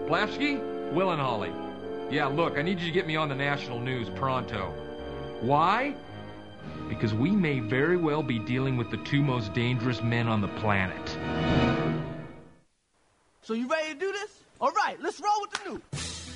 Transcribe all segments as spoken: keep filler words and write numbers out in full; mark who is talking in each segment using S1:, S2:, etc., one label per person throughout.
S1: Plashke? Will and Holly. Yeah, look, I need you to get me on the national news pronto. Why? Because we may very well be dealing with the two most dangerous men on the planet.
S2: So you ready to do this? All right, let's roll with the news.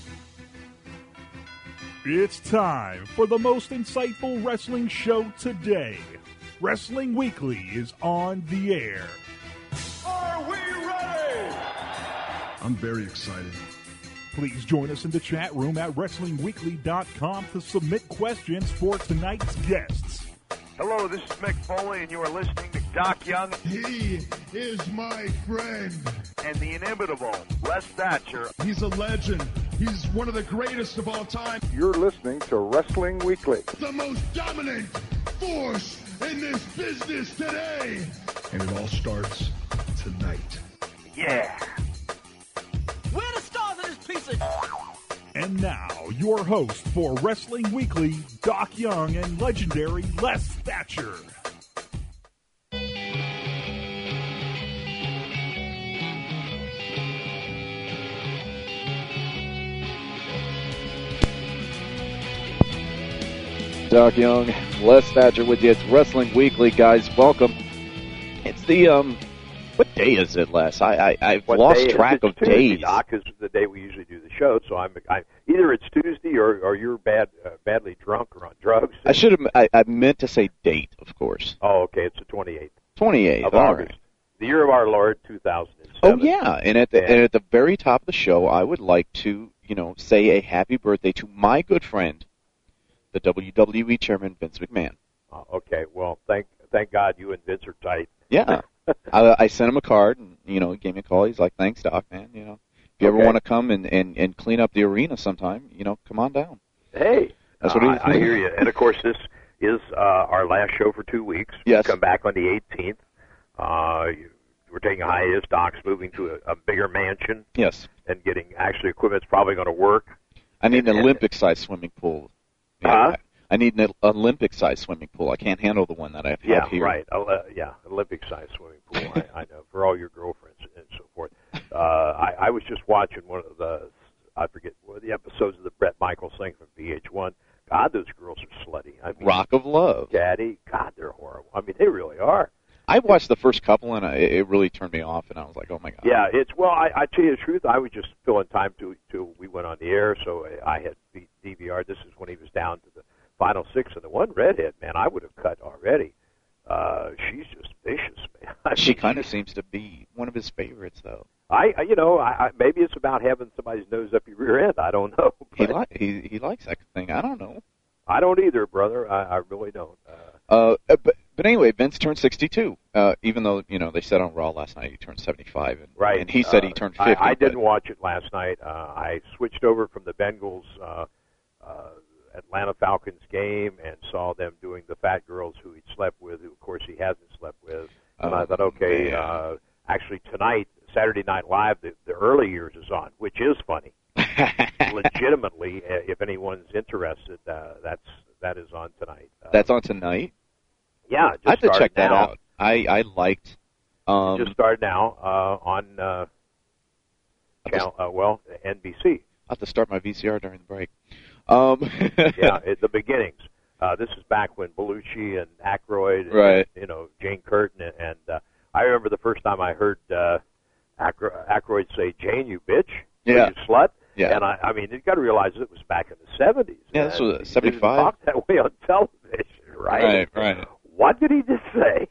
S3: It's time for the most insightful wrestling show today. Wrestling Weekly is on the air.
S4: Are we ready?
S5: I'm very excited.
S3: Please join us in the chat room at wrestling weekly dot com to submit questions for tonight's guests.
S4: Hello, this is Mick Foley, and you are listening to Doc Young.
S5: He is my friend.
S4: And the inimitable Les Thatcher.
S5: He's a legend. He's one of the greatest of all time.
S6: You're listening to Wrestling Weekly.
S5: The most dominant force in this business today. And it all starts tonight.
S4: Yeah.
S2: We're the stars of this piece of...
S3: And now, your host for Wrestling Weekly, Doc Young and legendary Les Thatcher.
S7: Doc Young, Les Thatcher with you. It's Wrestling Weekly, guys. Welcome. It's the, um, what day is it, Les? I, I, I've
S8: what
S7: lost
S8: day
S7: track
S8: is it?
S7: of
S8: Tuesday,
S7: days.
S8: Doc, is the day we usually do the show, so I'm, I'm either it's Tuesday or, or you're bad, uh, badly drunk or on drugs.
S7: I should have, I, I meant to say date, of course.
S8: Oh, okay, it's the twenty-eighth.
S7: twenty-eighth,
S8: of
S7: all
S8: August.
S7: right.
S8: The year of our Lord, two thousand seven.
S7: Oh, yeah, and at the
S8: Yeah.
S7: and at the very top of the show, I would like to, you know, say a happy birthday to my good friend, the W W E Chairman, Vince McMahon.
S8: Oh, okay, well, thank thank God you and Vince are tight.
S7: Yeah. I, I sent him a card, and, you know, he gave me a call. He's like, thanks, Doc, man, you know. If you ever
S8: Okay.
S7: want to come and, and, and clean up the arena sometime, you know, come on down.
S8: Hey,
S7: That's what
S8: uh,
S7: he-
S8: I, I hear you. And, of course, this is uh, our last show for two weeks.
S7: Yes.
S8: We come back on the eighteenth. Uh, you- we're taking a hiatus. Doc's moving to a, a bigger mansion.
S7: Yes.
S8: And getting, actually, equipment's probably going to work.
S7: I need an
S8: And-
S7: Olympic-sized swimming pool. You know,
S8: Huh?
S7: I, I need an Olympic-sized swimming pool. I can't handle the one that I have
S8: Yeah,
S7: here.
S8: right. Uh, yeah, Olympic-sized swimming pool. I, I know for all your girlfriends and so forth. Uh, I, I was just watching one of the, I forget one of the episodes of the Bret Michaels thing from V H one. God, those girls are slutty. I mean,
S7: Rock of Love.
S8: Daddy, God, they're horrible. I mean, they really are.
S7: I watched the first couple, and I, it really turned me off, and I was like, oh, my God.
S8: Yeah, it's well. I, I tell you the truth. I was just filling time to till we went on the air, so I had D V R. This is when he was down to the final six, and the one redhead, man, I would have cut already. Uh, she's just vicious, man. I
S7: She
S8: mean,
S7: kind of
S8: she's-
S7: seems to be one of his favorites, though.
S8: I, I you know, I, I, maybe it's about having somebody's nose up your rear end. I don't know.
S7: He,
S8: But
S7: li- he, he likes that thing. I don't know.
S8: I don't either, brother. I, I really don't. Uh,
S7: Uh, but, but anyway, Vince turned sixty-two, uh, even though, you know, they said on Raw last night he turned seventy-five, and,
S8: right.
S7: and he said
S8: uh,
S7: he turned fifty.
S8: I, I didn't
S7: but-
S8: watch it last night. Uh, I switched over from the Bengals uh, uh, Atlanta Falcons game and saw them doing the fat girls who he'd slept with, who, of course, he hasn't slept with. And
S7: Oh,
S8: I thought, okay,
S7: man.
S8: uh, actually tonight, Saturday Night Live, the, the early years is on, which is funny. Legitimately, uh, if anyone's interested, uh, that's that is on tonight. Uh,
S7: That's on tonight?
S8: yeah, it just
S7: I have to
S8: started
S7: check that
S8: now.
S7: out. I, I liked... Um,
S8: Just started now uh, on uh, channel, uh, well, N B C.
S7: I'll have to start my V C R during the break. Um,
S8: Yeah, at the beginnings. Uh, this is back when Belushi and Aykroyd, and,
S7: Right.
S8: you know, Jane Curtin, and, and uh, I remember the first time I heard uh, Aykroyd, Aykroyd say, "Jane, you bitch,
S7: Yeah.
S8: you slut."
S7: Yeah.
S8: And I, I mean, you got to realize it was back in the seventies.
S7: Yeah, this
S8: and
S7: was
S8: he
S7: seventy-five.
S8: didn't talk that way on television, right?
S7: Right, right.
S8: What did he just say?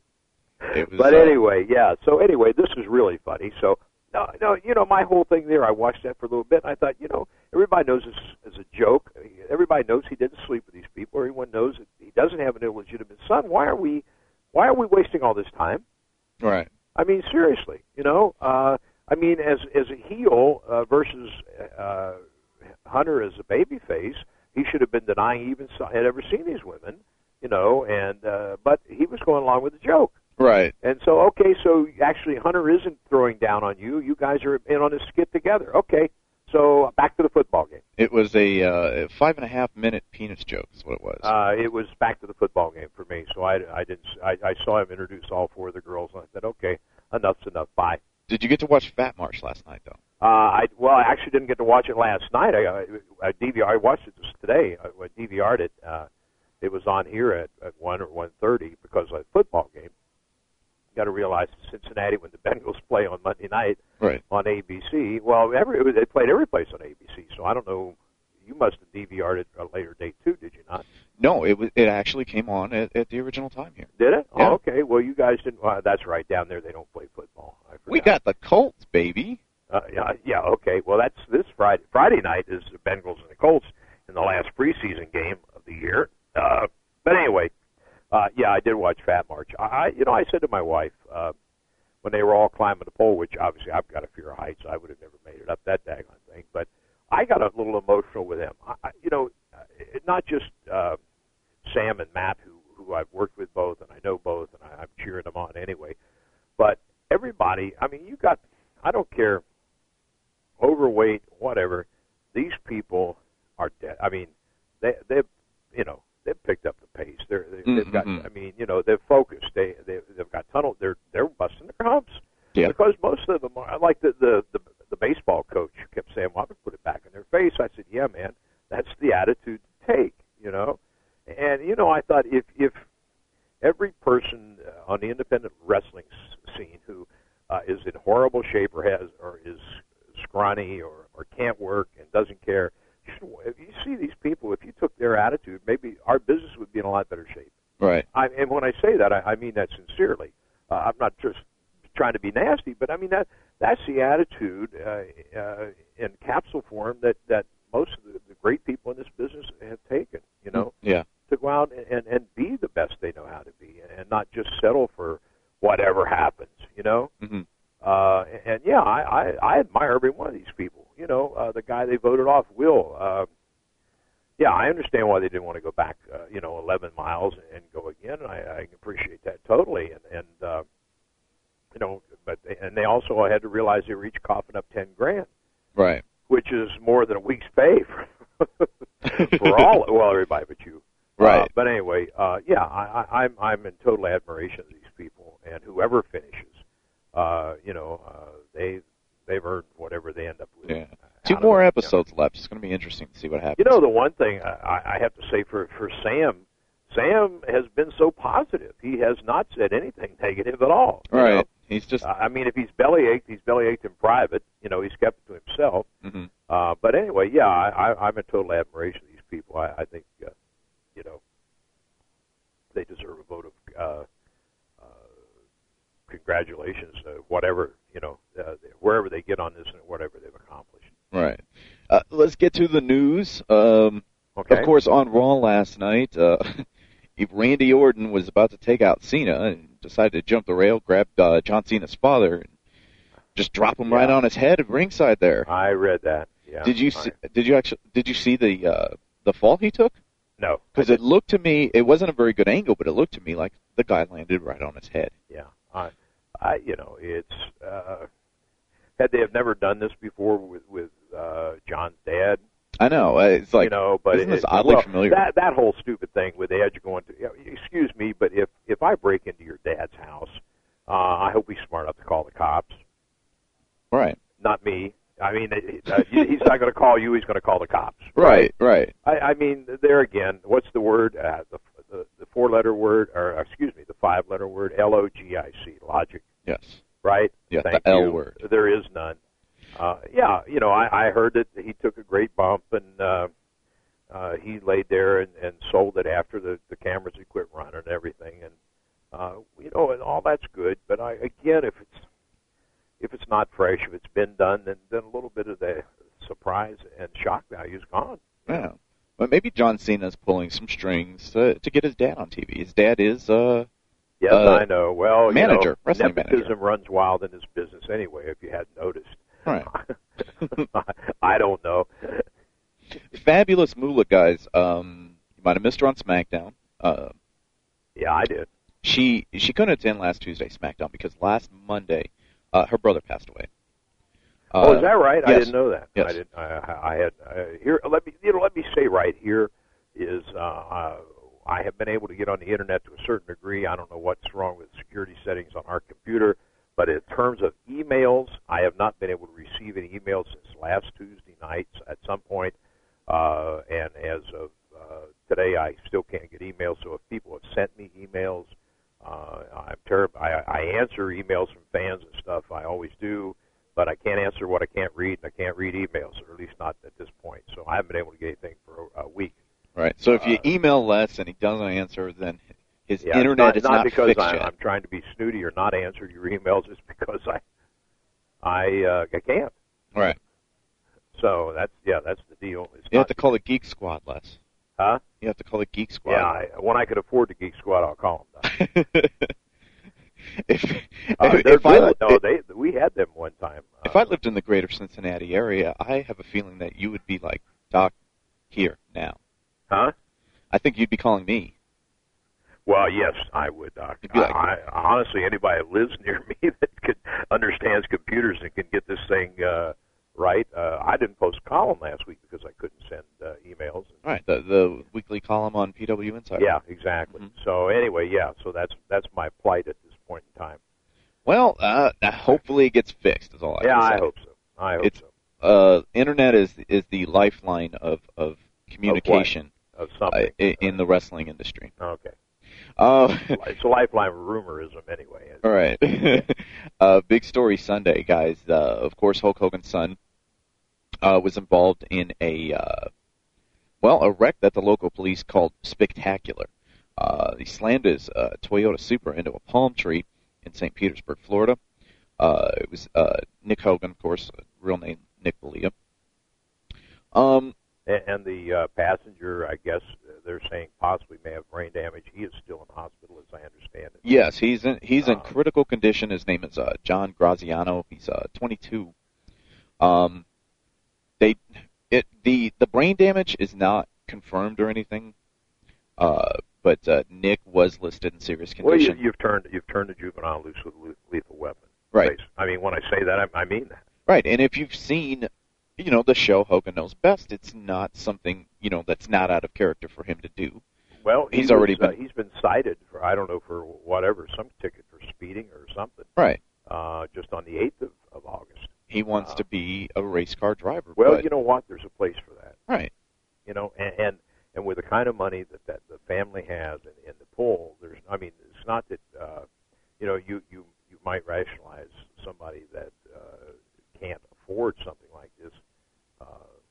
S7: It was,
S8: But
S7: uh,
S8: anyway, yeah. So anyway, this is really funny. So no, no, you know, my whole thing there, I watched that for a little bit, and I thought, you know, everybody knows this is a joke. Everybody knows he didn't sleep with these people. Everyone knows that he doesn't have an illegitimate son. Why are we, why are we wasting all this time?
S7: Right.
S8: I mean, seriously, you know. Uh, I mean, as as a heel uh, versus uh, Hunter as a babyface, he should have been denying he even saw, had ever seen these women, you know. And uh, but he was going along with the joke.
S7: Right.
S8: And so, okay, so actually Hunter isn't throwing down on you. You guys are in on a skit together. Okay, so back to the football game.
S7: It was a uh, five and a half minute penis joke is what it was.
S8: Uh, it was back to the football game for me. So I, I didn't. I, I saw him introduce all four of the girls, and I said, okay, enough's enough. Bye.
S7: Did you get to watch Fat Marsh last night, though?
S8: Uh, I well, I actually didn't get to watch it last night. I, I, I D V R. I watched it just today. I, I D V R'd it. Uh, it was on here at, at one or one thirty because of a football game. You got to realize Cincinnati, when the Bengals play on Monday night
S7: right.
S8: on A B C. Well, every it was, they played every place on A B C. So I don't know. You must have D V R'd it at a later date too, did you not?
S7: No, it was. It actually came on at, at the original time here.
S8: Did it?
S7: Yeah.
S8: Oh, okay. Well, you guys didn't. Uh, that's right. Down there, they don't play football. I
S7: We got the Colts, baby.
S8: Uh, yeah, yeah, okay. Well, that's this Friday. Friday night is the Bengals and the Colts in the last preseason game of the year. Uh, but anyway, uh, yeah, I did watch Fat March. I, you know, I said to my wife uh, when they were all climbing the pole, which obviously I've got a fear of heights. I would have never made it up that daggone thing. But I got a little emotional with them. I, you know, it, not just uh, Sam and Matt, who who I've worked with both, and I know both, and I, I'm cheering them on anyway. But everybody, I mean, you got. I don't care. Overweight, whatever. These people are dead. I mean, they they've you know they've picked up the pace. They're they, they've got.
S7: Mm-hmm.
S8: I mean, you know, they're focused. They they they've got tunnel. They're they're busting their humps.
S7: Yeah.
S8: Because most of them are like the the the, the baseball coach kept saying, "Well, I'm gonna put it back in their face." I said, "Yeah, man, that's the attitude to take." You know, and you know, I thought if if every person on the independent wrestling scene who uh, is in horrible shape or has or is scrawny or, or can't work and doesn't care. If you see these people, if you took their attitude, maybe our business would be in a lot better shape.
S7: Right.
S8: I, and when I say that, I, I mean that sincerely. Uh, I'm not just trying to be nasty, but I mean that that's the attitude uh, uh, in capsule form that, that most of the, the great people in this business have taken, you know,
S7: yeah.
S8: to go out and, and be the best they know how to be and not just settle for whatever happens, you know.
S7: Mm-hmm.
S8: Uh, and, and yeah, I, I, I admire every one of these people. You know, uh, the guy they voted off, Will. Uh, yeah, I understand why they didn't want to go back, uh, you know, eleven miles and go again. I, I can appreciate that totally. And, and uh, you know, but they, and they also had to realize they were each coughing up ten grand,
S7: right?
S8: Which is more than a week's pay for, for all. Well, everybody but you,
S7: right?
S8: Uh, but anyway, uh, yeah, I, I, I'm I'm in total admiration of these people, and whoever finishes. Uh, you know, uh, they they've earned whatever they end up with.
S7: Yeah. Two more it, episodes you know. left. It's going to be interesting to see what happens.
S8: You know, the one thing I, I have to say for for Sam, Sam has been so positive. He has not said anything negative at all.
S7: Right.
S8: Know?
S7: He's just.
S8: Uh, I mean, if he's bellyached, he's bellyached in private. You know, he's kept it to himself.
S7: Mm-hmm.
S8: Uh, but anyway, yeah, I, I, I'm in total admiration of these people. I, I think, uh, you know, they deserve a vote of. Uh, Congratulations, uh, whatever, you know, uh, wherever they get on this and whatever they've accomplished.
S7: Right. Uh, let's get to the news. Um,
S8: okay.
S7: Of course, on Raw last night, uh, Randy Orton was about to take out Cena and decided to jump the rail, grab uh, John Cena's father, and just drop him yeah. right on his head at ringside there.
S8: I read that. Yeah.
S7: Did you see? Did you actually? Did you see the uh, the fall he took?
S8: No.
S7: Because it looked to me, it wasn't a very good angle, but it looked to me like the guy landed right on his head.
S8: Yeah. I, I, you know, it's uh, had they have never done this before with with uh, John's dad.
S7: I know it's like
S8: you know, but
S7: isn't this
S8: it,
S7: oddly
S8: well,
S7: familiar?
S8: That that whole stupid thing with Edge going to, you know, excuse me, but if if I break into your dad's house, uh, I hope he's smart enough to call the cops.
S7: Right.
S8: Not me. I mean, uh, he's not going to call you. He's going to call the cops.
S7: Right. Right.
S8: I, I mean, there again, what's the word? Uh, the the, the four-letter word, or excuse me, the five-letter word, L O G I C, logic.
S7: Yes.
S8: Right?
S7: Yeah,
S8: Thank
S7: the L
S8: you.
S7: word.
S8: There is none. Uh, yeah, you know, I, I heard that he took a great bump, and uh, uh, he laid there and, and sold it after the, the cameras had quit running and everything. And, uh, you know, and all that's good. But, I again, if it's if it's not fresh, if it's been done, then, then a little bit of the surprise and shock value is gone.
S7: Yeah. But maybe John Cena's pulling some strings to, to get his dad on T V. His dad is uh
S8: yes,
S7: uh,
S8: I know. Well,
S7: manager,
S8: you know,
S7: wrestling
S8: nepotism
S7: manager.
S8: runs wild in this business anyway. If you hadn't noticed,
S7: right?
S8: I don't know.
S7: Fabulous Moolah, guys. Um, you might have missed her on SmackDown. Uh,
S8: yeah, I did.
S7: She she couldn't attend last Tuesday SmackDown because last Monday uh, her brother passed away. Uh,
S8: oh, is that right?
S7: Yes.
S8: I didn't know that.
S7: Yes.
S8: I didn't. I, I had uh, here. Let me, you know, let me say right here is uh, uh, I have been able to get on the internet to a certain degree. I don't know what's wrong with security settings on our computer, But in terms of emails, I have not been able to receive any emails since last Tuesday night. At some point, uh, and as of uh, today, I still can't get emails. So if people have sent me emails, uh, I'm terrible. I, I answer emails from fans and stuff. I always do, but I can't answer what I can't read, and I can't read emails, or at least not at this point. So I haven't been able to get anything for a, a week.
S7: Right. So if you
S8: uh,
S7: email Les and he doesn't answer, then his
S8: yeah,
S7: internet
S8: it's not,
S7: is
S8: not
S7: not
S8: because
S7: fixed
S8: I'm,
S7: yet.
S8: I'm trying to be snooty or not answer your emails. It's because I, I, uh, I can't.
S7: Right.
S8: So that's yeah, that's the deal. It's
S7: You
S8: not,
S7: have to call it Geek Squad, Les.
S8: huh?
S7: You have to call it Geek Squad.
S8: Yeah, I, when I could afford the Geek Squad, I'll call them.
S7: if
S8: Uh,
S7: if,
S8: they're
S7: if I
S8: good.
S7: li-
S8: No, they we had them one time. Uh,
S7: if I lived in the greater Cincinnati area, I have a feeling that you would be like, Doc, here now.
S8: huh?
S7: I think you'd be calling me.
S8: Well, yes, I would, Doc.
S7: You'd be like-
S8: I, I, honestly, anybody that lives near me that could understands computers and can get this thing uh, right. Uh, I didn't post a column last week because I couldn't send uh, emails.
S7: Right. The the weekly column on P W Insider.
S8: Yeah, exactly.
S7: Mhm.
S8: So anyway, yeah. So that's that's my plight at this point in time.
S7: Well, uh, hopefully it gets fixed. Is all I
S8: yeah,
S7: can
S8: I
S7: say.
S8: hope so. I hope
S7: It's-
S8: so.
S7: Uh, internet is is the lifeline of of communication
S8: Of
S7: uh,
S8: something.
S7: i- in the wrestling industry.
S8: Okay.
S7: Uh,
S8: It's a lifeline of rumorism anyway.
S7: all right. uh, big story Sunday, guys. Uh, of course, Hulk Hogan's son uh, was involved in a uh, well, a wreck that the local police called spectacular. Uh, he slammed his uh, Toyota Supra into a palm tree in Saint Petersburg, Florida. Uh, it was uh, Nick Hogan, of course, real name Nick Bolia. Um,
S8: And, and the uh, passenger, I guess uh, they're saying possibly may have brain damage. He is still in hospital, as I understand it.
S7: yes, he's in he's in
S8: Uh,
S7: critical condition. His name is uh, John Graziano. He's uh, twenty-two. Um, they it the the brain damage is not confirmed or anything. Uh, but uh, Nick was listed in serious
S8: Well, you,
S7: condition.
S8: you've turned you've turned a juvenile loose with a lethal weapon.
S7: Right.
S8: I mean, when I say that, I, I mean that.
S7: Right, and if you've seen, you know, the show Hogan Knows Best, it's not something, you know, that's not out of character for him to do.
S8: Well, he
S7: He's already
S8: was, uh,
S7: been-
S8: he's been cited for I don't know for whatever some ticket for speeding or something.
S7: Right.
S8: Uh, just on the eighth of, of August.
S7: He wants
S8: Uh,
S7: to be a race car driver.
S8: Well,
S7: but,
S8: you know what? There's a place for that.
S7: right.
S8: You know, and and, and with the kind of money that, that the family has in, in the pool, there's I mean, it's not that uh, you know you, you you might rationalize somebody that uh, can't afford something like this, uh,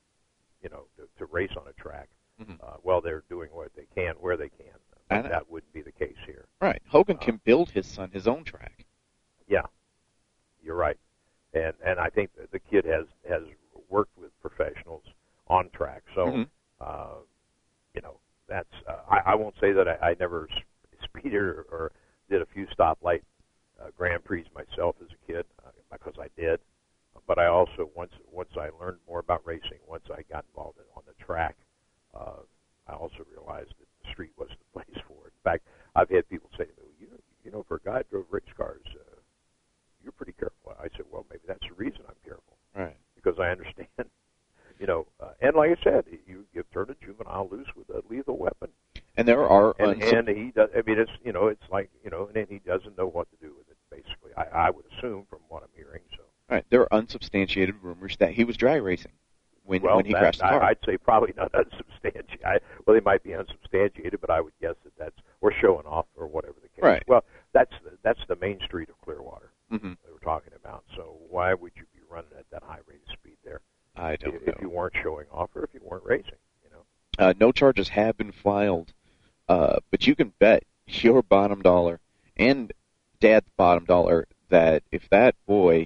S8: you know, to, to race on a track.
S7: Mhm.
S8: Uh, well, they're doing what they can where they can. But
S7: And-
S8: that wouldn't be the case here.
S7: Right. Hogan
S8: Uh,
S7: can build his son his own track.
S8: Yeah, you're right, and and I think that the kid has has worked with professionals on track, so
S7: Mhm.
S8: uh, you know that's uh, I, I won't say that I, I never s- speeded or, or did a few stoplight uh, Grand Prix myself as a kid uh, because I did, but I also once once I learned more about racing, once I got involved in, on the track, uh, I also realized that the street wasn't the place for it. In fact, I've had people say, you know, you know, for a guy that drove race cars, uh, you're pretty careful. I said, well, maybe that's the reason I'm careful,
S7: Right.
S8: because I understand, you know, uh, and like I said, you, you've turned a juvenile loose with a lethal weapon,
S7: And there are
S8: and,
S7: unsub-
S8: and he does. I mean, it's you know, it's like you know, and then he doesn't know what to do with it. Basically, I, I would assume from what I'm hearing. So,
S7: right. There are unsubstantiated rumors that he was drag racing when
S8: well,
S7: when he
S8: that,
S7: crashed the car.
S8: I, I'd say probably not unsubstantiated. I, well, they might be unsubstantiated, but I would guess that that's or showing off or whatever the case.
S7: Right.
S8: Well, that's the, that's the main street of Clearwater
S7: Mhm.
S8: they were talking about. So why would you be running at that high rate of speed there
S7: I don't
S8: if,
S7: know.
S8: if you weren't showing off or if you weren't racing? You know.
S7: Uh, no charges have been filed, uh, but you can bet your bottom dollar and Dad's bottom dollar that if that boy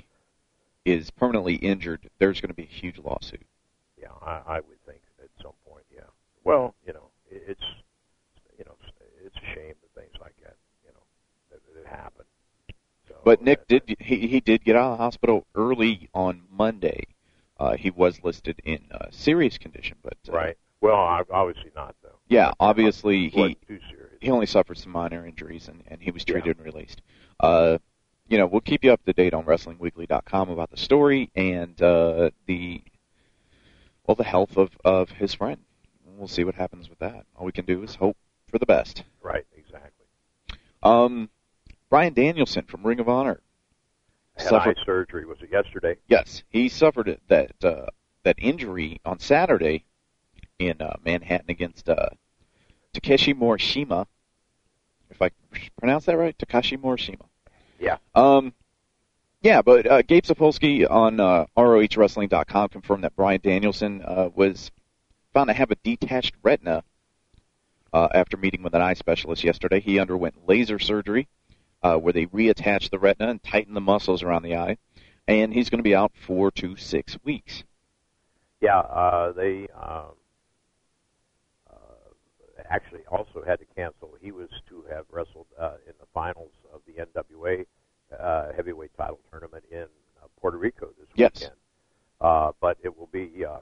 S7: is permanently injured, there's going to be a huge lawsuit.
S8: Yeah, I, I would think at some point. Yeah. Well, you know, it, it's you know, it's a shame that things like that, you know, that, that it happen. So,
S7: But Nick
S8: uh,
S7: did he, he did get out of the hospital early on Monday. Uh, he was listed in uh, serious condition, but uh,
S8: right. Well, I- obviously not though.
S7: yeah, obviously
S8: It
S7: he
S8: wasn't too serious.
S7: he only suffered some minor injuries, and, and he was
S8: Yeah.
S7: treated and released. Uh, you know, we'll keep you up to date on Wrestling Weekly dot com about the story and uh, the well, the health of, of his friend. We'll see what happens with that. All we can do is hope for the best.
S8: Right. Exactly.
S7: Um, Bryan Danielson from Ring of Honor
S8: had
S7: suffered
S8: eye surgery. Was it yesterday?
S7: Yes, he suffered that uh, that injury on Saturday in uh, Manhattan against uh, Takeshi Morishima. If I pronounce that right, Takashi Morishima.
S8: Yeah.
S7: Um. Yeah, but uh, Gabe Sapolsky on uh, R O H Wrestling dot com confirmed that Bryan Danielson uh, was found to have a detached retina uh, after meeting with an eye specialist yesterday. He underwent laser surgery uh, where they reattached the retina and tightened the muscles around the eye, and he's going to be out four to six weeks.
S8: Yeah, uh, they um, uh, actually also had to cancel. He was to have wrestled uh, in the finals of the N W A uh, heavyweight title tournament in uh, Puerto Rico this
S7: yes.
S8: weekend. Uh, but it will be uh,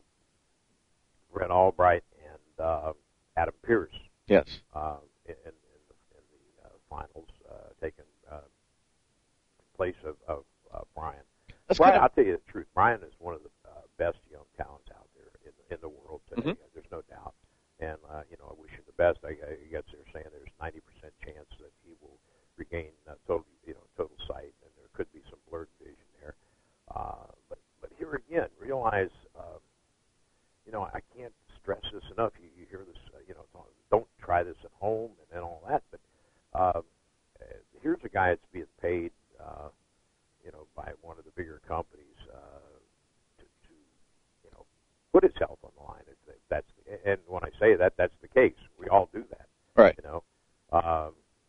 S8: Brent Albright and uh, Adam Pearce.
S7: Yes.
S8: Uh, in, in, the, in the uh, finals, uh, taking uh, place of, of uh, Bryan.
S7: That's
S8: Bryan,
S7: kind of...
S8: I'll tell you the truth. Bryan is one of the uh, best young talents out there in, in the world today.
S7: Mm-hmm.
S8: There's no doubt. And, uh, you know, I wish him the best. I, I guess they're saying there's ninety percent chance that he will regain uh, total, you know, total sight, and there could be some blurred vision there. Uh, but, but here again, realize, um, you know, I can't stress this enough. You, you hear this, uh, you know, don't try this at home and, and all that. But uh, here's a guy that's being paid, uh, you know, by one of the bigger companies uh, to, to, you know, put his health on the line. If that's and when I say that, that's the case. We all do that,
S7: right?
S8: You know, um,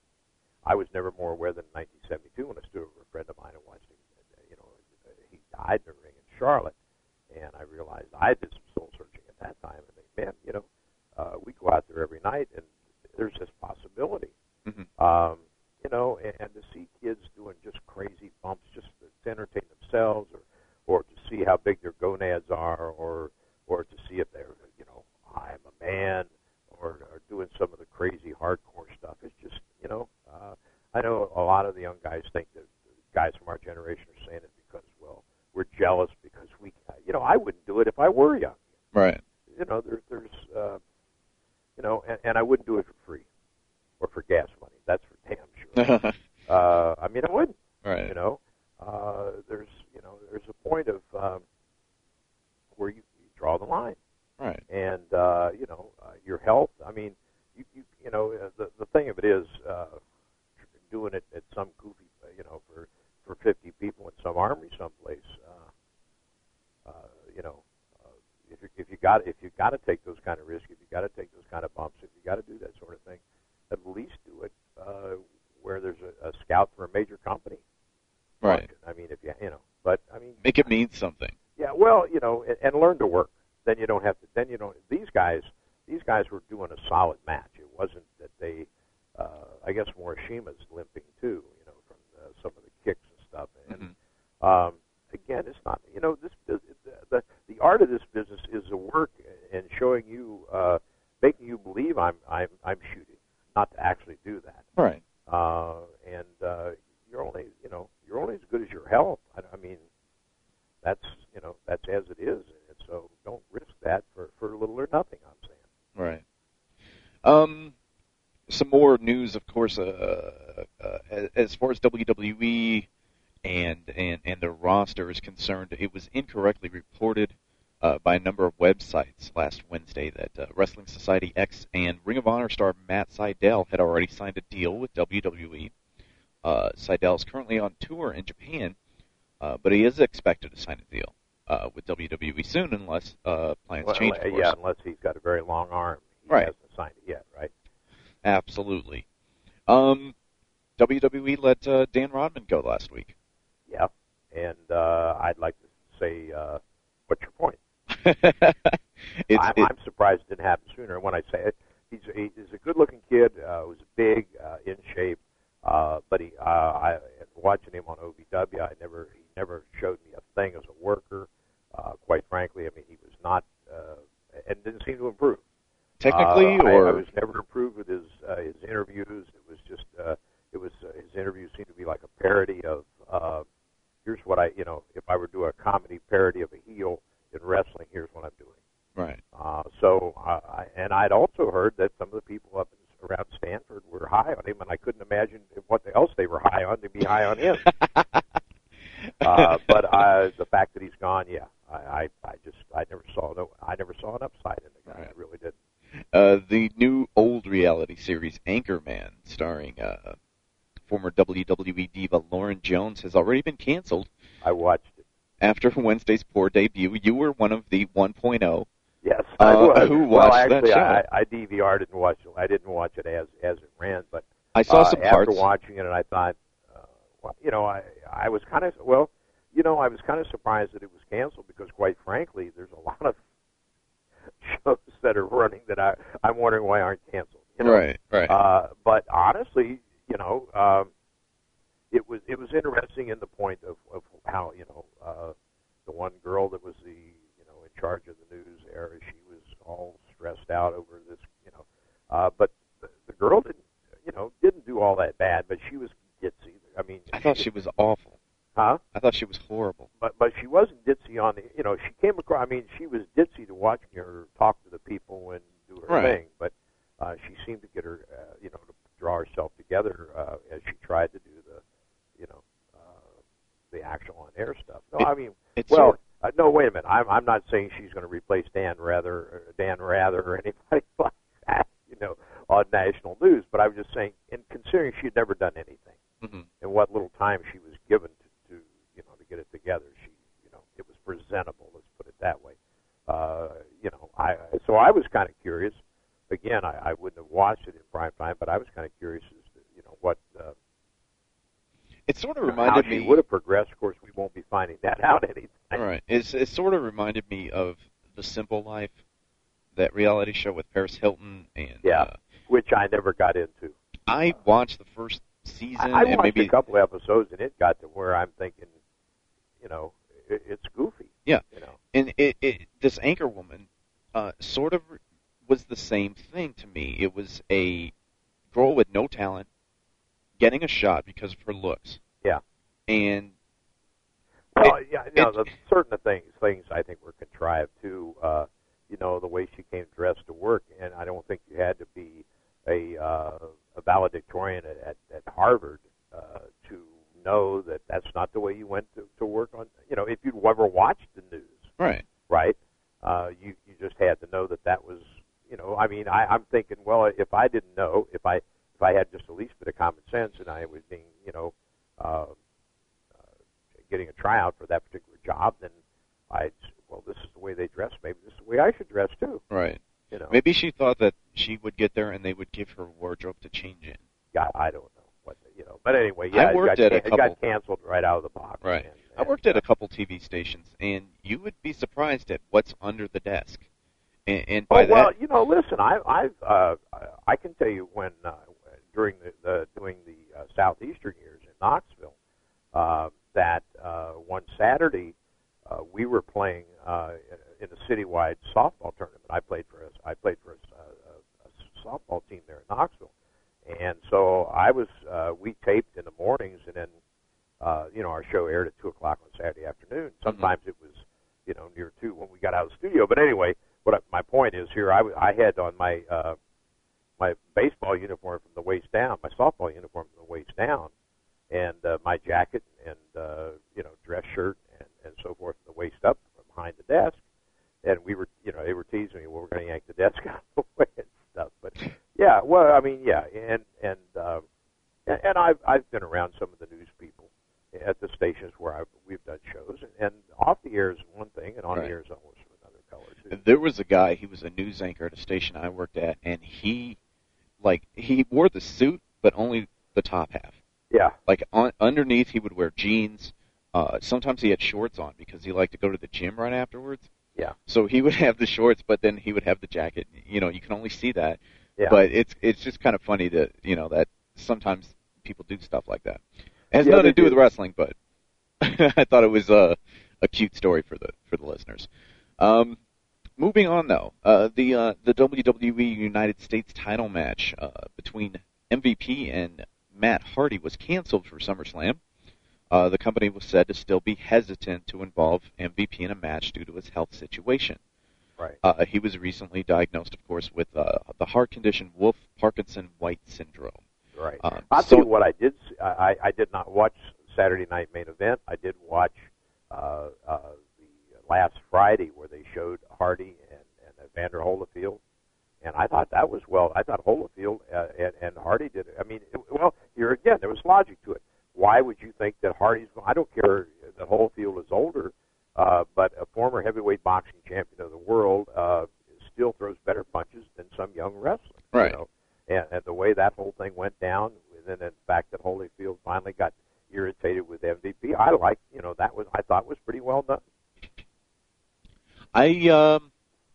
S8: I was never more aware than in nineteen seventy-two when I stood over a friend of mine and watched him. You know, he died in the ring in Charlotte, and I realized I did some soul searching at that time. And think, man, you know, uh, we go out there every night, and there's this possibility.
S7: Mm-hmm.
S8: Um, you know, and, and to see kids doing just crazy bumps just to, to entertain themselves, or or to see how big their gonads are, or or to see if they're, you know, I'm a man, or, or doing some of the crazy hardcore stuff. It's just, you know, uh, I know a lot of the young guys think that guys from our generation are saying it because, well, we're jealous because we, you know, I wouldn't do it if I were young.
S7: Right.
S8: You know, there, there's, uh, you know, and, and I wouldn't do it for free or for gas money. That's for damn sure. uh, I mean, I wouldn't.
S7: Right.
S8: You know, uh, there's, you know, there's a point of um, where you, you draw the line.
S7: Right.
S8: And, uh, you know, uh, your health, I mean, you, you, you know, uh, the, the thing of it is uh, doing it at some goofy, uh, you know, for, for fifty people in some army someplace, uh, uh, you know, uh, if you, if you got if you got to take those kind of risks, if you got to take those kind of bumps, if you got to do that sort of thing, at least do it uh, where there's a, a scout for a major company.
S7: Right.
S8: I mean, if you, you know, but I mean,
S7: make it mean something.
S8: Yeah. Well, you know, and, and learn to work. Then you don't have to. Then you don't. These guys, these guys were doing a solid match. It wasn't that they. Uh, I guess Morishima's limping too. You know, from uh, some of the kicks and stuff. And
S7: mm-hmm.
S8: um, again, it's not. You know, this the, the the art of this business is the work and showing you, uh, making you believe I'm I'm I'm shooting, not to actually do that.
S7: Right.
S8: Uh, and uh, you're only you know you're only as good as your health. I, I mean, that's you know that's as it is. So don't risk that for, for little or nothing, I'm saying.
S7: Right. Um, some more news, of course, uh, uh, as far as W W E and, and, and their roster is concerned, it was incorrectly reported uh, by a number of websites last Wednesday that uh, Wrestling Society X and Ring of Honor star Matt Sydal had already signed a deal with W W E. Uh, Sydal is currently on tour in Japan, uh, but he is expected to sign a deal Uh, with W W E soon, unless uh, plans
S8: well,
S7: change. Of course.
S8: Yeah, unless he's got a very long arm. He
S7: right.
S8: hasn't signed it yet, right?
S7: Absolutely. Um, W W E let uh, Dan Rodman go last week.
S8: Yeah, and uh, I'd like to say, uh, what's your point?
S7: it's,
S8: I'm,
S7: it,
S8: I'm surprised it didn't happen sooner. When I say it, he's a, he's a good-looking kid. Uh, was big, uh, in shape, uh, but he, uh, I watching him on O V W, I never he never showed me a thing as a worker. Uh, quite frankly, I mean, he was not, uh, and didn't seem to improve.
S7: Technically,
S8: uh,
S7: or
S8: I, I was never improved with his uh, his interviews. It was just, uh, it was uh, his interviews seemed to be like a parody of. Uh, here's what I, you know, if I were to do a comedy parody of a heel in wrestling, here's what I'm doing.
S7: Right.
S8: Uh, so, uh, I, and I'd also heard that some of the people up in, around Stanford were high on him, and I couldn't imagine what else they were high on to be high on him. Uh, but uh, the fact that he's gone, yeah, I, I, I just I never saw no, I never saw an upside in the guy.
S7: Right.
S8: I really didn't.
S7: Uh, the new old reality series Anchorman, starring uh, former W W E diva Lauren Jones, has already been canceled.
S8: I watched it.
S7: After Wednesday's poor debut, you were one of the one point oh.
S8: Yes, I
S7: uh,
S8: was.
S7: who watched
S8: well, actually,
S7: that show.
S8: I, I D V R'd and watched it. I didn't watch it as as it ran, but
S7: I saw
S8: uh,
S7: some
S8: after
S7: parts.
S8: watching it, and I thought, uh, well, you know, I I was kind of well, you know, I was kind of surprised that it was canceled because, quite frankly, there's a lot of shows that are running that I I'm wondering why aren't canceled. You know?
S7: Right, right.
S8: Uh, but honestly, you know, um, it was it was interesting in the point of, of how you know uh, the one girl that was the you know in charge of the news era, she was all stressed out over this, you know, uh, but the, the girl didn't you know didn't do all that bad, but she was ditzy. I mean,
S7: I thought she was awful.
S8: Huh?
S7: I thought she was horrible.
S8: But but she wasn't ditzy on the you know she came across. I mean, she was ditzy to watching her talk to the people and do her
S7: Right.
S8: thing, but uh, she seemed to get her uh, you know to draw herself together uh, as she tried to do the you know uh, the actual on air stuff. No,
S7: It-
S8: I mean,
S7: it's
S8: well,
S7: sort-
S8: uh, no, wait a minute. I'm I'm not saying she's going to replace Dan Rather, or Dan Rather, or anybody like that, you know, on national news. But I was just saying, in considering she had never done anything,
S7: Mm-hmm.
S8: and what little time she was given to, to you know to get it together, she you know it was presentable. Let's put it that way. Uh, you know, I so I was kind of curious. Again, I, I wouldn't have watched it in prime time, but I was kind of curious as to you know what uh,
S7: It sort of
S8: how
S7: reminded
S8: she
S7: me.
S8: would have progressed. Of course, we won't be finding that out anytime.
S7: Right. It's, it sort of reminded me of The Simple Life, that reality show with Paris Hilton. And
S8: Yeah,
S7: uh,
S8: which I never got into.
S7: I watched the first season.
S8: I, I
S7: and
S8: watched
S7: maybe
S8: a couple episodes, and it got to where I'm thinking, you know, it, it's goofy.
S7: Yeah.
S8: You know.
S7: And it, it, this anchor woman uh, sort of was the same thing to me. It was a girl with no talent getting a shot because of her looks.
S8: Yeah.
S7: And
S8: Well,
S7: it,
S8: yeah, you know,
S7: it,
S8: the certain things things I think were contrived too. Uh, you know, the way she came dressed to work, and I don't think you had to be a uh, a valedictorian at, at, at Harvard uh, to know that that's not the way you went to, to work on. You know, if you'd ever watched the news,
S7: right,
S8: right, uh, you you just had to know that that was. You know, I mean, I, I'm thinking, well, if I didn't know, if I if I had just the least bit of common sense, and I was being, you know. Uh, getting a tryout for that particular job, then I'd, well, this is the way they dress. Maybe this is the way I should dress too.
S7: right.
S8: You know,
S7: Maybe she thought that she would get there and they would give her wardrobe to change in.
S8: God, I don't know what the, you know. But anyway, yeah,
S7: I worked
S8: it got,
S7: at a
S8: it
S7: couple-
S8: got canceled right out of the box.
S7: Right.
S8: And,
S7: I
S8: and,
S7: worked at a couple T V stations, and you would be surprised at what's under the desk. And, and by
S8: Oh well,
S7: that,
S8: you know, listen, I, I've uh, I can tell you when uh, during the, the doing the uh, southeastern years in Knoxville, uh, that uh, one Saturday uh, we were playing uh, in a citywide softball tournament. I played for a, I played for a, a, a softball team there in Knoxville, and so I was uh, we taped in the mornings, and then uh, you know our show aired at two o'clock on Saturday afternoon. Sometimes mm-hmm. it was you know near two when we got out of the studio. But anyway, what I, my point is here, I, I had on my uh, my baseball uniform from the waist down, my softball uniform from the waist down, and uh, my jacket and uh, you know dress shirt and, and so forth from the waist up from behind the desk. And we were, you know, they were teasing me, well, we're going to yank the desk out of the way and stuff. But yeah, well, I mean, yeah, and and um, and, and I've I've been around some of the news people at the stations where I've, we've done shows, and, and off the air is one thing, and on
S7: right.
S8: the air is almost another color too.
S7: There was a guy, he was a news anchor at a station I worked at, and he, like, he wore the suit, but only the top half.
S8: Yeah.
S7: Like, on, underneath, he would wear jeans. Uh, sometimes he had shorts on because he liked to go to the gym right afterwards.
S8: Yeah.
S7: So he would have the shorts, but then he would have the jacket. You know, you can only see that.
S8: Yeah.
S7: But it's it's just kind of funny to, you know, that sometimes people do stuff like that. It has
S8: Yeah,
S7: nothing to
S8: they
S7: do
S8: do.
S7: with wrestling, but I thought it was a, a cute story for the for the listeners. Um, moving on, though, uh, the uh, the W W E United States title match uh, between M V P and Matt Hardy was canceled for SummerSlam. Uh, the company was said to still be hesitant to involve M V P in a match due to his health situation.
S8: Right.
S7: Uh, he was recently diagnosed, of course, with uh, the heart condition Wolff-Parkinson-White syndrome.
S8: Right.
S7: Uh,
S8: I'll
S7: so,
S8: tell you what I did. See, I I did not watch Saturday night main event. I did watch uh, uh, the last Friday where they showed Hardy and, and Evander Holyfield, and I thought that was well. I thought Holyfield uh, and, and Hardy did it. I mean, it, well, here again, there was logic to it. Why would you think that Hardy's? I don't care that Holyfield is older, uh, but a former heavyweight boxing champion of the world uh, still throws better punches than some young wrestler.
S7: Right.
S8: You know? and, and the way that whole thing went down, and then the fact that Holyfield finally got irritated with M V P, I like. You know, that was I thought was pretty well done.
S7: I um.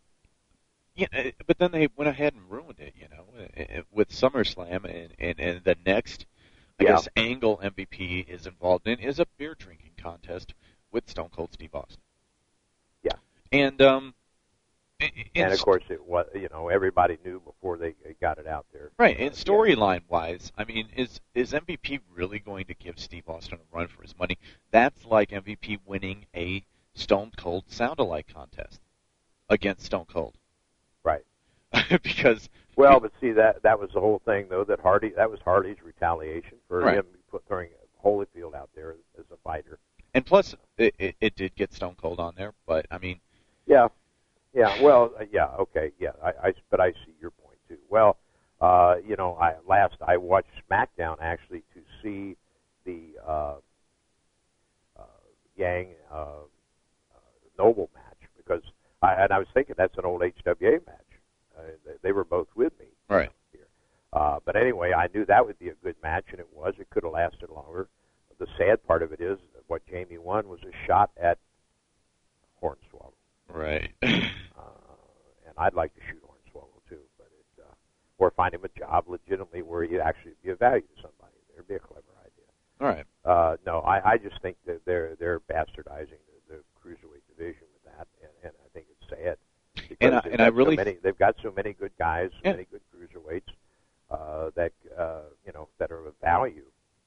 S7: Yeah, but then they went ahead and ruined it, you know, with SummerSlam, and, and, and the next, I
S8: Yeah.
S7: guess, angle M V P is involved in is a beer drinking contest with Stone Cold Steve Austin.
S8: Yeah.
S7: And, um, it,
S8: And of course, it was. You know, everybody knew before they got it out there.
S7: right,
S8: Uh,
S7: and storyline wise, I mean, is is M V P really going to give Steve Austin a run for his money? That's like M V P winning a Stone Cold sound-alike contest against Stone Cold.
S8: Right.
S7: Because
S8: Well, but see that that was the whole thing, though. That Hardy that was Hardy's retaliation for
S7: Right.
S8: him put, throwing Holyfield out there as a fighter.
S7: And plus, it, it, it did get Stone Cold on there, but I mean,
S8: Yeah, yeah. Well, uh, yeah. Okay, yeah. I, I but I see your point too. Well, uh, you know, I last I watched SmackDown actually to see the uh, uh, Yang uh, uh, Noble match because I and I was thinking that's an old H W A match. Uh, they, they were both with me.
S7: right.
S8: Here. Uh, but anyway, I knew that would be a good match, and it was. It could have lasted longer. The sad part of it is that what Jamie won was a shot at Hornswoggle.
S7: Right.
S8: Uh, and I'd like to shoot Hornswoggle too, but it, uh, or find him a job legitimately where he'd actually be of value to somebody. There'd be a clever idea.
S7: All right.
S8: Uh, no, I, I just think that they're they're bastardizing the, the cruiserweight division with that, and, and I think it's sad. Because
S7: And I-
S8: they've
S7: and
S8: got
S7: I really
S8: so many, they've got so many good guys, so
S7: Yeah.
S8: many good cruiserweights uh, that uh, you know that are of value.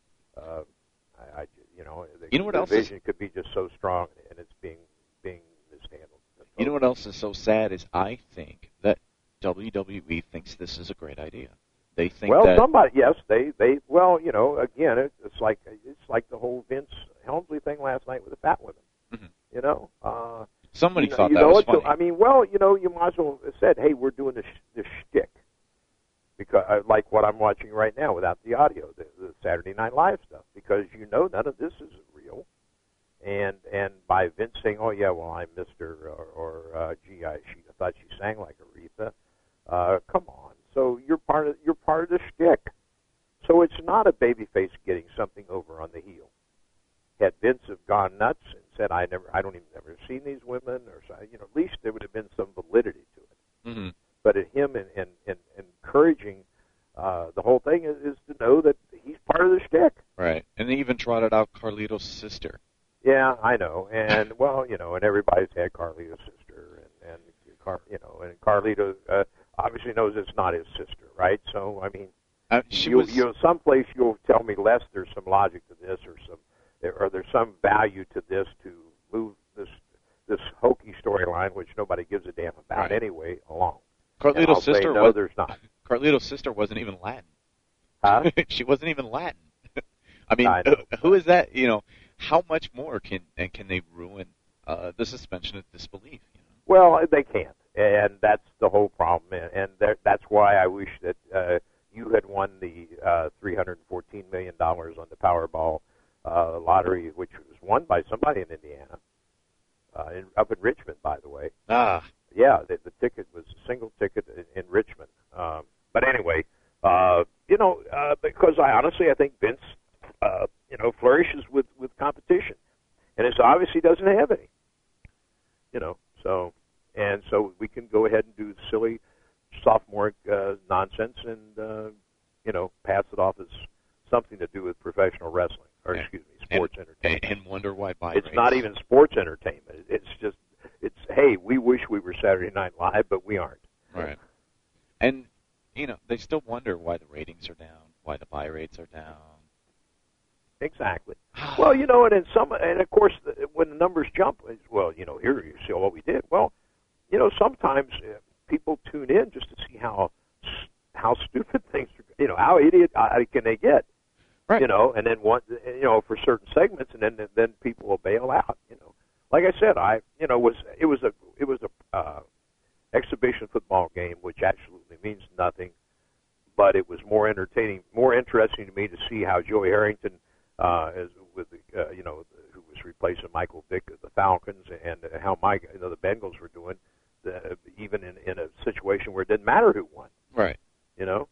S8: Uh, I, I, you know, the,
S7: You know what
S8: the
S7: else is-
S8: division could be just so strong, and it's being being mishandled.
S7: You know what else is so sad is I think that W W E thinks this is a great idea. They think
S8: Well,
S7: that
S8: somebody, yes, they, they, well, you know, again, it, it's like it's like the whole Vince Helmsley thing last night with the fat women.
S7: Mhm.
S8: You know, uh,
S7: somebody
S8: you know,
S7: thought
S8: you
S7: that
S8: know,
S7: was
S8: it's
S7: funny.
S8: I mean, well, you know, you might as well have said, hey, we're doing this this shtick because uh, like what I'm watching right now without the audio, the, the Saturday Night Live stuff, because you know none of this is real. And and by Vince saying, oh yeah, well I'm Mister or, or uh, gee, I, she, I thought she sang like Aretha. Uh, come on. So you're part of you're part of the shtick. So it's not a babyface getting something over on the heel. Had Vince have gone nuts and said, I never, I don't even never seen these women, or so, you know, at least there would have been some validity to it.
S7: Mm-hmm.
S8: But at him and and, and encouraging uh, the whole thing is, is to know that he's part of the shtick.
S7: Right. And they even trotted out Carlito's sister.
S8: Yeah, I know, and well, you know, and everybody's had Carlito's sister, and and Car, you know, and Carlito uh, obviously knows it's not his sister, right? So I mean,
S7: Uh, she
S8: you,
S7: was
S8: you someplace you'll tell me less. There's some logic to this, or some, or there's some value to this to move this this hokey storyline, which nobody gives a damn about
S7: Right.
S8: anyway, along. And I'll
S7: Carlito's
S8: say,
S7: sister
S8: no,
S7: was
S8: there's not.
S7: Carlito's sister wasn't even Latin.
S8: Huh?
S7: She wasn't even Latin. I mean,
S8: I know.
S7: who- who is that? You know, how much more can and can they ruin uh, the suspension of disbelief? You know?
S8: Well, they can't, and that's the whole problem, and, and there, that's why I wish that uh, you had won the uh, three hundred fourteen million dollars on the Powerball uh, lottery, which was won by somebody in Indiana, uh, in, up in Richmond, by the way.
S7: Ah,
S8: Yeah, the, the ticket was a single ticket in, in Richmond. Um, but anyway, uh, you know, uh, because I honestly I think Vince, uh, you know, flourishes with, with competition, and it's obviously doesn't have any. You know, so and so we can go ahead and do silly sophomore uh, nonsense and uh, you know pass it off as something to do with professional wrestling or
S7: Yeah.
S8: excuse me, sports
S7: and,
S8: entertainment.
S7: and wonder why buy
S8: It's
S7: rates.
S8: not even sports entertainment. It's just, it's, hey, we wish we were Saturday Night Live, but we aren't.
S7: Right. And, you know, they still wonder why the ratings are down, why the buy rates are down.
S8: Exactly. Well, you know, and in some, and of course, the, when the numbers jump, it's, well, you know, here you see what we did. Well, you know, sometimes uh, people tune in just to see how how stupid things are. You know, how idiot uh, can they get?
S7: Right.
S8: You know, and then one, you know, for certain segments, and then then people will bail out. You know, like I said, I you know was it was a it was a uh, exhibition football game, which absolutely means nothing, but it was more entertaining, more interesting to me to see how Joey Harrington, uh, as with the, uh, you know, who was replacing Michael Vick of the Falcons, and how Mike, you know, the Bengals were doing, the, even in in a situation where it didn't matter who won.
S7: Right.
S8: You know.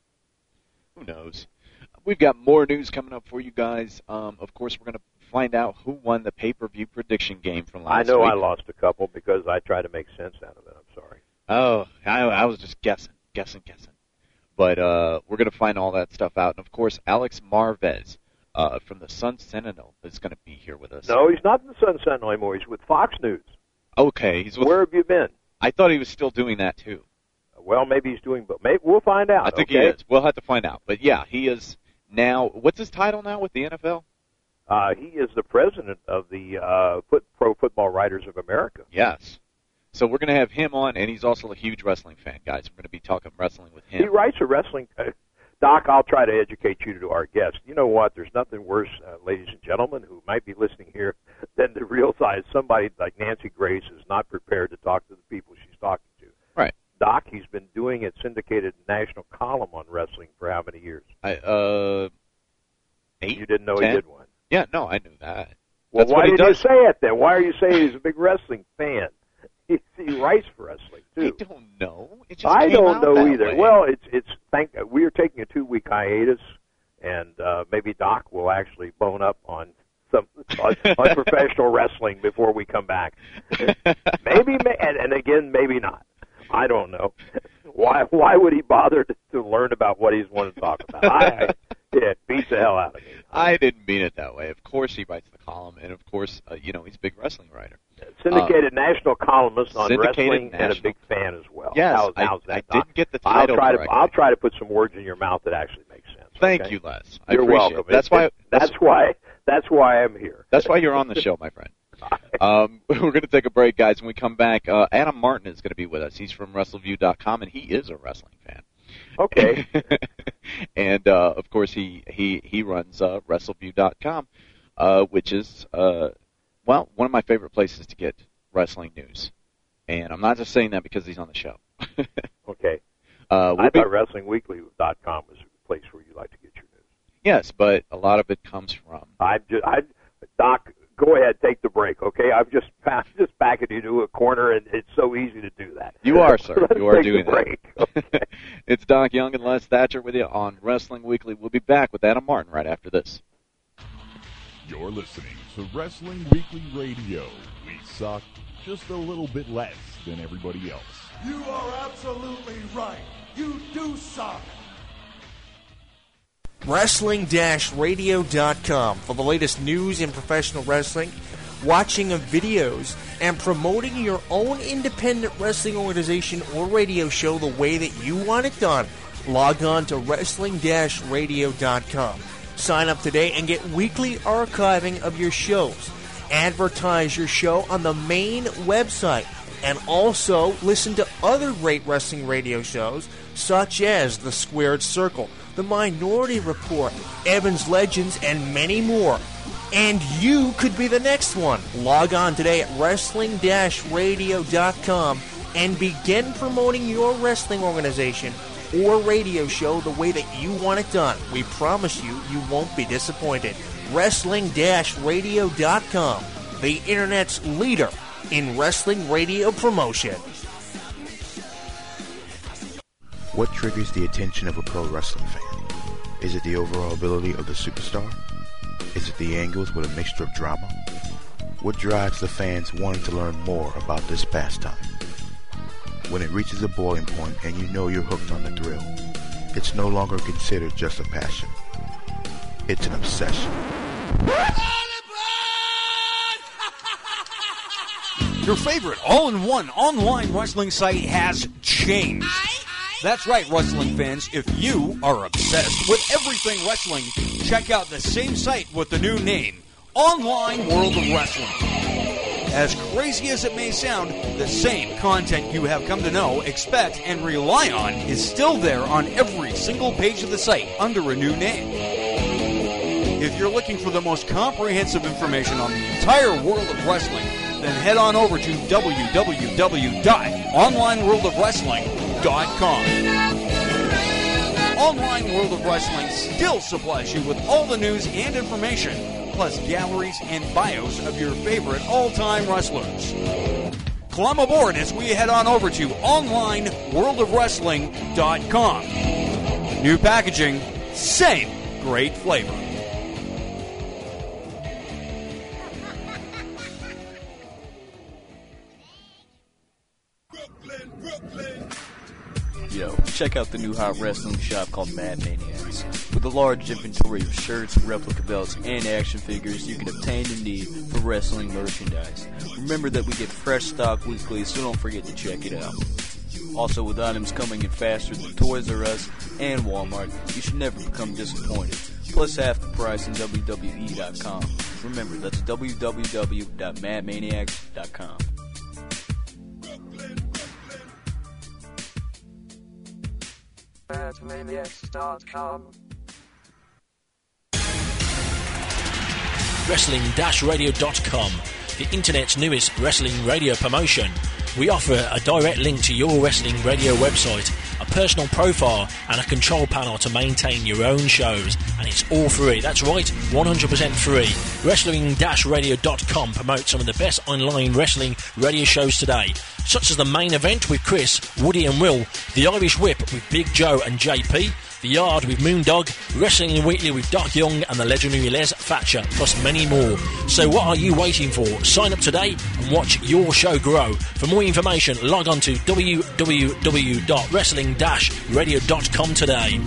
S7: Who knows? We've got more news coming up for you guys. Um, of course, we're going to find out who won the pay-per-view prediction game from last
S8: week. I know
S7: week.
S8: I lost a couple because I tried to make sense out of it. I'm sorry.
S7: Oh, I, I was just guessing, guessing, guessing. But uh, we're going to find all that stuff out. And, of course, Alex Marvez uh, from the Sun Sentinel is going to be here with us.
S8: No, he's not in the Sun Sentinel anymore. He's with Fox News.
S7: Okay. He's with,
S8: Where have you been?
S7: I thought he was still doing that, too.
S8: Well, maybe he's doing both. Maybe we'll find out.
S7: I think
S8: okay?
S7: he is. We'll have to find out. But, yeah, he is now. What's his title now with the N F L?
S8: Uh, he is the president of the uh, foot, Pro Football Writers of America.
S7: Yes. So we're going to have him on, and he's also a huge wrestling fan, guys. We're going to be talking wrestling with him.
S8: He writes a wrestling. Uh, Doc, I'll try to educate you to our guest. You know what? There's nothing worse, uh, ladies and gentlemen, who might be listening here, than to realize somebody like Nancy Grace is not prepared to talk to the people she's talking to.
S7: Right.
S8: Doc, he's been doing a syndicated national column on wrestling for how many years?
S7: I, uh, eight?
S8: You didn't know
S7: ten?
S8: He did one.
S7: Yeah, no, I knew that.
S8: Well,
S7: That's
S8: why
S7: what he
S8: did
S7: does.
S8: you say it then? Why are you saying he's a big wrestling fan? He, he writes for wrestling too.
S7: I don't know. It just
S8: I
S7: came
S8: don't
S7: out
S8: know
S7: that
S8: either.
S7: way.
S8: Well, it's it's. Thank we are taking a two week hiatus, and uh, maybe Doc will actually bone up on some on, on professional wrestling before we come back. Maybe, and, and again, maybe not. I don't know. Why Why would he bother to, to learn about what he's wanting to talk about? I, I, it beats the hell out of me.
S7: I didn't mean it that way. Of course he writes the column, and of course, uh, you know, he's a big wrestling writer.
S8: Syndicated uh, national columnist on wrestling
S7: national.
S8: and a big fan as well.
S7: Yes,
S8: how's, how's
S7: I,
S8: that,
S7: I didn't get the title
S8: I'll try
S7: correctly.
S8: to I'll try to put some words in your mouth that actually make sense.
S7: Thank
S8: okay?
S7: you, Les. I
S8: You're
S7: appreciate
S8: welcome.
S7: It. That's
S8: it,
S7: why.
S8: it, that's, that's why. That's why I'm here.
S7: That's why you're on the show, my friend. Um, we're going to take a break, guys. When we come back, uh, Adam Martin is going to be with us. He's from WrestleView dot com, and he is a wrestling fan.
S8: Okay.
S7: and uh, of course, he he he runs uh, WrestleView dot com, uh, which is uh, well one of my favorite places to get wrestling news. And I'm not just saying that because he's on the show.
S8: Okay.
S7: Uh, we'll
S8: I
S7: be,
S8: thought Wrestling Weekly dot com was a place where you like to get your news.
S7: Yes, but a lot of it comes from.
S8: I just, I, Doc, go ahead, take the break, okay? I'm just just backing you to a corner, and it's so easy to do that.
S7: You are, sir.
S8: Let's
S7: You are
S8: take
S7: doing
S8: the break.
S7: that.
S8: Okay.
S7: It's Doc Young and Les Thatcher with you on Wrestling Weekly. We'll be back with Adam Martin right after this.
S3: You're listening to Wrestling Weekly Radio. We suck just a little bit less than everybody else.
S5: You are absolutely right. You do suck.
S9: Wrestling Radio dot com for the latest news in professional wrestling, watching of videos, and promoting your own independent wrestling organization or radio show the way that you want it done. Log on to Wrestling Radio dot com. Sign up today and get weekly archiving of your shows. Advertise your show on the main website. And also listen to other great wrestling radio shows such as The Squared Circle, The Minority Report, Evans Legends, and many more. And you could be the next one. Log on today at Wrestling Radio dot com and begin promoting your wrestling organization or radio show the way that you want it done. We promise you, you won't be disappointed. Wrestling Radio dot com, the Internet's leader in wrestling radio promotion.
S10: What triggers the attention of a pro wrestling fan? Is it the overall ability of the superstar? Is it the angles with a mixture of drama? What drives the fans wanting to learn more about this pastime? When it reaches a boiling point and you know you're hooked on the thrill, it's no longer considered just a passion. It's an obsession.
S11: Your favorite all-in-one online wrestling site has changed. That's right, wrestling fans. If you are obsessed with everything wrestling, check out the same site with the new name, Online World of Wrestling. As crazy as it may sound, the same content you have come to know, expect, and rely on is still there on every single page of the site under a new name. If you're looking for the most comprehensive information on the entire world of wrestling, then head on over to w w w dot online world of wrestling dot com. Online World of Wrestling still supplies you with all the news and information, plus galleries and bios of your favorite all-time wrestlers. Climb aboard as we head on over to online world of wrestling dot com. New packaging, same great flavor.
S12: Yo, check out the new hot wrestling shop called Mad Maniacs. With a large inventory of shirts, replica belts, and action figures, you can obtain your need for wrestling merchandise. Remember that we get fresh stock weekly, so don't forget to check it out. Also, with items coming in faster than Toys R Us and Walmart, you should never become disappointed. Plus half the price in w w e dot com. Remember, that's w w w dot mad maniacs dot com.
S13: mad maniacs dot com.
S14: wrestling radio dot com, the internet's newest wrestling radio promotion. We offer a direct link to your wrestling radio website, a personal profile, and a control panel to maintain your own shows, and it's all free. That's right, one hundred percent free. wrestling radio dot com promotes some of the best online wrestling radio shows today, such as The Main Event with Chris, Woody and Will, The Irish Whip with Big Joe and J P, The Yard with Moondog, Wrestling Weekly with Doc Young and the legendary Les Thatcher, plus many more. So what are you waiting for? Sign up today and watch your show grow. For more information, log on to w w w dot wrestling radio dot com today.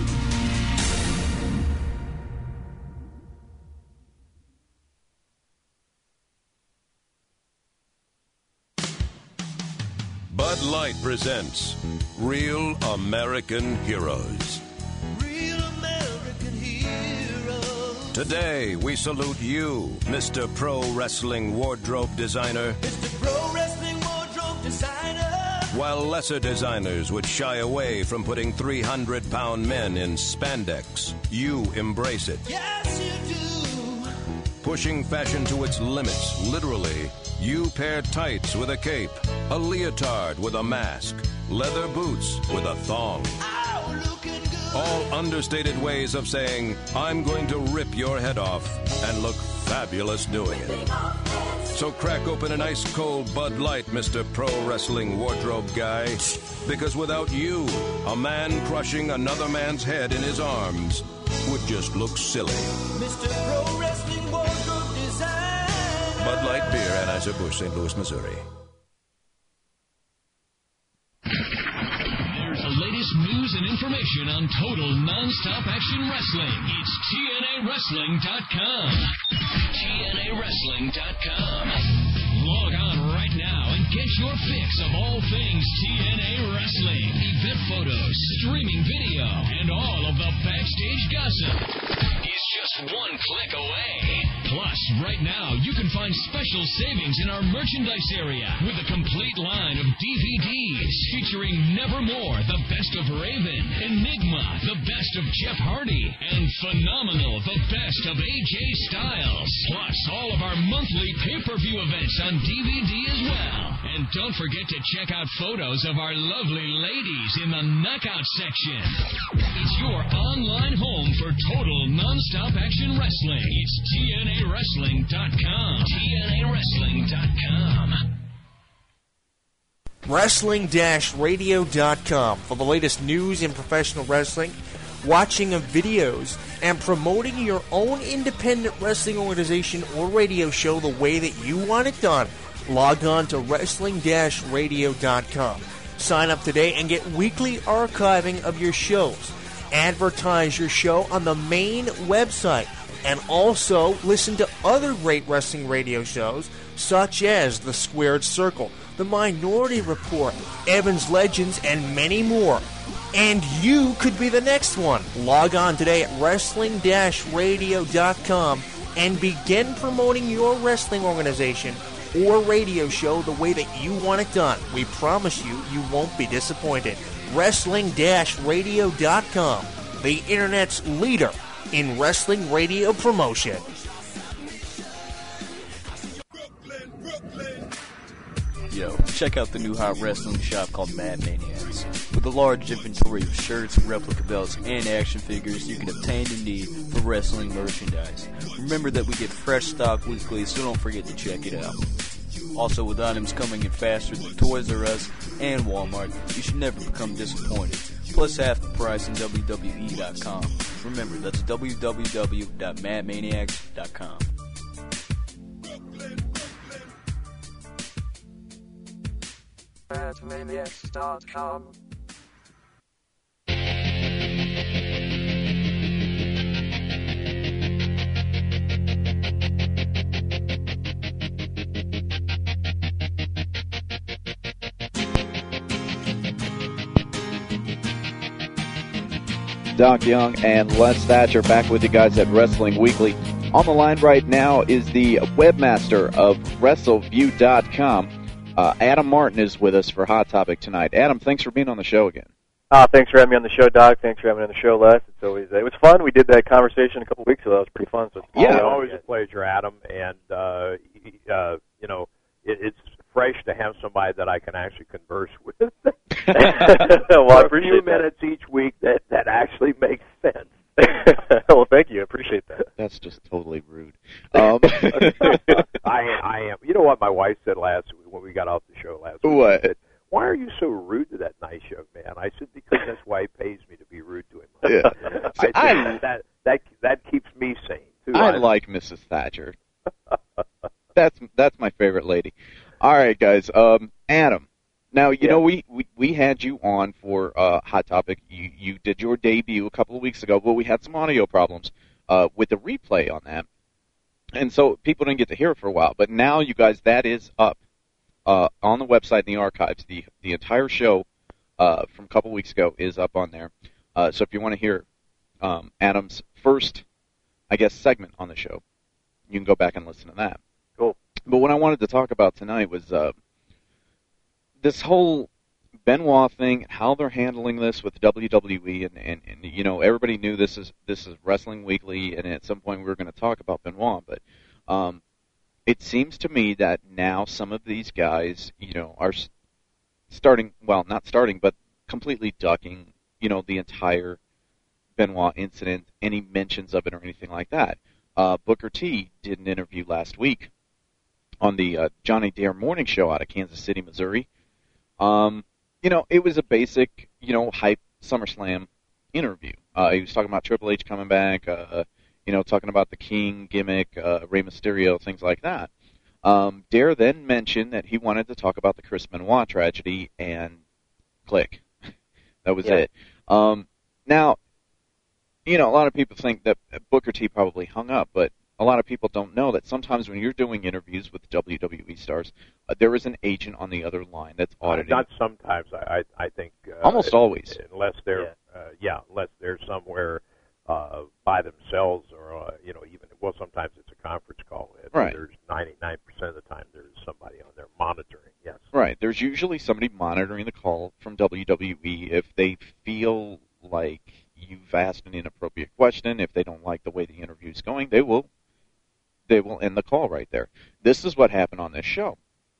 S15: Bud Light presents Real American Heroes.
S16: Real American Heroes.
S15: Today, we salute you, Mister Pro Wrestling Wardrobe Designer.
S16: Mister Pro Wrestling Wardrobe Designer.
S15: While lesser designers would shy away from putting three hundred pound men in spandex, you embrace it.
S16: Yes, you do.
S15: Pushing fashion to its limits, literally, you pair tights with a cape, a leotard with a mask, leather boots with a thong.
S16: Ow, looking good.
S15: All understated ways of saying, I'm going to rip your head off and look fabulous doing it. So crack open an ice cold Bud Light, Mister Pro Wrestling Wardrobe Guy, because without you, a man crushing another man's head in his arms would just look silly.
S16: Mister Pro Wrestling Wardrobe Designer.
S15: Bud Light Beer, Anheuser-Busch, Saint Louis, Missouri.
S17: There's the latest news and information on total non-stop action wrestling. It's T N A wrestling dot com. T N A wrestling dot com. Log on right now and get your fix of all things T N A Wrestling. Event photos, streaming video, and all of the backstage gossip is just one click away. Plus, right now, you can find special savings in our merchandise area with a complete line of D V Ds featuring Nevermore, the best of Raven, Enigma, the best of Jeff Hardy, and Phenomenal, the best of A J Styles. Plus, all of our monthly pay-per-view events on D V D as well. And don't forget to check out photos of our lovely ladies in the Knockout section. It's your online home for total non-stop action wrestling. It's T N A wrestling dot com. T N A wrestling dot com.
S9: wrestling radio dot com for the latest news in professional wrestling, watching of videos, and promoting your own independent wrestling organization or radio show the way that you want it done. Log on to wrestling radio dot com. Sign up today and get weekly archiving of your shows. Advertise your show on the main website. And also listen to other great wrestling radio shows such as The Squared Circle, The Minority Report, Evans Legends, and many more. And you could be the next one. Log on today at wrestling radio dot com and begin promoting your wrestling organization or radio show the way that you want it done. We promise you, you won't be disappointed. wrestling radio dot com, the internet's leader in wrestling radio promotion.
S12: Yo, check out the new hot wrestling shop called Mad Maniacs. With a large inventory of shirts, replica belts, and action figures you can obtain and need for wrestling merchandise. Remember that we get fresh stock weekly, so don't forget to check it out. Also, with items coming in faster than Toys R Us and Walmart, you should never become disappointed. Plus half the price in W W E dot com. Remember, that's w w w dot mad maniacs dot com.
S13: mad maniacs dot com.
S7: Doc Young and Les Thatcher back with you guys at Wrestling Weekly. On the line right now is the webmaster of Wrestle View dot com. Uh, Adam Martin is with us for Hot Topic tonight. Adam, thanks for being on the show again.
S18: Uh, thanks for having me on the show, Doc. Thanks for having me on the show, Les. It's always it was fun. We did that conversation a couple weeks ago. That was pretty fun. So it's
S8: Yeah,
S18: fun.
S8: always a pleasure, Adam. And, uh, uh, you know, it, it's fresh to have somebody that I can actually converse with.
S18: Well,
S8: For
S18: I
S8: a
S18: appreciate
S8: few
S18: that.
S8: minutes each week that, that actually makes sense.
S18: Well, thank you. I appreciate that.
S7: That's just totally rude. Um,
S8: I, I am. You know what my wife said last week when we got off the show last week?
S7: What?
S8: She said, "Why are you so rude to that nice young man?" I said, "Because that's why he pays me to be rude to him."
S7: Yeah.
S8: I said,
S7: I-
S8: that, that that keeps me sane too.
S7: I like Missus Thatcher. That's that's my favorite lady. All right, guys. Um, Adam. Now you
S8: Yeah.
S7: know we, we, we had you on for uh, Hot Topic. You you did your debut a couple of weeks ago, but we had some audio problems uh, with the replay on that, and so people didn't get to hear it for a while. But now, you guys, that is up uh, on the website in the archives. The the entire show uh, from a couple of weeks ago is up on there. Uh, so if you want to hear um, Adam's first, I guess, segment on the show, you can go back and listen to that.
S18: Cool.
S7: But what I wanted to talk about tonight was uh, this whole Benoit thing, how they're handling this with W W E, and, and, and you know, everybody knew this is this is Wrestling Weekly, and at some point we were going to talk about Benoit, but um, it seems to me that now some of these guys, you know, are s- starting, well, not starting, but completely ducking, you know, the entire Benoit incident, any mentions of it or anything like that. Uh, Booker T did an interview last week on the uh, Johnny Dare Morning Show out of Kansas City, Missouri. Um, you know, it was a basic, you know, hype SummerSlam interview. Uh, he was talking about Triple H coming back, uh, you know, talking about the King gimmick, uh, Rey Mysterio, things like that. Um, Dare then mentioned that he wanted to talk about the Chris Benoit tragedy, and click. That was
S18: Yeah.
S7: it. Um, now, you know, a lot of people think that Booker T probably hung up, but a lot of people don't know that sometimes when you're doing interviews with W W E stars, uh, there is an agent on the other line that's auditing.
S8: Uh, not sometimes. I I, I think uh,
S7: Almost always.
S8: unless they're yeah, uh, yeah unless they're somewhere uh, by themselves, or uh, you know, even well, sometimes it's a conference call.
S7: Right.
S8: There's ninety-nine percent of the time there's somebody on there monitoring. Yes.
S7: Right. There's usually somebody monitoring the call from W W E if they feel like you've asked an inappropriate question. If they don't like the way the interview's going, they will they will end the call right there. This is what happened on this show.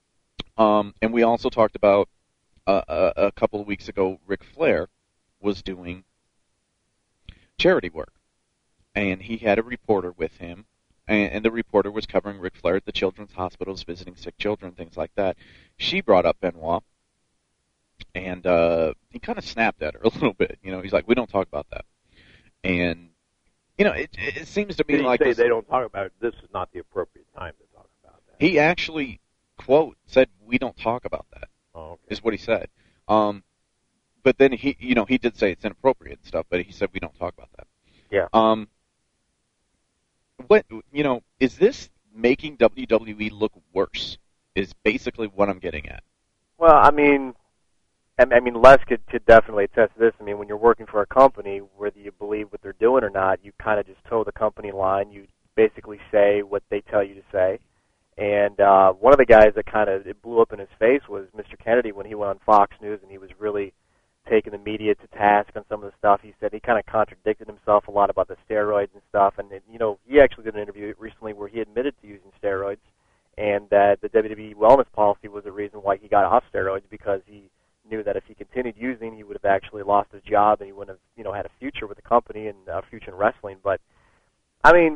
S7: Um, and we also talked about uh, a, a couple of weeks ago, Ric Flair was doing charity work, and he had a reporter with him, and, and the reporter was covering Ric Flair at the children's hospitals, visiting sick children, things like that. She brought up Benoit, and uh, he kind of snapped at her a little bit. You know, he's like, "We don't talk about that." And you know, it, it seems to me
S8: Did he
S7: like
S8: say
S7: this,
S8: they don't talk about it? This is not the appropriate time to talk about that.
S7: he actually quote said, "We don't talk about that."
S8: Oh, okay.
S7: Is what he said. Um, but then he, you know, he did say it's inappropriate and stuff, but he said we don't talk about that.
S18: Yeah.
S7: Um, what you know is this making W W E look worse? Is basically what I'm getting at.
S18: Well, I mean, I I mean, Les could, could definitely attest to this. I mean, when you're working for a company, whether you believe what they're doing or not, you kind of just toe the company line. You basically say what they tell you to say. And uh, one of the guys that kind of it blew up in his face was Mister Kennedy when he went on Fox News, and he was really taking the media to task on some of the stuff he said. He kind of contradicted himself a lot about the steroids and stuff. And, you know, he actually did an interview recently where he admitted to using steroids, and that the W W E wellness policy was the reason why he got off steroids, because he knew that if he continued using, he would have actually lost his job and he wouldn't have, you know, had a future with the company and a future in wrestling. But, I mean,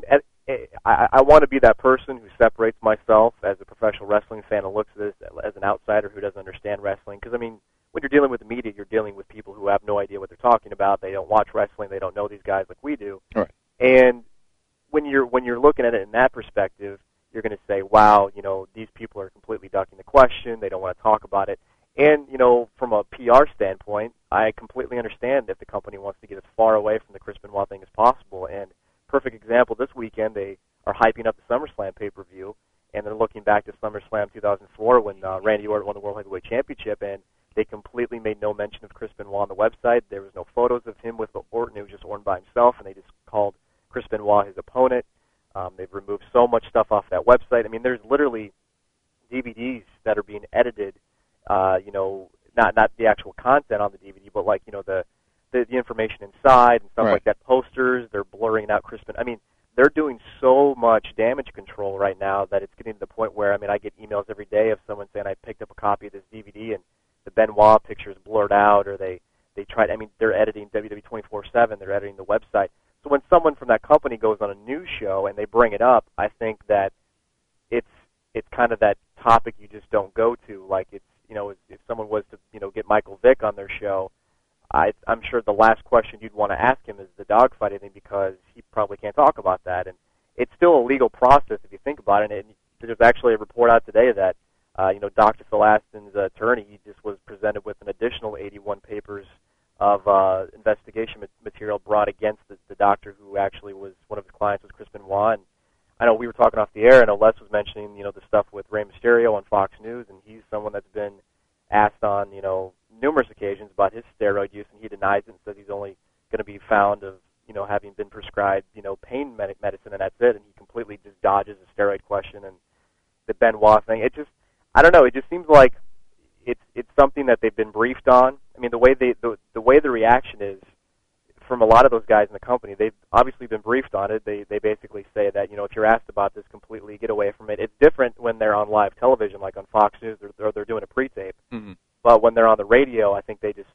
S18: I, I want to be that person who separates myself as a professional wrestling fan and looks at this as an outsider who doesn't understand wrestling. Because, I mean, when you're dealing with the media, you're dealing with people who have no idea what they're talking about. They don't watch wrestling. They don't know these guys like we do.
S7: Right.
S18: And when you're when you're looking at it in that perspective, you're going to say, wow, you know, these people are completely ducking the question. They don't want to talk about it. And, you know, from a P R standpoint, I completely understand if the company wants to get as far away from the Chris Benoit thing as possible. And perfect example, this weekend they are hyping up the SummerSlam pay-per-view, and they're looking back to SummerSlam two thousand four when uh, Randy Orton won the World Heavyweight Championship, and they completely made no mention of Chris Benoit on the website. There was no photos of him with Orton. It was just Orton by himself, and they just called Chris Benoit his opponent. Um, they've removed so much stuff off that website. I mean, there's literally D V Ds that are being edited, uh, you know, not not the actual content on the D V D, but like, you know, the the, the information inside and stuff
S7: Right.
S18: like that. Posters, they're blurring out Chris Benoit. I mean, they're doing so much damage control right now that it's getting to the point where, I mean, I get emails every day of someone saying I picked up a copy of this D V D and the Benoit picture is blurred out, or they, they tried, I mean, they're editing W W E twenty-four seven, they're editing the website. So when someone from that company goes on a news show and they bring it up, I think that it's it's kind of that topic you just don't go to. Like, it's, you know, if, if someone was to, you know, get Michael Vick on their show, I, I'm sure the last question you'd want to ask him is the dogfighting thing, because he probably can't talk about that. And it's still a legal process if you think about it. And there's actually a report out today that, uh, you know, Doctor Phil Aston's attorney, he just was presented with an additional eighty-one papers of uh, investigation material brought against the, the doctor who actually was one of his clients was Chris Benoit. And I know we were talking off the air. I know Les was mentioning, you know, the stuff with Rey Mysterio on Fox News, and he's someone that's been asked on, you know, numerous occasions about his steroid use, and he denies it and says he's only going to be found of, you know, having been prescribed, you know, pain med- medicine, and that's it. And he completely just dodges the steroid question and the Benoit thing. It just, I don't know. It just seems like it's it's something that they've been briefed on. I mean, the way they the the way the reaction is from a lot of those guys in the company, they've obviously been briefed on it. They they basically say that, you know, if you're asked about this, completely get away from it. It's different when they're on live television, like on Fox News, or they're doing a pre-tape.
S7: Mm-hmm.
S18: But when they're on the radio, I think they just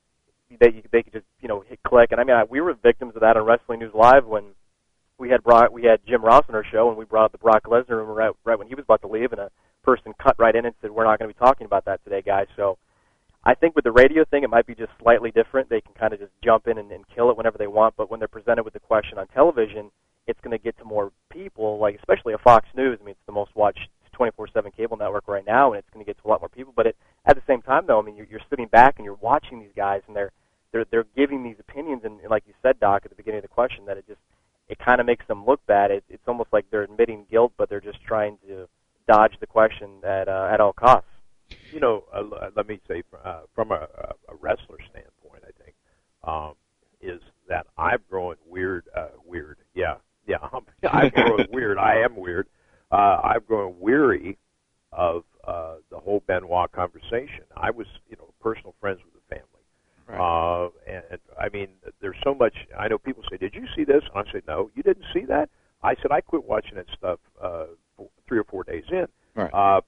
S18: they they could just, you know, hit click. And I mean, I, we were victims of that on Wrestling News Live when we had Brock, we had Jim Ross on our show, and we brought up the Brock Lesnar rumor right, right when he was about to leave, and a person cut right in and said, "We're not going to be talking about that today, guys." So I think with the radio thing, it might be just slightly different. They can kind of just jump in and, and kill it whenever they want. But when they're presented with the question on television, it's going to get to more people, like especially a Fox News. I mean, it's the most watched twenty-four seven cable network right now, and it's going to get to a lot more people. But it, at the same time, though, I mean, you're, you're sitting back and you're watching these guys, and they're they're they're giving these opinions, and, and like you said, Doc, at the beginning of the question, that it just it kind of makes them look bad. It, it's almost like they're admitting guilt, but they're just trying to dodge the question at uh, at all costs.
S8: You know, uh, let me say, uh, from a, a wrestler standpoint, I think, um, is that I've grown weird, uh, weird, yeah, yeah, I'm, I've grown weird, I am weird, uh, I've grown weary of uh, the whole Benoit conversation. I was, you know, personal friends with the family. Right. Uh, and, and, I mean, there's so much, I know people say, did you see this? And I said, no, you didn't see that? I said, I quit watching that stuff uh, four, three or four days in.
S7: Right.
S8: Uh,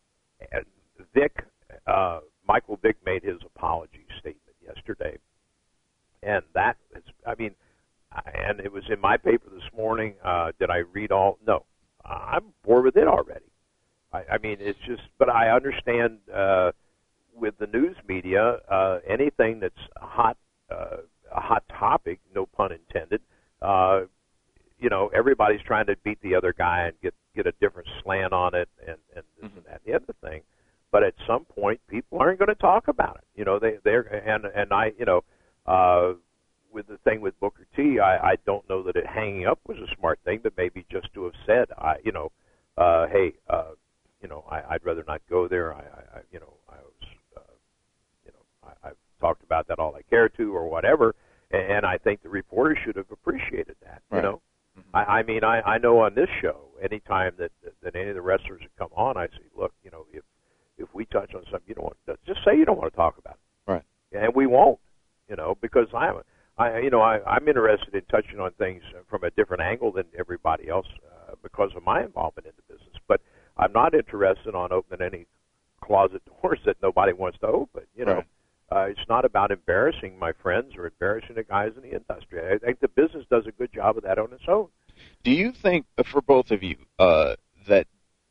S8: and Vic, uh, Michael Vick made his apology statement yesterday, and that is, I mean, and it was in my paper this morning. Uh, did I read all? No, I'm bored with it already. I, I mean, it's just, but I understand uh, with the news media, uh, anything that's hot, uh, a hot topic, no pun intended. Uh, you know, everybody's trying to beat the other guy and get get a different slant on it, and and this mm-hmm. and that, and the other thing. But at some point, people aren't going to talk about it. You know, they they're and and I, you know, uh, with the thing with Booker T, I, I don't know that it hanging up was a smart thing, but maybe just to have said, I, you know, uh, hey, uh, you know, I, I'd rather not go there. I, I, I you know, I was, uh, you know, I, I've talked about that all I care to, or whatever. And, and I think the reporter should have appreciated that. Right. You know, mm-hmm. I, I mean, I, I know on this show, anytime that that any of the wrestlers have come on, I say, look, you know, if if we touch on something you don't want to, just say you don't want to talk about it.
S7: Right.
S8: and we won't, you know, because I'm, I, you know, I, I'm interested in touching on things from a different angle than everybody else uh, because of my involvement in the business. But I'm not interested on opening any closet doors that nobody wants to open. You know, right. uh, it's not about embarrassing my friends or embarrassing the guys in the industry. I think the business does a good job of that on its own.
S7: Do you think, for both of you, uh, that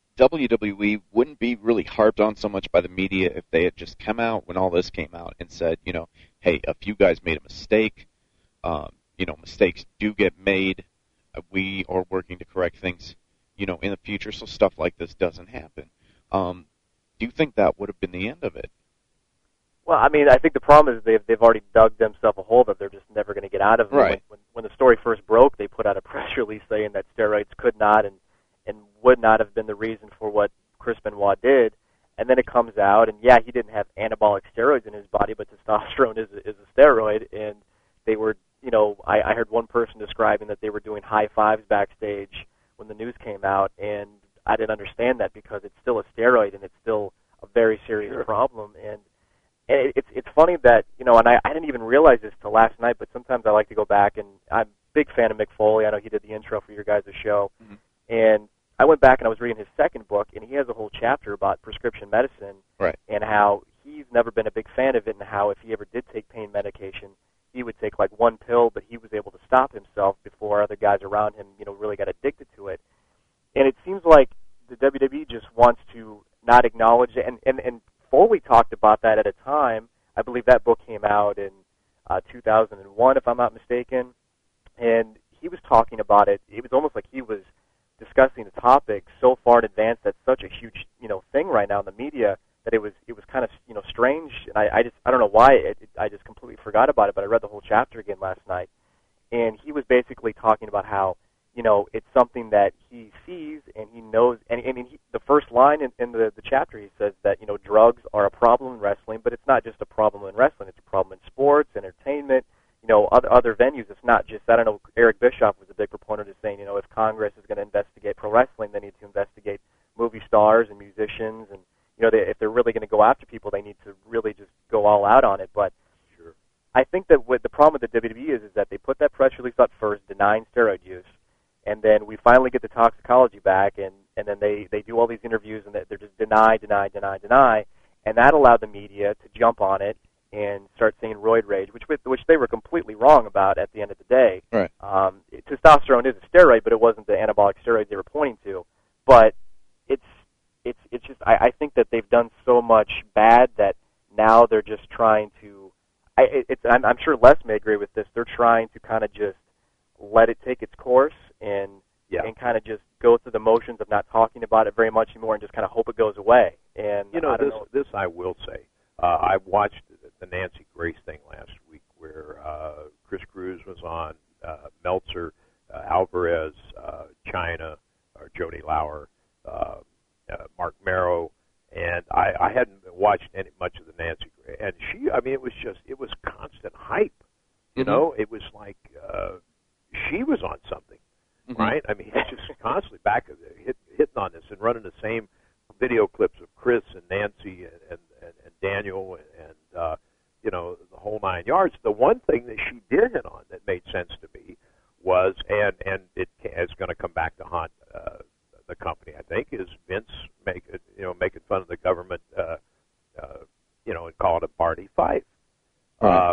S7: W W E wouldn't be really harped on so much by the media if they had just come out when all this came out and said, you know, hey, a few guys made a mistake. Um, you know, mistakes do get made. Uh, we are working to correct things, you know, in the future, so stuff like this doesn't happen. Um, do you think that would have been the end of it?
S18: Well, I mean, I think the problem is they've they've already dug themselves a hole that they're just never going to get out of.
S7: Right.
S18: When, when the story first broke, they put out a press release saying that steroids could not and and would not have been the reason for what Chris Benoit did. And then it comes out, and yeah, he didn't have anabolic steroids in his body, but testosterone is a, is a steroid, and they were, you know, I, I heard one person describing that they were doing high fives backstage when the news came out, and I didn't understand that because it's still a steroid and it's still a very serious
S8: Sure.
S18: problem. And, and it, it's it's funny that, you know, and I, I didn't even realize this till last night, but sometimes I like to go back, and I'm a big fan of Mick Foley. I know he did the intro for your guys' show.
S7: Mm-hmm.
S18: And I went back and I was reading his second book, and he has a whole chapter about prescription medicine
S7: right.
S18: and how he's never been a big fan of it, and how if he ever did take pain medication, he would take like one pill, but he was able to stop himself before other guys around him, you know, really got addicted to it. And it seems like the W W E just wants to not acknowledge it. And, and, and Foley talked about that at a time. I believe that book came out in uh, two thousand one, if I'm not mistaken. And he was talking about it. It was almost like he was discussing the topic so far in advance that's such a huge, you know, thing right now in the media that it was it was kind of, you know, strange. And I, I just I don't know why it, it, I just completely forgot about it. But I read the whole chapter again last night, and he was basically talking about how, you know, it's something that he sees and he knows. And I mean, he, the first line in, in the the chapter, he says that, you know, drugs are a problem in wrestling, but it's not just a problem in wrestling. It's a problem in sports, entertainment, you know, other other venues. It's not just, I don't know, Eric Bischoff was a big proponent of saying, you know, if Congress is going to investigate pro wrestling, they need to investigate movie stars and musicians, and, you know, they, if they're really going to go after people, they need to really just go all out on it. But
S8: sure.
S18: I think that what the problem with the W W E is, is that they put that press release out first denying steroid use, and then we finally get the toxicology back, and, and then they, they do all these interviews, and they're just deny, deny, deny, deny, and that allowed the media to jump on it and start saying roid rage, which which they were completely wrong about at the end of the day.
S7: Right.
S18: Um, testosterone is a steroid, but it wasn't the anabolic steroids they were pointing to. But it's it's it's just I, I think that they've done so much bad that now they're just trying to. I it's I'm, I'm sure Les may agree with this. They're trying to kind of just let it take its course and
S8: yeah.
S18: and kind of just go through the motions of not talking about it very much anymore and just kind of hope it goes away. And
S8: you know,
S18: I don't
S8: this
S18: know.
S8: this I will say. Uh, I watched the Nancy Grace thing last week, where uh, Chris Cruz was on, uh, Meltzer, uh, Alvarez, uh, China, or Jody Lauer, uh, uh, Mark Marrow, and I, I hadn't watched any much of the Nancy Grace, and she, I mean, it was just, it was constant hype, you
S7: Mm-hmm.
S8: know, it was like uh, she was on something,
S7: Mm-hmm.
S8: right? I mean, just constantly back hit, hitting on this and running the same video clips of Chris and Nancy and, and, and, and Daniel and, and uh, you know, the whole nine yards. The one thing that she did hit on that made sense to me was, and and it is going to come back to haunt uh, the company, I think, is Vince make you know making fun of the government, uh, uh, you know, and call it a party fight.
S7: Right.
S8: Uh,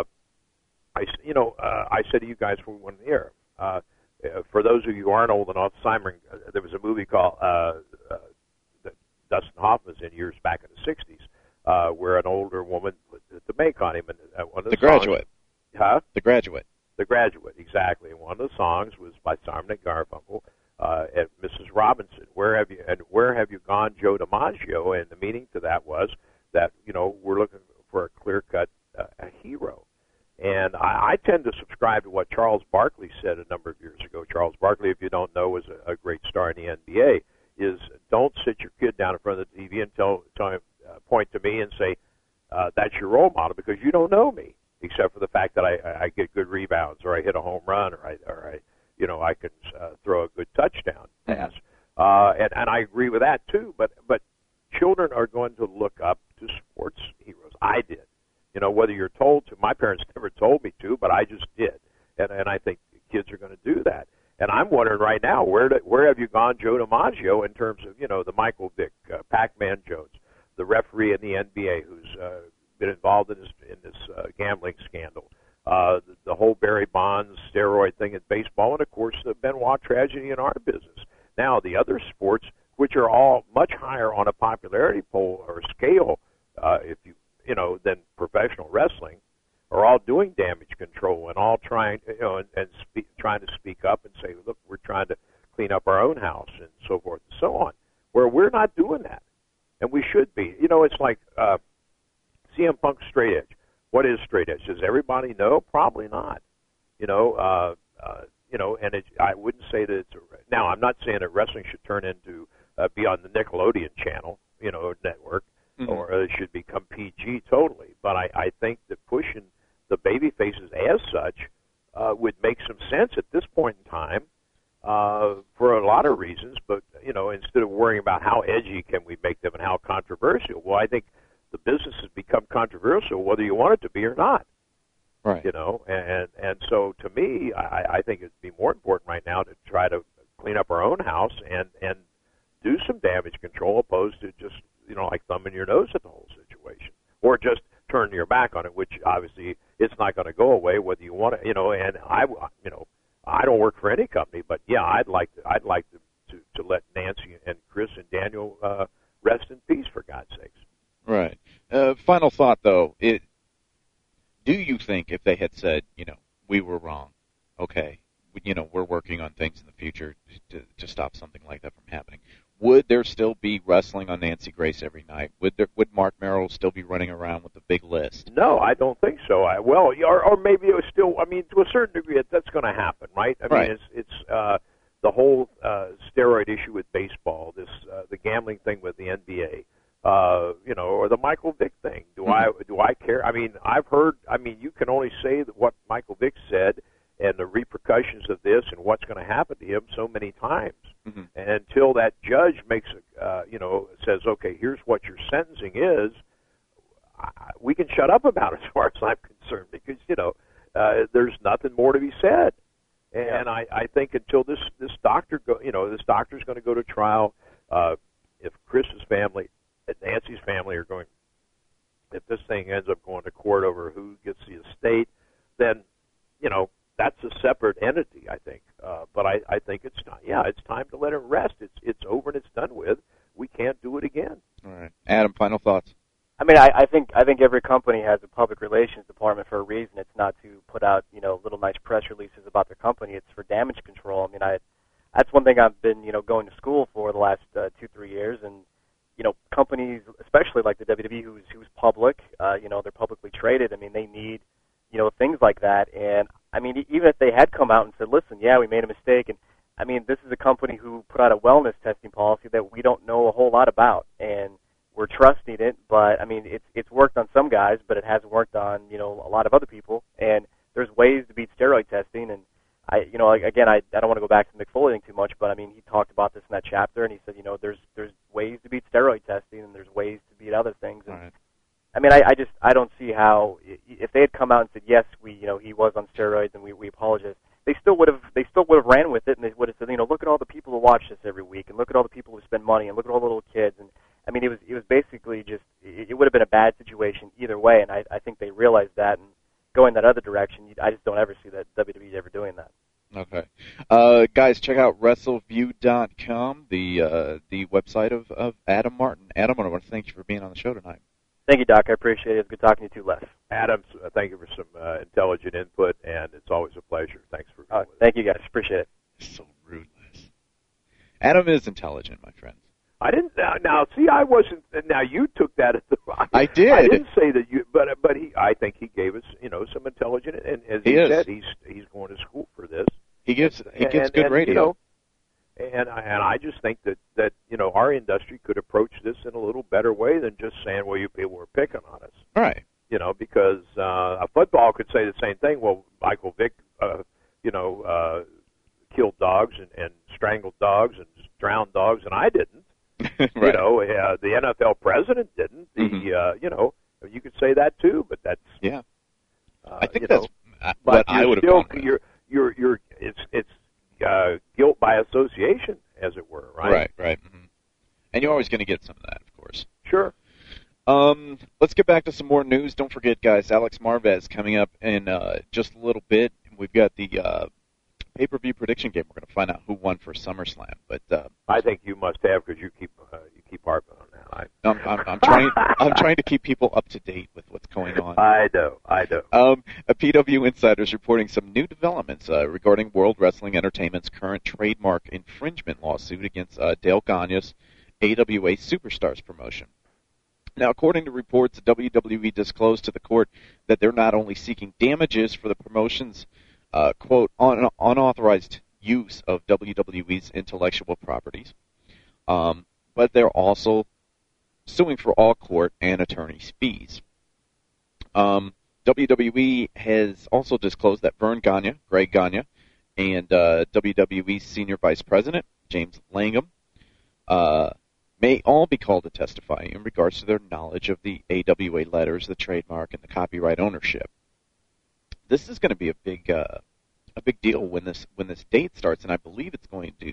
S8: I you know uh, I said to you guys when we went on the air. Uh, for those of you who aren't old enough, Simon, uh, there was a movie called uh, uh, that Dustin Hoffman was in years back in the sixties. Uh, where an older woman put the make on him, and uh, one of the,
S7: The
S8: songs,
S7: Graduate.
S8: huh?
S7: The Graduate.
S8: The Graduate, exactly. And one of the songs was by Simon and Garfunkel, uh, and Missus Robinson. Where have you and where have you gone, Joe DiMaggio? And the meaning to that was that you know we're looking for a clear-cut uh, a hero. And I, I tend to subscribe to what Charles Barkley said a number of years ago. Charles Barkley, if you don't know, was a, a great star in the N B A. Is don't sit your kid down in front of the T V and tell, tell him. Uh, point to me and say, uh, that's your role model because you don't know me, except for the fact that I, I get good rebounds or I hit a home run or I, or I you know, I can uh, throw a good touchdown pass. Uh, and, and I agree with that too, but, but children are going to look up to sports heroes. I did. You know, whether you're told to. My parents never told me to, but I just did, and and I think kids are going to do that. And I'm wondering right now, where do, where have you gone, Joe DiMaggio, in terms of, you know, the Michael Vick, uh, Pac-Man Jones, the referee in the N B A who's uh, been involved in this in this uh, gambling scandal, uh, the, the whole Barry Bonds steroid thing in baseball, and of course the Benoit tragedy in our business. Now the other sports, which are all much higher on a popularity poll or scale, uh, if you you know, than professional wrestling, are all doing damage control and all trying, you know, and, and speak, trying to speak up and say, look, we're trying to clean up our own house and so forth and so on. Where we're not doing that, and we should be. You know, it's like uh, C M Punk's straight edge. What is straight edge? Does everybody know? Probably not. You know, uh, uh, you know, and it, I wouldn't say that it's a, now. I'm not saying that wrestling should turn into uh, be on the Nickelodeon channel, you know, network, mm-hmm. or it should become P G totally. But I, I think that pushing the baby faces as such uh, would make some sense at this point in time uh, for a lot of reasons. But, you know, instead of worrying about how edgy can we make them and how controversial, well, I think the business has become controversial whether you want it to be or not.
S7: Right.
S8: You know, and and so to me, I, I think it'd be more important right now to try to clean up our own house and, and do some damage control opposed to just, you know, like thumbing your nose at the whole situation. Or just turn your back on it, which obviously it's not going to go away whether you want to, you know. And I, you know, I don't work for any company, but yeah, I'd like to, I'd like to, to, to let Nancy and Chris and Daniel uh, rest in peace, for God's sakes.
S7: Right. Uh, final thought, though, it, do you think if they had said, you know, we were wrong, okay, you know, we're working on things in the future to, to stop something like that from happening, would there still be wrestling on Nancy Grace every night? Would there, would Mark Merrill still be running around with the big list?
S8: No, I don't think so. I, well, or, or maybe it was still. I mean, to a certain degree, that's going to happen, right? I
S7: right.
S8: mean, it's it's uh, the whole uh, steroid issue with baseball, this uh, the gambling thing with the N B A, uh, you know, or the Michael Vick thing. Do mm-hmm. I do I care? I mean, I've heard. I mean, you can only say that what Michael Vick said and the repercussions of this and what's going to happen to him so many times. Mm-hmm. And until that judge makes a, uh, you know, says, okay, here's what your sentencing is, I, we can shut up about it as far as I'm concerned because, you know, uh, there's nothing more to be said. And yeah. I, I think until this, this doctor, go, you know, this doctor's going to go to trial, uh, if Chris's family and Nancy's family are going, if this thing ends up going to court over who gets the estate, then, you know, that's a separate entity, I think. Uh, but I, I think it's time. Yeah, it's time to let it rest. It's it's over and it's done with. We can't do it again.
S7: All right, Adam. Final thoughts.
S18: I mean, I, I think I think every company has a public relations department for a reason. It's not to put out, you know, little nice press releases about their company. It's for damage control. I mean, I that's one thing I've been, you know, going to school for the last uh, two three years, and you know, companies, especially like the W W E, who's who's public, uh, you know, they're publicly traded. I mean, they need, you know, things like that. And I mean, even if they had come out and said, listen, yeah, we made a mistake, and I mean, this is a company who put out a wellness testing policy that we don't know a whole lot about, and we're trusting it, but I mean, it's it's worked on some guys, but it hasn't worked on, you know, a lot of other people, and there's ways to beat steroid testing, and I, you know, again, I, I don't want to go back to the McFoley thing too much, but I mean, he talked about this in that chapter, and he said, you know, there's there's ways to beat steroid testing, and there's ways to beat other things, and
S7: right.
S18: I mean, I, I just I don't see how if they had come out and said yes, we you know he was on steroids and we, we apologize, they still would have they still would have ran with it and they would have said, you know, look at all the people who watch this every week and look at all the people who spend money and look at all the little kids, and I mean it was it was basically just it, it would have been a bad situation either way, and I I think they realized that, and going that other direction, I just don't ever see that W W E ever doing that.
S7: Okay, uh, guys, check out WrestleView dot com, the uh, the website of, of Adam Martin. Adam, I want to thank you for being on the show tonight.
S18: Thank you, Doc. I appreciate it. It's good talking to you too, Les.
S8: Adam, uh, thank you for some uh, intelligent input, and it's always a pleasure. Thanks for
S18: being uh, Thank you, guys. Appreciate it.
S7: So rude, Les. Adam is intelligent, my friends.
S8: I didn't. Now, now, see, I wasn't. Now, you took that as the. I,
S7: I did.
S8: I didn't say that you, but but he. I think he gave us, you know, some intelligent, and as he,
S7: he
S8: said, he's he's going to school for this.
S7: He gives he gives
S8: and,
S7: good
S8: and,
S7: radio.
S8: You know, And I, and I just think that, that, you know, our industry could approach this in a little better way than just saying, well, you people were picking on us.
S7: Right.
S8: You know, because uh, a football could say the same thing. Well, Michael Vick, uh, you know, uh, killed dogs and, and strangled dogs and drowned dogs, and I didn't.
S7: Right.
S8: You know, uh, the N F L president didn't. The,
S7: mm-hmm.
S8: uh, you know, Well, you could say that too, but that's
S7: yeah.
S8: Uh,
S7: I think
S8: you
S7: that's
S8: know,
S7: what
S8: but
S7: I
S8: you're
S7: would have
S8: still,
S7: gone with.
S8: You're, you're, you're, it's, it's uh, guilt by association, as it were, right?
S7: Right, right. Mm-hmm. And you're always going to get some of that, of course.
S8: Sure.
S7: Um, let's get back to some more news. Don't forget, guys, Alex Marvez coming up in uh, just a little bit. We've got the uh, pay-per-view prediction game. We're going to find out who won for SummerSlam. But uh,
S8: I think you must have because you keep uh, you keep harping on that. I...
S7: I'm, I'm, I'm trying. I'm trying to keep people up to date with what's going on.
S8: I know. I know.
S7: Um, a P W Insider is reporting some new developments uh, regarding World Wrestling Entertainment's current trademark infringement lawsuit against uh, Dale Gagne's A W A Superstars promotion. Now, according to reports, W W E disclosed to the court that they're not only seeking damages for the promotion's, uh, quote, un- unauthorized use of W W E's intellectual properties, um, but they're also suing for all court and attorney's fees. Um, W W E has also disclosed that Vern Gagne, Greg Gagne, and uh, W W E's Senior Vice President, James Langham, uh, may all be called to testify in regards to their knowledge of the A W A letters, the trademark, and the copyright ownership. This is going to be a big, uh, a big deal when this when this date starts, and I believe it's going to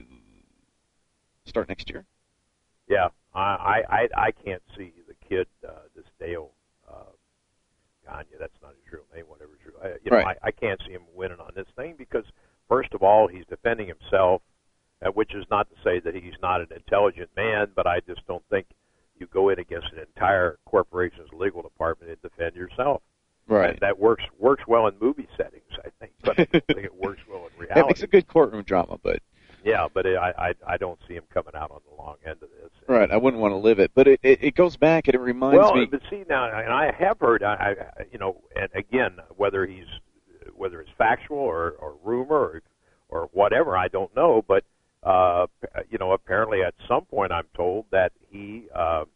S7: start next year.
S8: Yeah, I I I can't see the kid, uh, this Dale uh, Gagne. That's not his real name, whatever his real. I, you know,
S7: Right.
S8: I, I can't see him winning on this thing because first of all, he's defending himself. Uh, which is not to say that he's not an intelligent man, but I just don't think you go in against an entire corporation's legal department and defend yourself.
S7: Right.
S8: And that works works well in movie settings, I think, but I don't think it works well in reality.
S7: It makes a good courtroom drama, but
S8: Yeah, but it, I, I I don't see him coming out on the long end of this.
S7: right, I wouldn't want to live it. But it, it, it goes back and it reminds
S8: well,
S7: me.
S8: but see now, and I have heard, I, I you know, and again, whether he's whether it's factual or, or rumor or, or whatever, I don't know, but. Uh, you know, apparently at some point I'm told that he, uh,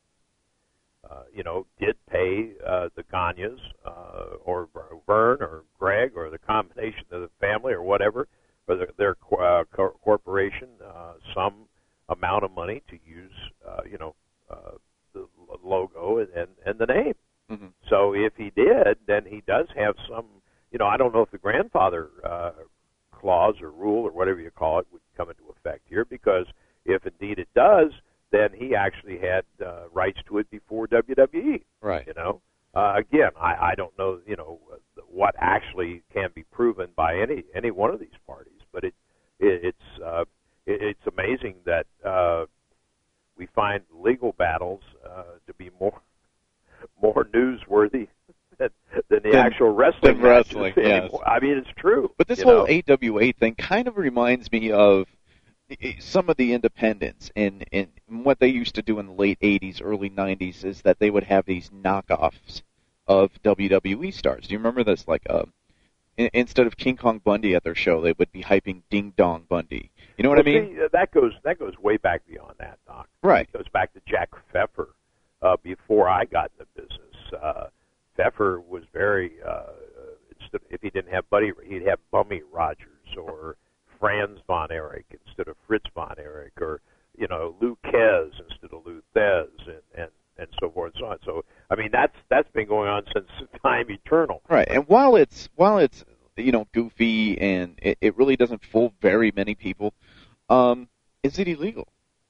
S8: uh, you know, did pay uh, the Gagnes uh, or Vern or Greg or the combination of the family or whatever, or their, their uh, co- corporation, uh, some amount of money to use, uh, you know, uh, the logo and, and, and the name.
S7: Mm-hmm.
S8: So if he did, then he does have some, you know, I don't know if the grandfather uh, clause or rule or whatever you call it would come into effect here, because if indeed it does, then he actually had uh, rights to it before W W E.
S7: Right.
S8: You know, uh, again, I, I don't know, you know, what actually can be proven by any any one of these parties, but it, it it's uh, it, it's amazing that uh, we find legal battles uh, to be more more newsworthy than, than the
S7: Than-
S8: actual wrestling.
S7: than wrestling,
S8: matches
S7: yes.
S8: anymore. I mean, it's true.
S7: But this
S8: you
S7: whole
S8: know?
S7: A W A thing kind of reminds me of some of the independents, and, and what they used to do in the late eighties, early nineties is that they would have these knockoffs of W W E stars. Do you remember this? Like, uh, in, instead of King Kong Bundy at their show, they would be hyping Ding Dong Bundy. You know what
S8: Well,
S7: I mean?
S8: see, uh, that goes that goes way back beyond that, Doc.
S7: Right.
S8: It goes back to Jack Pfeffer. Uh, before I got in the business, uh, Pfeffer was very. Uh, instead, if he didn't have Buddy, he'd have Bummy Rogers or Franz von Erich instead of Fritz von Erich, or you know Lou Kez instead of Lou Thez, and, and and so forth and so on. So I mean that's that's been going on since time eternal.
S7: Right. And while it's while it's you know goofy and it, it really doesn't fool very many people, um, is it illegal?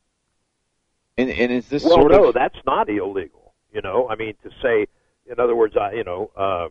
S7: And and is this
S8: well,
S7: sort
S8: no,
S7: of
S8: that's not illegal. You know, I mean to say, in other words, I you know. Uh,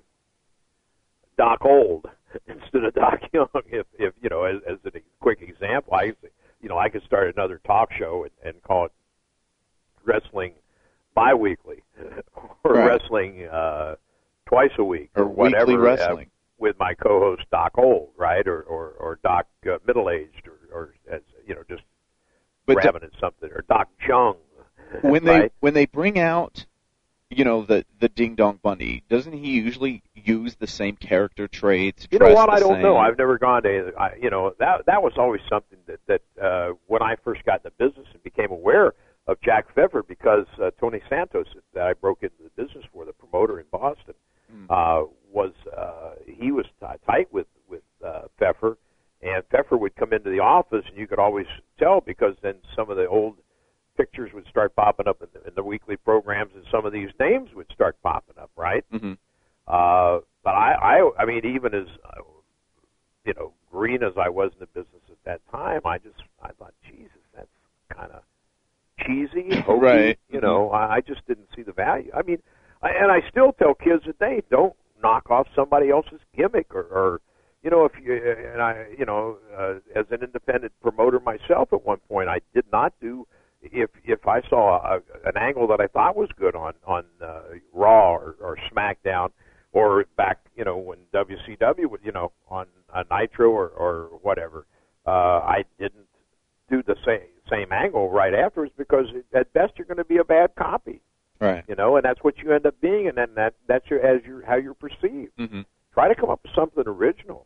S8: Doc Old instead of Doc Young. If, if you know, as, as a quick example, I, you know, I could start another talk show and, and call it Wrestling Biweekly or
S7: Right.
S8: Wrestling uh, Twice a Week
S7: Or
S8: or, whatever.
S7: Weekly Wrestling.
S8: Uh, with my co-host Doc Old, right, or or, or Doc uh, Middle Aged, or, or as you know, just
S7: But
S8: grabbing at something, or Doc Jung.
S7: when they
S8: right?
S7: when they bring out you know the the Ding Dong Bundy, doesn't he usually use the same character traits?
S8: You know
S7: dress
S8: what?
S7: the
S8: I don't
S7: same?
S8: know. I've never gone to. I, you know that that was always something that that uh, when I first got in the business and became aware of Jack Pfeffer, because uh, Tony Santos that I broke into the business for, the promoter in Boston,
S7: Mm.
S8: uh, was uh, he was t- tight with with uh, Pfeffer, and Pfeffer would come into the office, and you could always tell because then some of the old pictures would start popping up in the, in the weekly programs, and some some of these names would start popping up, right?
S7: Mm-hmm.
S8: Uh, but I, I, I mean, even as uh, you know, green as I was in the business at that time, I just, I thought, Jesus, that's kind of cheesy, hokey.
S7: Right.
S8: You know, I, I just didn't see the value. I mean, I, and I still tell kids today, don't knock off somebody else's gimmick, or, or you know, if you and I, you know, uh, as an independent promoter myself at one point, I did not do. If if I saw a, an angle that I thought was good on on uh, Raw or, or SmackDown, or back, you know, when W C W would, you know, on a Nitro or, or whatever, uh, I didn't do the same same angle right afterwards, because at best you're going to be a bad copy,
S7: right?
S8: You know, and that's what you end up being, and then that that's your as your how you're perceived.
S7: Mm-hmm.
S8: Try to come up with something original.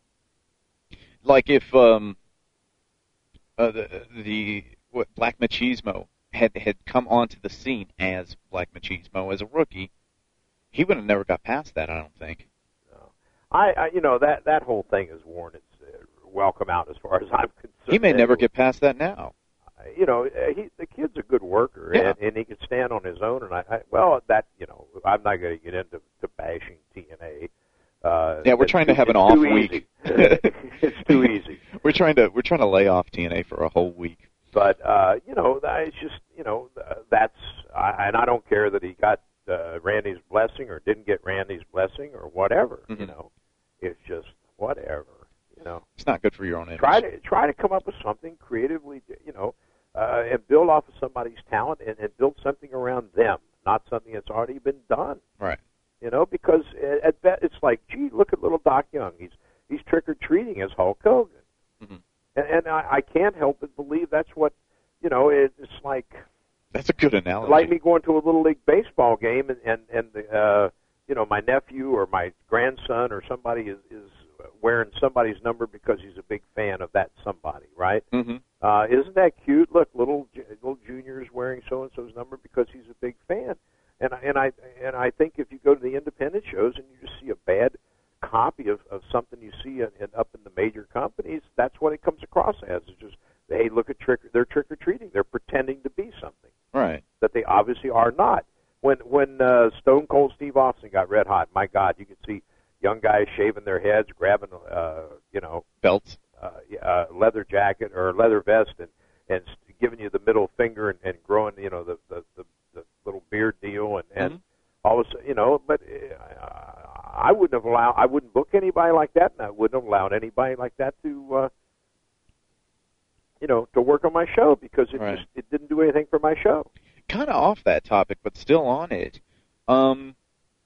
S7: Like if um, uh, the the what, Black Machismo had had come onto the scene as Black Machismo as a rookie, he would have never got past that, I don't think.
S8: No. I, I you know, that that whole thing has worn its uh, welcome out as far as I'm concerned.
S7: He may never get past that now.
S8: You know, he, the kid's a good worker,
S7: Yeah.
S8: and, and he can stand on his own. And I, I well, that you know, I'm not going to get into to bashing T N A. Uh,
S7: Yeah, we're
S8: it's
S7: trying
S8: too,
S7: to have an
S8: it's
S7: off
S8: too
S7: week.
S8: Easy. It's too easy.
S7: We're trying to we're trying to lay off T N A for a whole week.
S8: But uh, you know, that- it's just you know, uh, that's I, and I don't care that he got uh, Randy's blessing or didn't get Randy's blessing or whatever.
S7: Mm-hmm.
S8: You know, it's just whatever. You know,
S7: It's not good for your own image.
S8: try to try to come up with something creatively. You know, uh, and build off of somebody's talent and, and build something around them, not something that's already been done.
S7: Right.
S8: You know, because at bet it's like, gee, look at little Doc Young. He's he's trick or treating as Hulk Hogan,
S7: mm-hmm.
S8: and, and I, I can't help but believe that's what, you know. It, it's like
S7: That's a good analogy.
S8: like me going to a little league baseball game, and and and the, uh, you know, my nephew or my grandson or somebody is is wearing somebody's number because he's a big fan of that somebody, right?
S7: Mm-hmm.
S8: Uh, isn't that cute? Look, little little Junior's wearing so and so's number because he's a big fan. And I, and I and I think if you go to the independent shows and you just see a bad copy of, of something you see in, in, up in the major companies, that's what it comes across as. It's just, hey, look at trick, they're trick or treating. They're pretending to be something
S7: Right.
S8: that they obviously are not. When when uh, Stone Cold Steve Austin got red hot, my God, you could see young guys shaving their heads, grabbing uh, you know
S7: belts,
S8: uh, uh, leather jacket or leather vest, and and giving you the middle finger and, and growing you know the the, the the little beard deal, and, and
S7: mm-hmm.
S8: all of a sudden, you know, but uh, I wouldn't have allowed, I wouldn't book anybody like that, and I wouldn't have allowed anybody like that to, uh, you know, to work on my show because it
S7: Right.
S8: just it didn't do anything for my show.
S7: Kind of off that topic, but still on it. Um,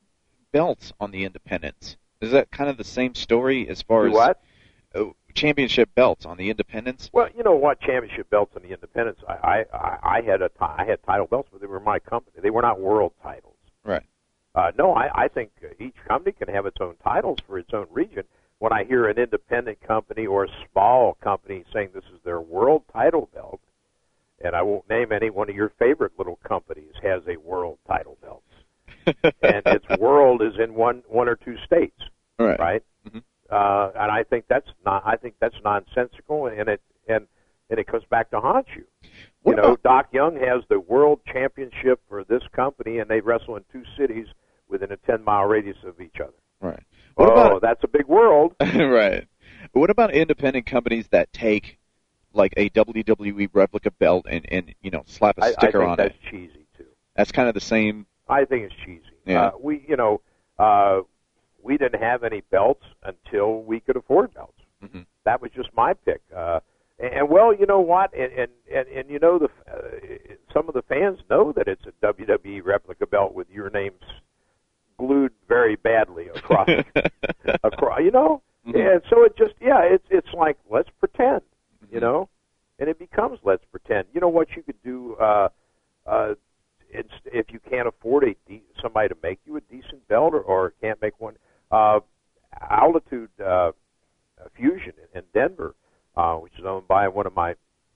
S7: belts on the independents. Is that kind of the same story as far
S8: Do
S7: as
S8: what?
S7: Uh, championship belts on the independents?
S8: Well, you know what? Championship belts on the independents. I I, I had a ti- I had title belts, but they were my company. They were not world titles.
S7: Right.
S8: Uh, no, I, I think each company can have its own titles for its own region. When I hear an independent company or a small company saying this is their world title belt, and I won't name any, one of your favorite little companies has a world title belt, and its world is in one one or two states,
S7: right?
S8: Right.
S7: Mm-hmm.
S8: Uh, and I think that's not. I think that's nonsensical, and it and and it comes back to haunt you.
S7: What
S8: you know,
S7: about-
S8: Doc Young has the world championship for this company, and they wrestle in two cities within a ten mile radius of each other.
S7: Right. What
S8: oh,
S7: about
S8: that's a big world.
S7: right. What about independent companies that take like a W W E replica belt and, and you know slap a
S8: I, I
S7: sticker
S8: think
S7: on
S8: that's
S7: it?
S8: cheesy too.
S7: That's kind of the same.
S8: I think it's cheesy.
S7: Yeah.
S8: Uh, we, you know, uh, we didn't have any belts until we could afford belts.
S7: Mm-hmm.
S8: That was just my pick. Uh, and, and well, you know what? And and and, and you know the uh, some of the fans know that it's a W W E replica belt with your name glued very badly across. across, you know.
S7: Mm-hmm.
S8: And so it just yeah, it's it's like let's pretend,
S7: Mm-hmm.
S8: you know, and it becomes let's pretend. You know what you could do. Uh, uh, it's, if you can't afford a de- somebody to make you a decent belt or, or can't make one, uh, Altitude uh, Fusion in Denver, uh, which is owned by one of my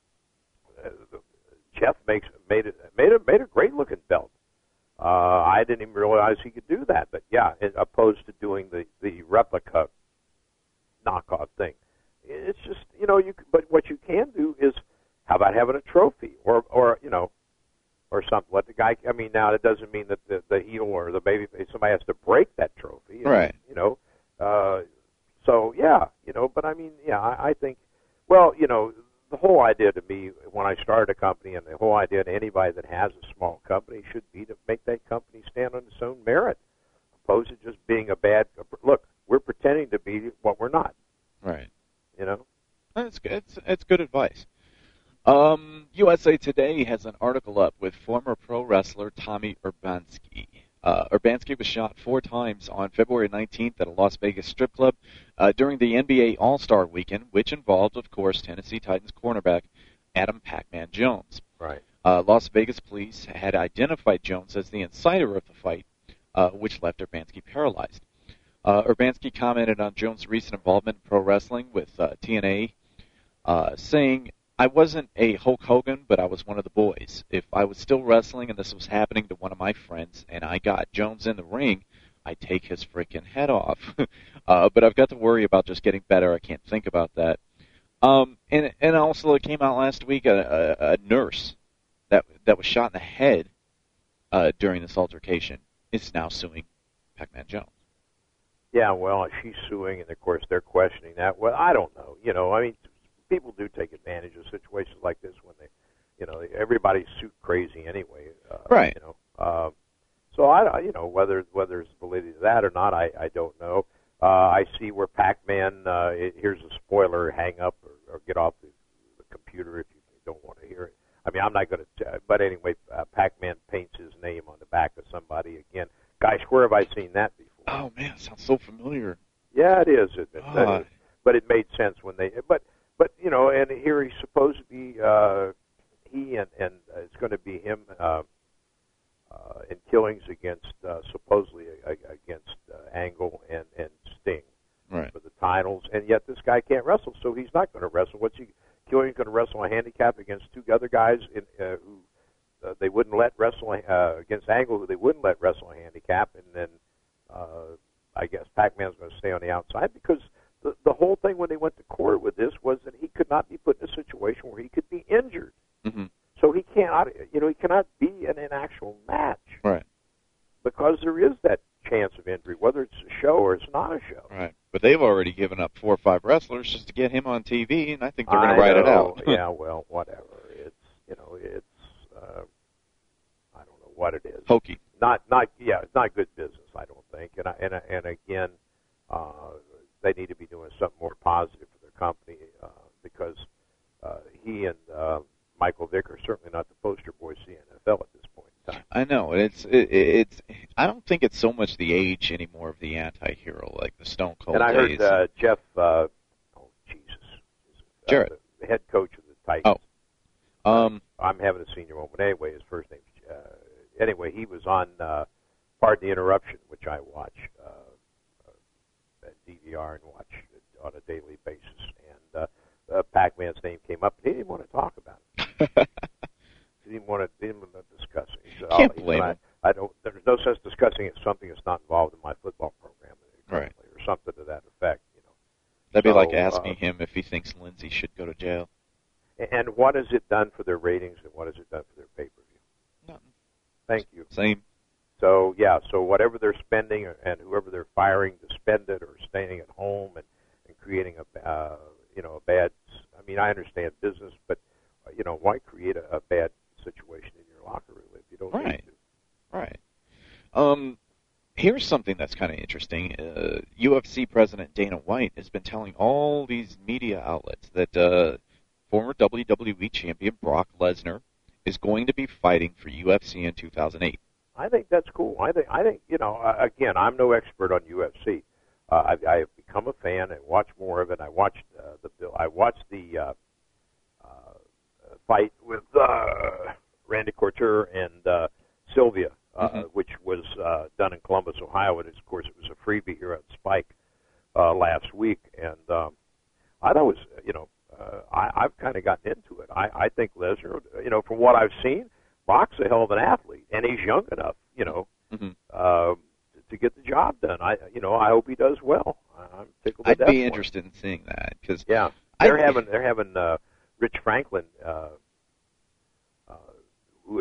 S8: uh, Jeff makes made it made a made a great looking belt. Uh, I didn't even realize he could do that, but yeah, as opposed to doing the the replica knockoff thing, it's just you know you. But what you can do is, how about having a trophy or or you know. or something. Let the guy. I mean, now it doesn't mean that the, the heel or the baby somebody has to break that trophy,
S7: right?
S8: You know. Uh, so yeah, you know. But I mean, yeah, I, I think. Well, you know, the whole idea to me when I started a company, and the whole idea to anybody that has a small company should be to make that company stand on its own merit, opposed to just being a bad. Look, we're pretending to be what we're not.
S7: Right.
S8: You know.
S7: That's good. It's, it's good advice. Um, U S A Today has an article up with former pro wrestler Tommy Urbanski. Uh, Urbanski was shot four times on February nineteenth at a Las Vegas strip club uh, during the N B A All-Star Weekend, which involved, of course, Tennessee Titans cornerback Adam Pac-Man Jones.
S8: Right.
S7: Uh, Las Vegas police had identified Jones as the inciter of the fight, uh, which left Urbanski paralyzed. Uh, Urbanski commented on Jones' recent involvement in pro wrestling with uh, T N A, uh, saying, I wasn't a Hulk Hogan, but I was one of the boys. If I was still wrestling and this was happening to one of my friends and I got Jones in the ring, I'd take his freaking head off. uh, but I've got to worry about just getting better. I can't think about that. Um, and and also it came out last week, a, a, a nurse that that was shot in the head uh, during this altercation is now suing Pac-Man Jones.
S8: Yeah, well, she's suing, and of course they're questioning that. Well, I don't know. You know, I mean, people do take advantage of situations like this when they, you know, everybody's suit crazy anyway. Uh,
S7: right.
S8: You know, uh, so I, you know, whether whether there's validity to that or not, I, I don't know. Uh, I see where Pac-Man. Uh, it, here's a spoiler: hang up or, or get off the, the computer if you don't want to hear it. I mean, I'm not going to. But anyway, uh, Pac-Man paints his name on the back of somebody again. Gosh, where have I seen that before?
S7: Oh man, it sounds so familiar.
S8: Yeah, it is. It, it,
S7: oh.
S8: it, but it made sense when they. But. But, you know, and here he's supposed to be, uh, he and, and uh, it's going to be him uh, uh, in killings against, uh, supposedly uh, against uh, Angle and, and Sting
S7: right.
S8: for the titles. And yet this guy can't wrestle, so he's not going to wrestle. What's he, Killing's going to wrestle a handicap against two other guys in, uh, who uh, they wouldn't let wrestle, uh, against Angle, who they wouldn't let wrestle a handicap. And then uh, I guess Pac-Man's going to stay on the outside because The, the whole thing when they went to court with this was that he could not be put in a situation where he could be injured.
S7: Mm-hmm.
S8: So he cannot, you know, he cannot be in an actual match.
S7: Right.
S8: Because there is that chance of injury, whether it's a show or it's not a show.
S7: Right. But they've already given up four or five wrestlers just to get him on T V, and I think they're going to write
S8: know.
S7: it out.
S8: Yeah, well, whatever. It's, you know, it's, uh, I don't know what it is.
S7: Hokey.
S8: Not, not, yeah, it's not good business, I don't think. And, I, and, and again, uh, they need to be doing something more positive for their company uh, because uh, he and uh, Michael Vick are certainly not the poster boys of the N F L at this point in time.
S7: I know it's it, it's. I don't think it's so much the age anymore of the anti-hero like the Stone Cold
S8: And I
S7: days.
S8: heard uh, Jeff, uh, oh Jesus,
S7: Jarrett,
S8: uh, the head coach of the Titans.
S7: Oh, um,
S8: I'm having a senior moment. Anyway, his first name's uh, anyway. He was on uh, Pardon the Interruption, which I watch. Uh, D V R and watch on a daily basis, and uh, uh, Pac-Man's name came up. And he didn't want to talk about it. he didn't want to, didn't want to discuss it. He said,
S7: Can't
S8: oh,
S7: blame
S8: I,
S7: him.
S8: I don't. There's no sense discussing it. Something that's not involved in my football program,
S7: right?
S8: Or something to that effect. You know,
S7: that'd be
S8: so,
S7: like asking
S8: uh,
S7: him if he thinks Lindsay should go to jail.
S8: And what has it done for their ratings, and what has it done for their pay-per-view?
S7: Nothing.
S8: Thank you.
S7: Same.
S8: So, yeah, so whatever they're spending and whoever they're firing to spend it or staying at home and, and creating a, uh, you know, a bad, I mean, I understand business, but, uh, you know, why create a, a bad situation in your locker room if you don't
S7: right.
S8: need to?
S7: Right. Um, here's something that's kind of interesting. Uh, U F C President Dana White has been telling all these media outlets that uh, former W W E champion Brock Lesnar is going to be fighting for U F C in two thousand eight.
S8: I think that's cool. I think, I think you know, uh, again, I'm no expert on U F C. Uh, I, I have become a fan and watch more of it. I watched uh, the I watched the uh, uh, fight with uh, Randy Couture and uh, Sylvia, uh,
S7: mm-hmm.
S8: which was uh, done in Columbus, Ohio. And of course, it was a freebie here at Spike uh, last week, and um, I thought it was, you know, uh, I, I've kind of gotten into it. I, I think Lesnar, you know, from what I've seen, Brock's a hell of an athlete, and he's young enough, you know,
S7: mm-hmm.
S8: uh, to get the job done. I, you know, I hope he does well. I'm tickled to
S7: I'd
S8: death
S7: be
S8: for
S7: interested
S8: him.
S7: in seeing that because
S8: yeah, they're having they're having uh, Rich Franklin, uh, uh, who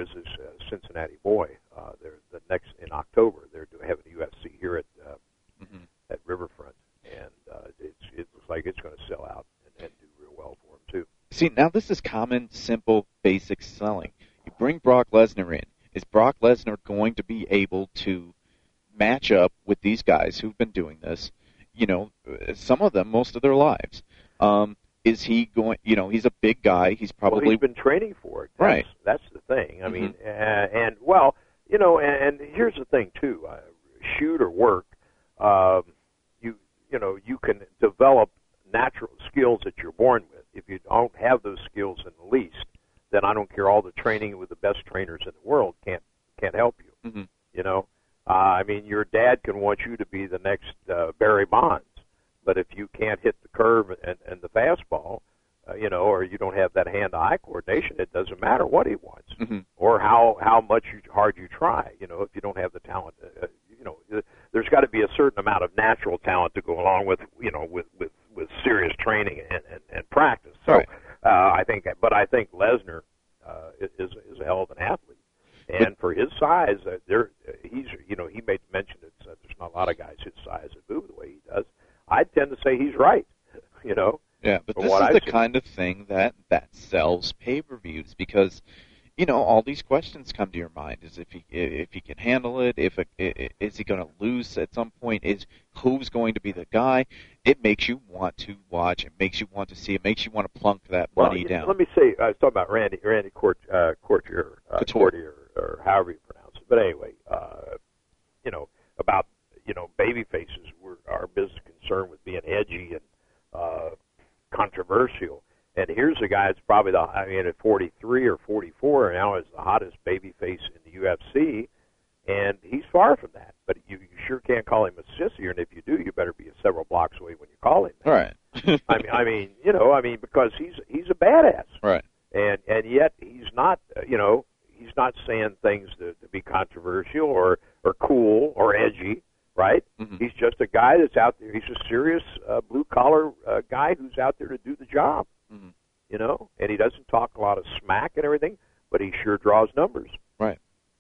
S8: is this uh, Cincinnati boy. Uh, they're the next in October. They're doing having a U F C here at uh,
S7: mm-hmm.
S8: at Riverfront, and uh, it's it looks like it's going to sell out and, and do real well for him too.
S7: See, now this is common, simple, basic selling. You bring Brock Lesnar in. Is Brock Lesnar going to be able to match up with these guys who've been doing this? You know, some of them most of their lives. Um, is he going? You know, he's a big guy. He's probably
S8: well, he's been training for it. That's,
S7: right.
S8: That's the thing. I
S7: mm-hmm.
S8: mean, uh, and well, you know, and, and here's the thing too. Uh, shoot or work, um, you you know, you can develop natural skills that you're born with. If you don't have those skills in the least, then I don't care. All the training with the best trainers in the world can't can't help you.
S7: Mm-hmm.
S8: You know, uh, I mean, your dad can want you to be the next uh, Barry Bonds, but if you can't hit the curve and, and the fastball, uh, you know, or you don't have that hand-eye coordination, it doesn't matter what he wants
S7: mm-hmm.
S8: or how how much you, hard you try. You know, if you don't have the talent, uh, you know, there's got to be a certain amount of natural talent to go along with, you know, with with, with serious training and, and, and practice. So
S7: right.
S8: uh, I think, but I think Lesnar uh, is is a hell of an athlete. And for his size, uh, there he's you know he made mention that uh, there's not a lot of guys his size that move the way he does. I tend to say he's right, you know.
S7: Yeah, but this is
S8: I've
S7: the
S8: seen.
S7: kind of thing that that sells pay-per-views because, you know, all these questions come to your mind: is if he if he can handle it, if it, is he going to lose at some point, is who's going to be the guy? It makes you want to watch. It makes you want to see. It makes you want to plunk that
S8: well,
S7: money down.
S8: Let me say, I was talking about Randy Randy Court, uh, Courtier, uh, Courtier, or however you pronounce it. But anyway, uh, you know about you know baby faces. We're our business concerned with being edgy and uh, controversial. And here's a guy that's probably the I mean at forty-three or forty-four now is the hottest baby face in the U F C, and he's far from that. But you, you sure can't call him a sissy, and if you do, you better be several blocks away when you call him that.
S7: Right.
S8: I mean, I mean, you know, I mean, because he's he's a badass.
S7: Right.
S8: And and yet he's not, uh, you know, he's not saying things to, to be controversial or or cool or edgy, right?
S7: Mm-hmm.
S8: He's just a guy that's out there. He's a serious uh, blue collar uh, guy who's out there to do the job.
S7: Mm-hmm.
S8: You know, and he doesn't talk a lot of smack and everything, but he sure draws numbers.
S7: Right.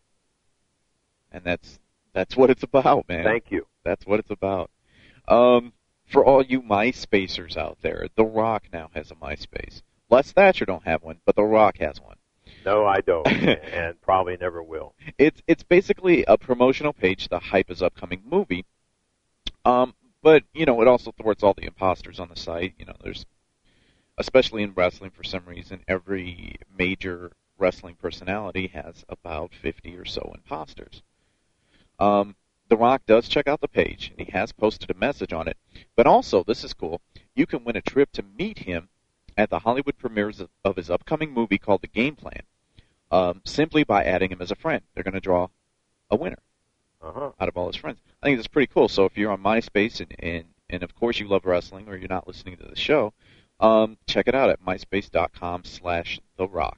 S7: And that's that's what it's about, man.
S8: Thank you.
S7: That's what it's about. Um, for all you MySpacers out there, The Rock now has a MySpace. Les Thatcher don't have one, but The Rock has one.
S8: No, I don't, and probably never will.
S7: It's it's basically a promotional page to hype his upcoming movie. Um, but you know, it also thwarts all the imposters on the site. You know, there's especially in wrestling for some reason, every major wrestling personality has about fifty or so imposters. Um, The Rock does check out the page, and he has posted a message on it. But also, this is cool, you can win a trip to meet him at the Hollywood premieres of, of his upcoming movie called The Game Plan, um, simply by adding him as a friend. They're going to draw a winner
S8: uh-huh.
S7: out of all his friends. I think that's pretty cool. So if you're on MySpace, and, and, and of course you love wrestling, or you're not listening to the show, um, check it out at myspace.com slash The Rock.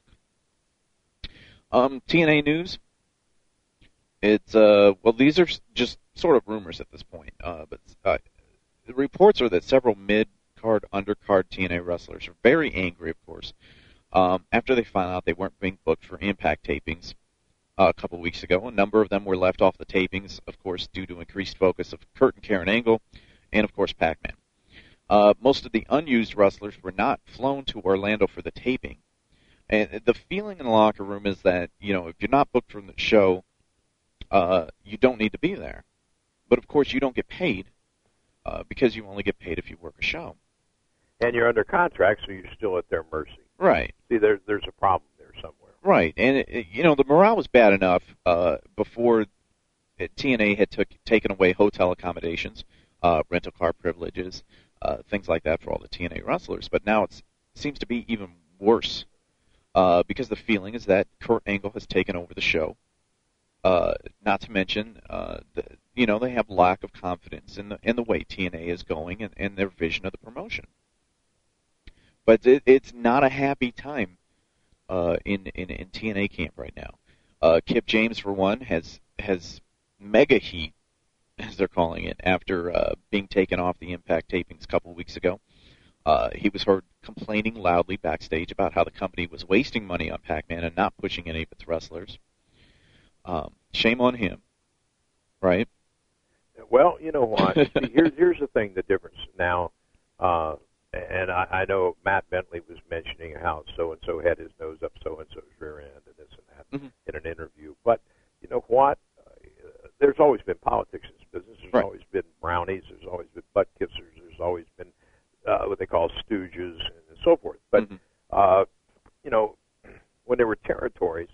S7: Um, T N A News. It's, uh, well, these are just sort of rumors at this point, uh, but uh, the reports are that several mid-card, undercard T N A wrestlers are very angry, of course, um, after they found out they weren't being booked for Impact tapings uh, a couple weeks ago. A number of them were left off the tapings, of course, due to increased focus of Kurt and Karen Angle, and, of course, Pac-Man. Uh, most of the unused wrestlers were not flown to Orlando for the taping. And the feeling in the locker room is that, you know, if you're not booked from the show, Uh, you don't need to be there. But, of course, you don't get paid uh, because you only get paid if you work a show.
S8: And you're under contract, so you're still at their mercy.
S7: Right.
S8: See, there, there's a problem there somewhere.
S7: Right. And, it, it, you know, the morale was bad enough uh, before it, T N A had took, taken away hotel accommodations, uh, rental car privileges, uh, things like that for all the T N A wrestlers. But now it's, it seems to be even worse uh, because the feeling is that Kurt Angle has taken over the show. Uh, not to mention, uh, the, you know, they have lack of confidence in the in the way T N A is going and, and their vision of the promotion. But it, it's not a happy time uh, in, in in T N A camp right now. Uh, Kip James, for one, has has mega heat, as they're calling it, after uh, being taken off the Impact tapings a couple weeks ago. Uh, he was heard complaining loudly backstage about how the company was wasting money on Pac-Man and not pushing any of its wrestlers. Um, shame on him, right?
S8: Well, you know what? See, here's here's the thing, the difference now, uh, and I, I know Matt Bentley was mentioning how so-and-so had his nose up so-and-so's rear end and this and that
S7: mm-hmm.
S8: in an interview. But you know what? Uh, there's always been politics in this business. There's
S7: right.
S8: always been brownies. There's always been butt kissers. There's always been uh, what they call stooges and so forth. But,
S7: mm-hmm.
S8: uh, you know, when there were territories,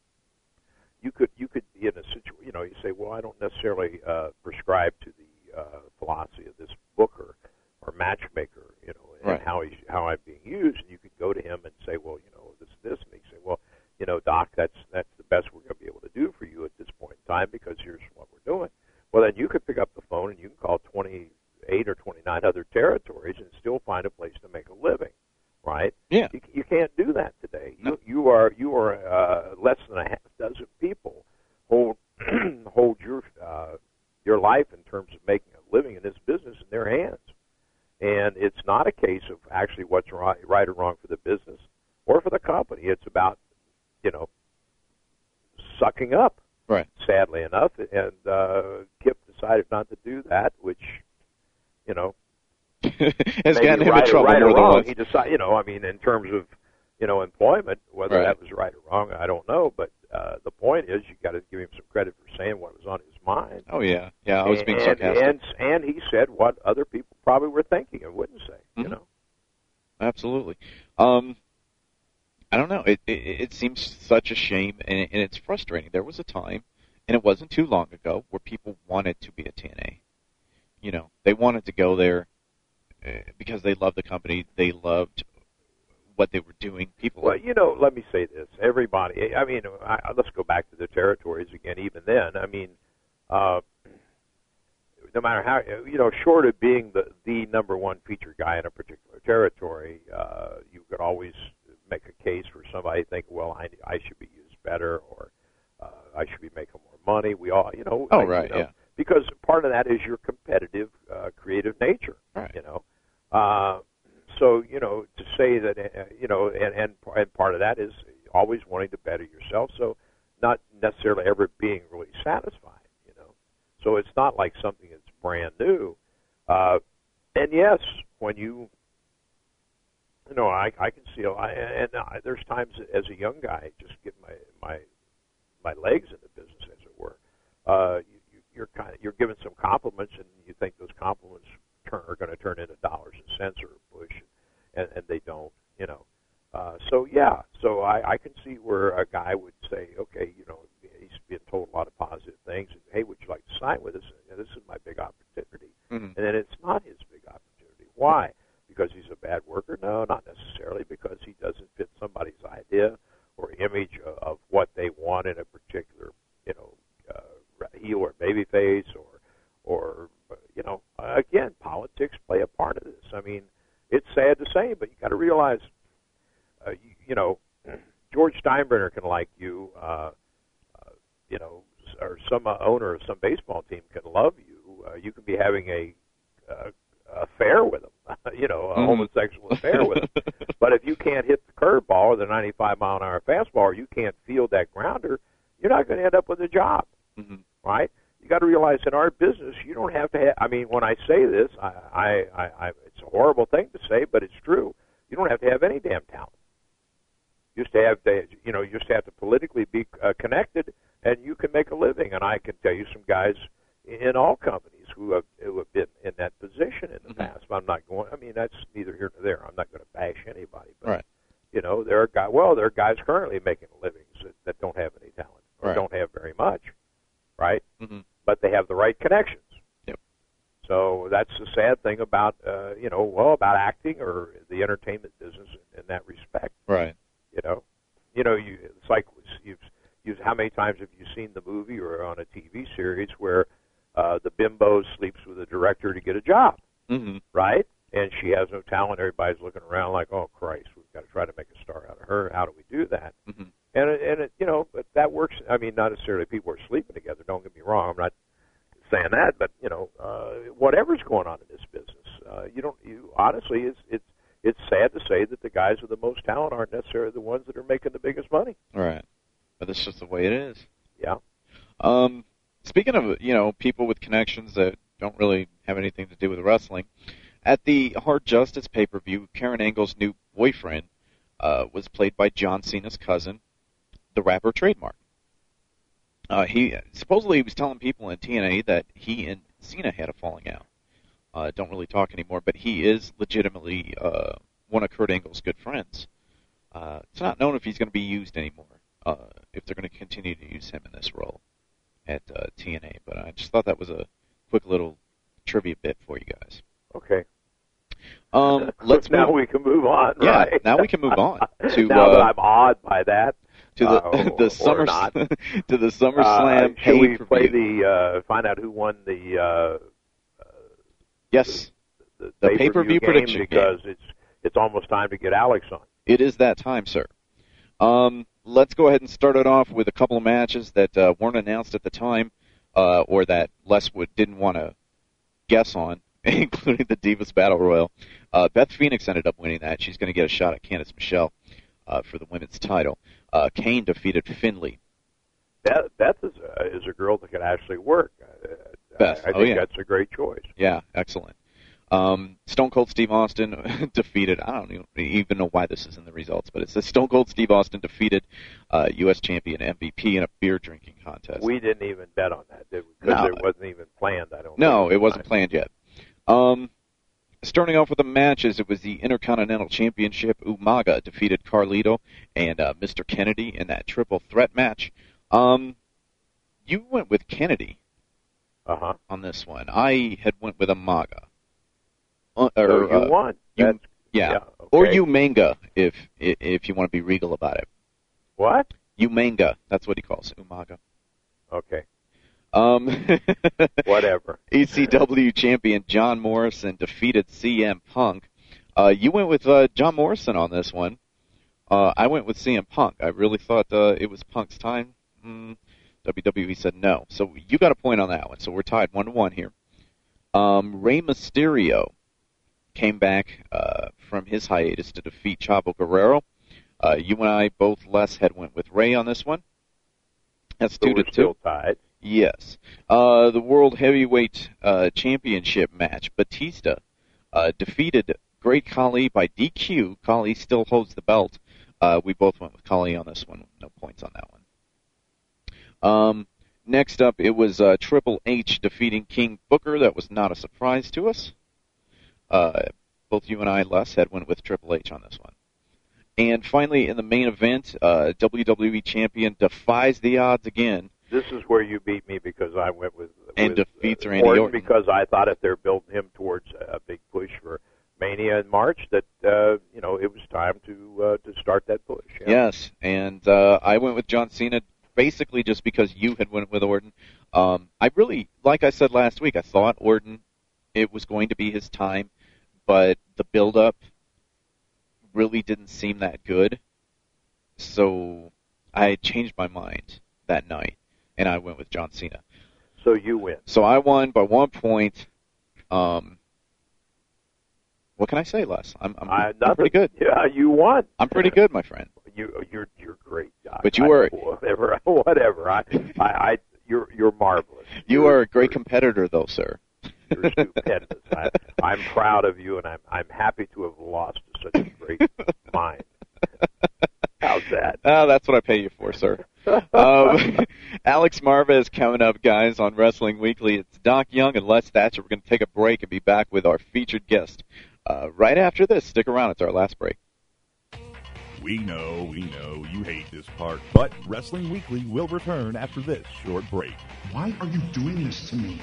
S8: you could you could be in a situation, you know, you say, well, I don't necessarily uh, prescribe to the uh, philosophy of this booker or matchmaker, you know, and
S7: right.
S8: how he's how I'm being used. And you could go to him and say, well, you know, this this, and he'd say, well, you know, Doc, that's that's the best we're going to be able to do for you at this point in time because here's what we're doing. Well, then you could pick up the phone and you can call twenty-eight or twenty-nine other territories and still find a place to make a living, right?
S7: Yeah.
S8: You, you can't do that today.
S7: No.
S8: You you are you are uh, less than a half dozen people hold hold your uh, your life in terms of making a living in this business in their hands, and it's not a case of actually what's right, right or wrong for the business or for the company. It's about you know sucking up.
S7: Right.
S8: Sadly enough, and uh, Kip decided not to do that, which, you know,
S7: has gotten him
S8: right,
S7: in trouble
S8: right
S7: more
S8: or
S7: than
S8: wrong.
S7: once.
S8: He decided, you know, I mean, in terms of, you know, employment, whether
S7: right.
S8: that was right or wrong, I don't know. But uh, the point is, you got to give him some credit for saying what was on his mind.
S7: Oh yeah, yeah, I was being
S8: and,
S7: sarcastic.
S8: And and he said what other people probably were thinking and wouldn't say.
S7: Mm-hmm.
S8: You know,
S7: absolutely. Um, I don't know. It, it it seems such a shame, and, and it's frustrating. There was a time, and it wasn't too long ago, where people wanted to be a T N A. You know, they wanted to go there uh, because they loved the company. They loved what they were doing. People.
S8: Well, you know, let me say this. Everybody. I mean, I, let's go back to the territories again. Even then, I mean, uh, no matter how, you know, short of being the the number one featured guy in a particular territory, uh, you could always make a case for somebody thinking, well, I, I should be used better, or uh, I should be making more money. We all, you know.
S7: Oh,
S8: like,
S7: right,
S8: you know,
S7: yeah.
S8: Because part of that is your competitive, uh, creative nature,
S7: right.
S8: you know. Uh, so, you know, to say that, uh, you know, and, and, and part of that is always wanting to better yourself, so not necessarily ever being really satisfied, you know. So it's not like something that's brand new. Uh, and yes, when you, you know, I, I can see, I, and I, there's times as a young guy, just get my, my, my legs in the business, as it were. Uh, you, you, you're kind of, you're given some compliments, and you think those compliments turn, are going to turn into dollars and cents or a push, and, and they don't, you know. Uh, so yeah, so I, I can see where a guy would say, okay, you know, he's being told a lot of positive things, and hey, would you like to sign with us? And this is my big opportunity,
S7: mm-hmm.
S8: and then it's not his big opportunity. Why? Because he's a bad worker? No, not necessarily. Because he doesn't fit somebody's idea or image of, of what they want in a particular, you know, uh, heel or baby face, or, or uh, you know, again, politics play a part of this. I mean, it's sad to say, but you got to realize, uh, you, you know, George Steinbrenner can like you, uh, uh, you know, or some uh, owner of some baseball team can love you. Uh, you can be having a uh, affair with him, you know, a
S7: mm.
S8: homosexual affair with him. But if you can't hit the curveball or the ninety-five mile an hour fastball, or you can't field that grounder, you're not going to end up with a job,
S7: mm-hmm.
S8: right? You got to realize in our business, you don't have to have, I mean, when I say this, I, I, I, I, it's a horrible thing to say, but it's true. You don't have to have any damn talent. You just have to, you know, you just have to politically be uh, connected, and you can make a living. And I can tell you some guys in all companies who have who have been in that position in the
S7: mm-hmm.
S8: past. But I'm not going. I mean, that's neither here nor there. I'm not going to bash anybody. But
S7: right.
S8: you know, there are guys. Well, there are guys currently making livings that, that don't have any talent or
S7: right.
S8: don't have very much, right?
S7: Mm-hmm.
S8: But they have the right connections.
S7: Yep.
S8: So that's the sad thing about uh, you know, well, about acting or the entertainment business in, in that respect.
S7: Right.
S8: You know, you know, you it's like you've, you've how many times have you seen the movie or on a T V series where uh, the bimbo sleeps with the director to get a job,
S7: mm-hmm.
S8: right? And she has no talent. Everybody's looking around like, oh Christ, we've got to try to make a star out of her. How do we do that?
S7: Mm-hmm.
S8: And it, and it, you know, but that works. I mean, not necessarily people are sleeping together. Don't get me wrong. I'm not saying that, but you know, uh, whatever's going on in this business, uh, you don't. You honestly, it's it's it's sad to say that the guys with the most talent aren't necessarily the ones that are making the biggest money.
S7: Right. But that's just the way it is.
S8: Yeah.
S7: Um, speaking of, you know, people with connections that don't really have anything to do with wrestling, at the Hard Justice pay-per-view, Karen Angle's new boyfriend uh, was played by John Cena's cousin, the rapper Trademark. Uh, he supposedly he was telling people in T N A that he and Cena had a falling out. Uh, don't really talk anymore, but he is legitimately uh, one of Kurt Angle's good friends. Uh, it's not known if he's going to be used anymore, uh, if they're going to continue to use him in this role at uh, T N A. But I just thought that was a quick little trivia bit for you guys.
S8: Okay.
S7: Um, let's
S8: now
S7: move.
S8: we can move on.
S7: Yeah,
S8: right?
S7: now we can move on to
S8: now
S7: uh,
S8: that I'm awed by that.
S7: to the
S8: uh,
S7: the
S8: or
S7: summer
S8: not.
S7: to the SummerSlam
S8: Uh, should we
S7: pay-per-view.
S8: play the uh, find out who won the uh,
S7: Yes,
S8: the,
S7: the
S8: pay-per-view
S7: pay-per-view
S8: game
S7: prediction
S8: because
S7: game.
S8: it's it's almost time to get Alex on.
S7: It is that time, sir. Um, let's go ahead and start it off with a couple of matches that uh, weren't announced at the time, uh, or that Les would, didn't want to guess on, including the Divas Battle Royal. Uh, Beth Phoenix ended up winning that. She's going to get a shot at Candice Michelle uh, for the women's title. Uh, Kane defeated Finlay.
S8: Beth, Beth is a, is a girl that can actually work. Uh,
S7: Beth,
S8: I, I
S7: oh
S8: think
S7: yeah.
S8: that's a great choice.
S7: Yeah, excellent. Um, Stone Cold Steve Austin defeated, I don't even, even know why this is in the results, but it says Stone Cold Steve Austin defeated uh, U S champion M V P in a beer drinking contest.
S8: We didn't even bet on that, did we? Because
S7: No.
S8: it wasn't even planned, I don't
S7: No,
S8: think.
S7: it wasn't planned yet. Um, starting off with the matches, it was the Intercontinental Championship. Umaga defeated Carlito and uh, Mister Kennedy in that triple threat match. Um, you went with Kennedy
S8: uh-huh.
S7: on this one. I had went with Umaga. Uh, or,
S8: So you
S7: uh,
S8: won.
S7: You,
S8: That's,
S7: yeah.
S8: yeah,
S7: Or
S8: okay.
S7: Umanga, if if you want to be regal about it.
S8: What?
S7: Umanga, that's what he calls it, Umaga.
S8: Okay.
S7: Um,
S8: Whatever.
S7: E C W champion John Morrison defeated C M Punk. Uh, you went with uh, John Morrison on this one. Uh, I went with C M Punk. I really thought uh, it was Punk's time. Mm, W W E said no. So you got a point on that one. So we're tied one to one here. Um, Rey Mysterio came back uh, from his hiatus to defeat Chavo Guerrero. Uh, you and I both, Les, had went with Rey on this one. That's
S8: So
S7: two
S8: we're
S7: to two.
S8: still tied.
S7: Yes. Uh, the World Heavyweight uh, Championship match, Batista uh, defeated Great Khali by D Q. Khali still holds the belt. Uh, we both went with Khali on this one. No points on that one. Um, next up, it was uh, Triple H defeating King Booker. That was not a surprise to us. Uh, both you and I, Les, had went with Triple H on this one. And finally, in the main event, uh, W W E Champion defies the odds again.
S8: This is where you beat me because I went with,
S7: And
S8: with
S7: defeats
S8: uh,
S7: Randy
S8: Orton,
S7: Orton.
S8: because I thought if they're building him towards a big push for Mania in March, that uh, you know it was time to uh, to start that push. Yeah.
S7: Yes, and uh, I went with John Cena basically just because you had went with Orton. Um, I really, like I said last week, I thought Orton, it was going to be his time, but the build-up really didn't seem that good. So I changed my mind that night, and I went with John Cena.
S8: So you win.
S7: So I won by one point. Um, what can I say, Les? I'm, I'm,
S8: I,
S7: I'm
S8: nothing.
S7: pretty good.
S8: Yeah, you won.
S7: I'm pretty good, my friend.
S8: You you're you're great. I,
S7: But you
S8: I,
S7: were-
S8: whatever whatever. I I, I you're you're marvelous.
S7: You
S8: You're-
S7: are a great competitor, though, sir.
S8: You're stupendous. I, I'm proud of you, and I'm I'm happy to have lost to such a great mind. How's that?
S7: Ah, that's what I pay you for, sir. um, Alex Marvez coming up, guys, on Wrestling Weekly. It's Doc Young and Les Thatcher. We're going to take a break and be back with our featured guest uh, right after this. Stick around. It's our last break.
S3: We know, we know, you hate this part, but Wrestling Weekly will return after this short break.
S5: Why are you doing this to me?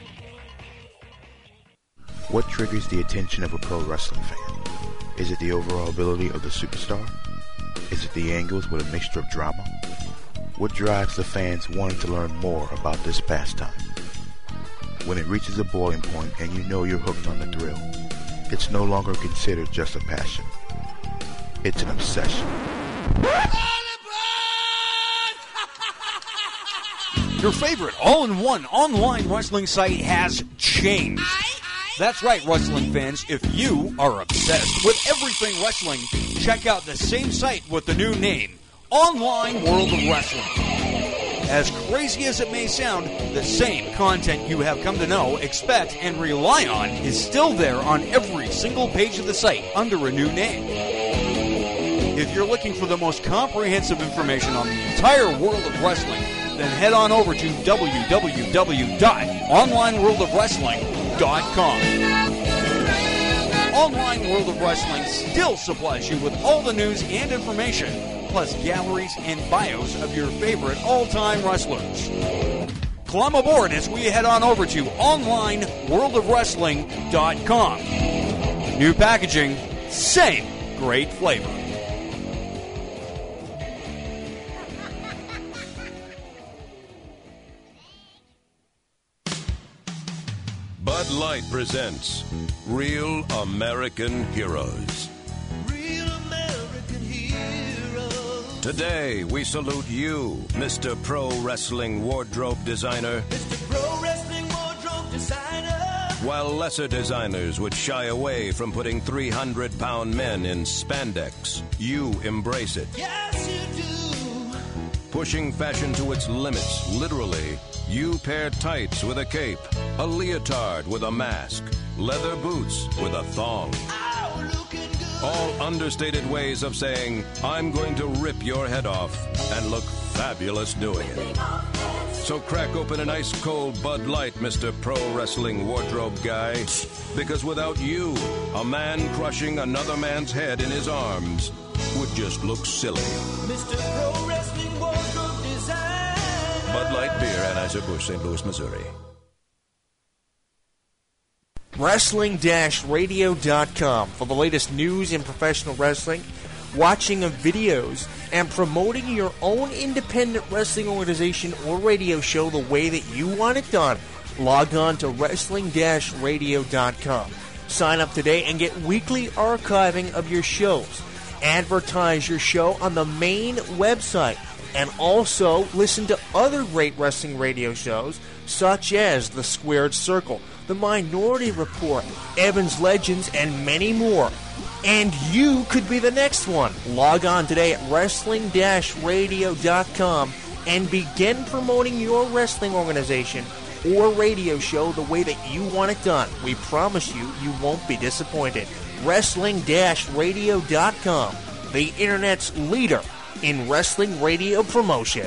S10: What triggers the attention of a pro wrestling fan? Is it the overall ability of the superstar? Is it the angles with a mixture of drama? What drives the fans wanting to learn more about this pastime? When it reaches a boiling point and you know you're hooked on the thrill, it's no longer considered just a passion. It's an obsession.
S11: Your favorite all-in-one online wrestling site has changed. That's right, wrestling fans. If you are obsessed with everything wrestling, check out the same site with the new name, Online World of Wrestling. As crazy as it may sound, the same content you have come to know, expect, and rely on is still there on every single page of the site under a new name. If you're looking for the most comprehensive information on the entire world of wrestling, then head on over to w w w dot online world of wrestling dot com. Online World of Wrestling still supplies you with all the news and information, plus galleries and bios of your favorite all-time wrestlers. Climb aboard as we head on over to online world of wrestling dot com. New packaging, same great flavor.
S15: Bud Light presents Real American Heroes.
S16: Real American heroes.
S15: Today, we salute you, Mister Pro Wrestling Wardrobe Designer.
S16: Mister Pro Wrestling Wardrobe Designer.
S15: While lesser designers would shy away from putting three hundred pound men in spandex, you embrace it.
S16: Yes, you do.
S15: Pushing fashion to its limits, literally. You pair tights with a cape, a leotard with a mask, leather boots with a thong.
S16: Oh, looking good.
S15: All understated ways of saying, I'm going to rip your head off and look fabulous doing it. So crack open an ice cold Bud Light, Mister Pro Wrestling Wardrobe Guy, because without you, a man crushing another man's head in his arms would just look silly.
S16: Mister Pro Wrestling Wardrobe Designer.
S15: Bud Light Beer, Anheuser-Busch, Saint Louis, Missouri.
S9: wrestling radio dot com for the latest news in professional wrestling, watching of videos, and promoting your own independent wrestling organization or radio show the way that you want it done. Log on to wrestling radio dot com. Sign up today and get weekly archiving of your shows. Advertise your show on the main website. And also listen to other great wrestling radio shows, such as The Squared Circle, The Minority Report, Evans Legends, and many more. And you could be the next one. Log on today at wrestling radio dot com and begin promoting your wrestling organization or radio show the way that you want it done. We promise you, you won't be disappointed. wrestling radio dot com, the Internet's leader in wrestling radio promotion.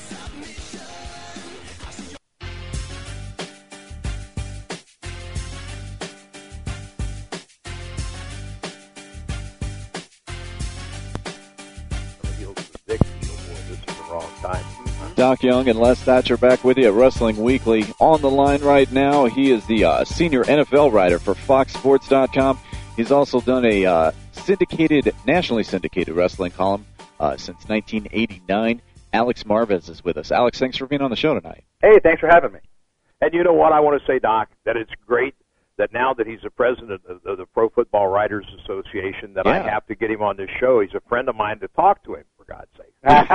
S7: Doc Young and Les Thatcher back with you at Wrestling Weekly. On the line right now, he is the uh, senior N F L writer for fox sports dot com. He's also done a uh, syndicated, nationally syndicated wrestling column uh, since nineteen eighty-nine. Alex Marvez is with us. Alex, thanks for being on the show tonight.
S8: Hey, thanks for having me. And you know what? I want to say, Doc, that it's great that now that he's the president of the, the Pro Football Writers Association, that
S7: Yeah.
S8: I have to get him on this show. He's a friend of mine to talk to him, for God's sake.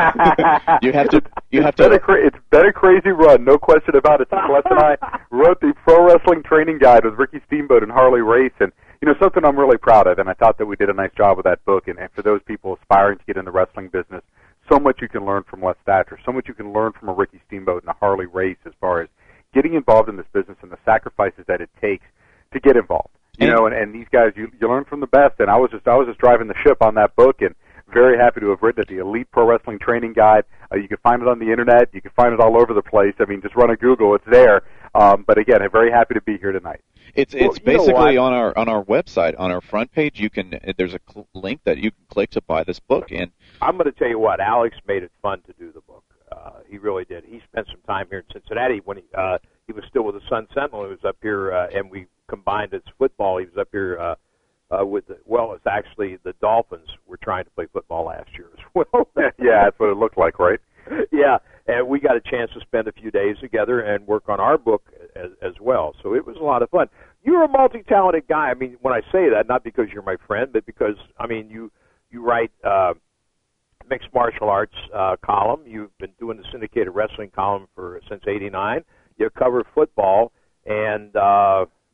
S7: You have to. You have
S6: It's been,
S7: to.
S6: a cra- it's been a crazy run, no question about it. Les and I wrote the Pro Wrestling Training Guide with Ricky Steamboat and Harley Race, and you know something I'm really proud of, and I thought that we did a nice job with that book. And, and for those people aspiring to get in the wrestling business, so much you can learn from Les Thatcher, so much you can learn from a Ricky Steamboat and a Harley Race as far as getting involved in this business and the sacrifices that it takes to get involved. You know, and, and these guys, you you learn from the best. And I was just I was just driving the ship on that book, and very happy to have written it. The Elite Pro Wrestling Training Guide. Uh, you can find it on the internet. You can find it all over the place. I mean, just run a Google. It's there. Um, but again, I'm very happy to be here tonight.
S7: It's
S8: Well,
S7: it's
S8: you know
S7: basically
S8: what?
S7: on our on our website, on our front page. You can there's a cl- link that you can click to buy this book. And
S8: I'm going to tell you what, Alex made it fun to do the book. Uh, he really did. He spent some time here in Cincinnati when he uh, he was still with the Sun Sentinel. He was up here, uh, and we combined its football. He was up here uh, uh, with the, well, it's actually the Dolphins were trying to play football last year as well.
S6: Yeah, that's what it looked like, right?
S8: Yeah, and we got a chance to spend a few days together and work on our book as, as well. So it was a lot of fun. You're a multi-talented guy. I mean, when I say that, not because you're my friend, but because, I mean, you you write uh, mixed martial arts uh, column. You've been doing the syndicated wrestling column for since eighty-nine. You cover football, and uh,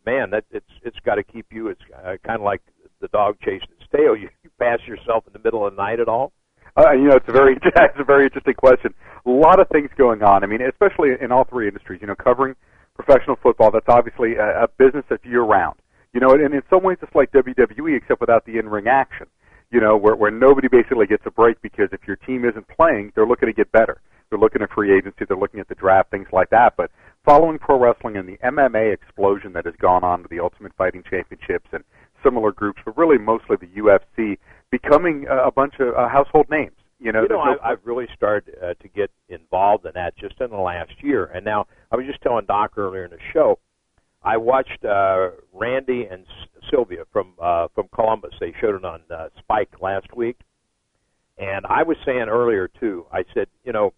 S8: man, that it's it's got to keep you. It's uh, kind of like the dog chasing its tail. You, you pass yourself in the middle of the night at all?
S6: Uh, you know, it's a very it's a very interesting question. A lot of things going on. I mean, especially in all three industries. You know, covering professional football, that's obviously a, a business that's year-round. You know, and in some ways it's like W W E, except without the in-ring action. You know, where, where nobody basically gets a break because if your team isn't playing, they're looking to get better. They're looking at free agency, they're looking at the draft, things like that. But following pro wrestling and the M M A explosion that has gone on with the Ultimate Fighting Championships and similar groups, but really mostly the U F C, becoming a, a bunch of uh, household names. You know,
S8: you know
S6: no
S8: I, I've really started uh, to get involved in that just in the last year. And now, I was just telling Doc earlier in the show, I watched uh, Randy and S- Sylvia from uh, from Columbus. They showed it on uh, Spike last week. And I was saying earlier, too, I said, you know,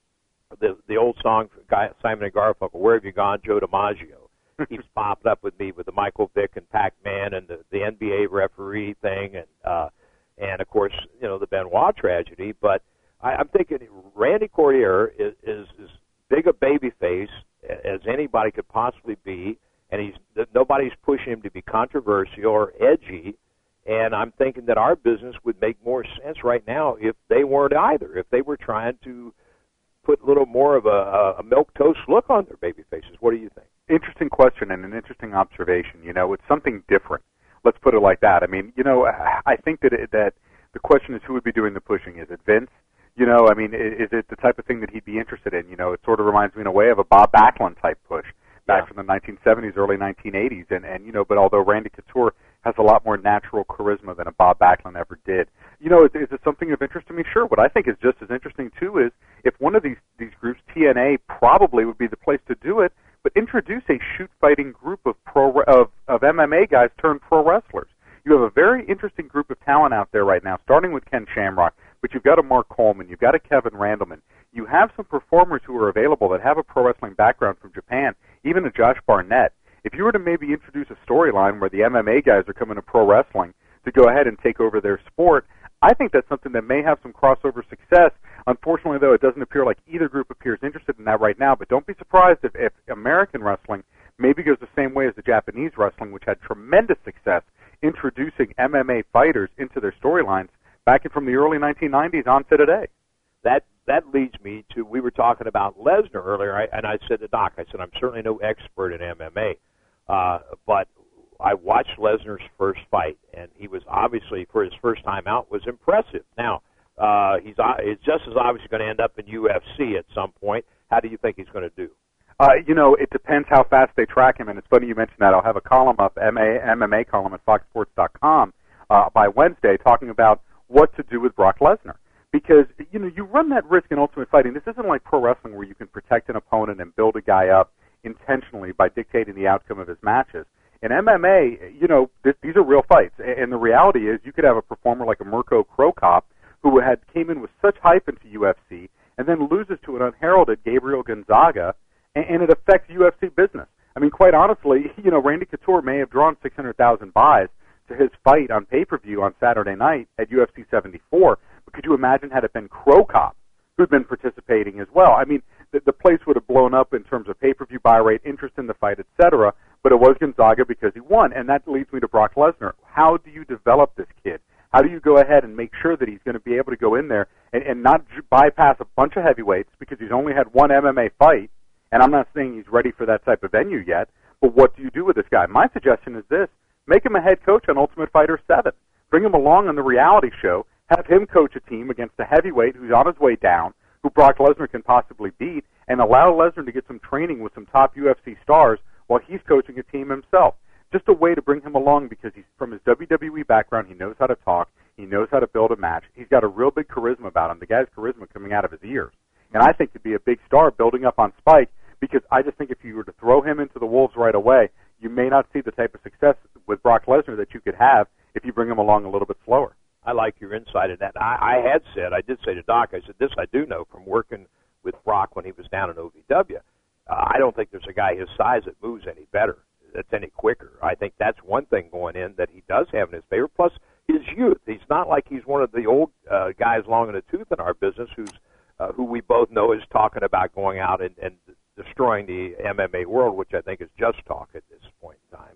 S8: the the old song, Guy, Simon and Garfunkel, Where Have You Gone, Joe DiMaggio, keeps popping up with me with the Michael Vick and Pac-Man and the, the N B A referee thing and, uh, and, of course, you know, the Benoit tragedy. But I, I'm thinking Randy Cordier is, is as big a babyface as anybody could possibly be, and he's nobody's pushing him to be controversial or edgy. And I'm thinking that our business would make more sense right now if they weren't either, if they were trying to put a little more of a, a milquetoast look on their baby faces. What do you think?
S6: Interesting question and an interesting observation. You know, it's something different. Let's put it like that. I mean, you know, I think that it, that the question is who would be doing the pushing. Is it Vince? You know, I mean, is it the type of thing that he'd be interested in? You know, it sort of reminds me in a way of a Bob Backlund type push back yeah. from the nineteen seventies, early nineteen eighties. And, and, you know, but although Randy Couture has a lot more natural charisma than a Bob Backlund ever did. You know, is, is it something of interest to me? Sure. What I think is just as interesting, too, is if one of these, these groups, T N A probably would be the place to do it, but introduce a shoot-fighting group of pro of, of M M A guys turned pro wrestlers. You have a very interesting group of talent out there right now, starting with Ken Shamrock, but you've got a Mark Coleman, you've got a Kevin Randleman. You have some performers who are available that have a pro wrestling background from Japan, even a Josh Barnett. If you were to maybe introduce a storyline where the M M A guys are coming to pro wrestling to go ahead and take over their sport, I think that's something that may have some crossover success. Unfortunately, though, it doesn't appear like either group appears interested in that right now, but don't be surprised if, if American wrestling maybe goes the same way as the Japanese wrestling, which had tremendous success introducing M M A fighters into their storylines back in from the early nineteen nineties on to today.
S8: That that leads me to, we were talking about Lesnar earlier, I, and I said to Doc, I said, I'm certainly no expert in M M A, uh, but I watched Lesnar's first fight, and he was obviously, for his first time out, was impressive. Now, uh, he's, uh, he's just as obviously going to end up in U F C at some point. How do you think he's going to do?
S6: Uh, you know, it depends how fast they track him, and it's funny you mentioned that. I'll have a column up, M M A column at fox sports dot com uh, by Wednesday talking about what to do with Brock Lesnar. Because, you know, you run that risk in Ultimate Fighting. This isn't like pro wrestling where you can protect an opponent and build a guy up intentionally by dictating the outcome of his matches. In M M A, you know, th- these are real fights. And the reality is you could have a performer like a Mirko Cro Cop who had came in with such hype into U F C and then loses to an unheralded Gabriel Gonzaga, and, and it affects U F C business. I mean, quite honestly, you know, Randy Couture may have drawn six hundred thousand buys to his fight on pay-per-view on Saturday night at U F C seventy-four, but could you imagine had it been Cro Cop who'd been participating as well? I mean, the, the place would have blown up in terms of pay-per-view buy rate, interest in the fight, et cetera, but it was Gonzaga because he won, and that leads me to Brock Lesnar. How do you develop this kid? How do you go ahead and make sure that he's going to be able to go in there and, and not j- bypass a bunch of heavyweights because he's only had one M M A fight, and I'm not saying he's ready for that type of venue yet, but what do you do with this guy? My suggestion is this. Make him a head coach on Ultimate Fighter seven. Bring him along on the reality show. Have him coach a team against a heavyweight who's on his way down, who Brock Lesnar can possibly beat, and allow Lesnar to get some training with some top U F C stars while he's coaching a team himself. Just a way to bring him along because he's from his W W E background. He knows how to talk. He knows how to build a match. He's got a real big charisma about him. The guy's charisma coming out of his ears. And I think to be a big star building up on Spike, because I just think if you were to throw him into the wolves right away, you may not see the type of success with Brock Lesnar that you could have if you bring him along a little bit slower.
S8: I like your insight in that. I, I had said, I did say to Doc, I said, this I do know from working with Brock when he was down in O V W. Uh, I don't think there's a guy his size that moves any better, that's any quicker. I think that's one thing going in that he does have in his favor. Plus, his youth. He's not like he's one of the old uh, guys long in the tooth in our business who's uh, who we both know is talking about going out and, and destroying the M M A world, which I think is just talk at this point in time.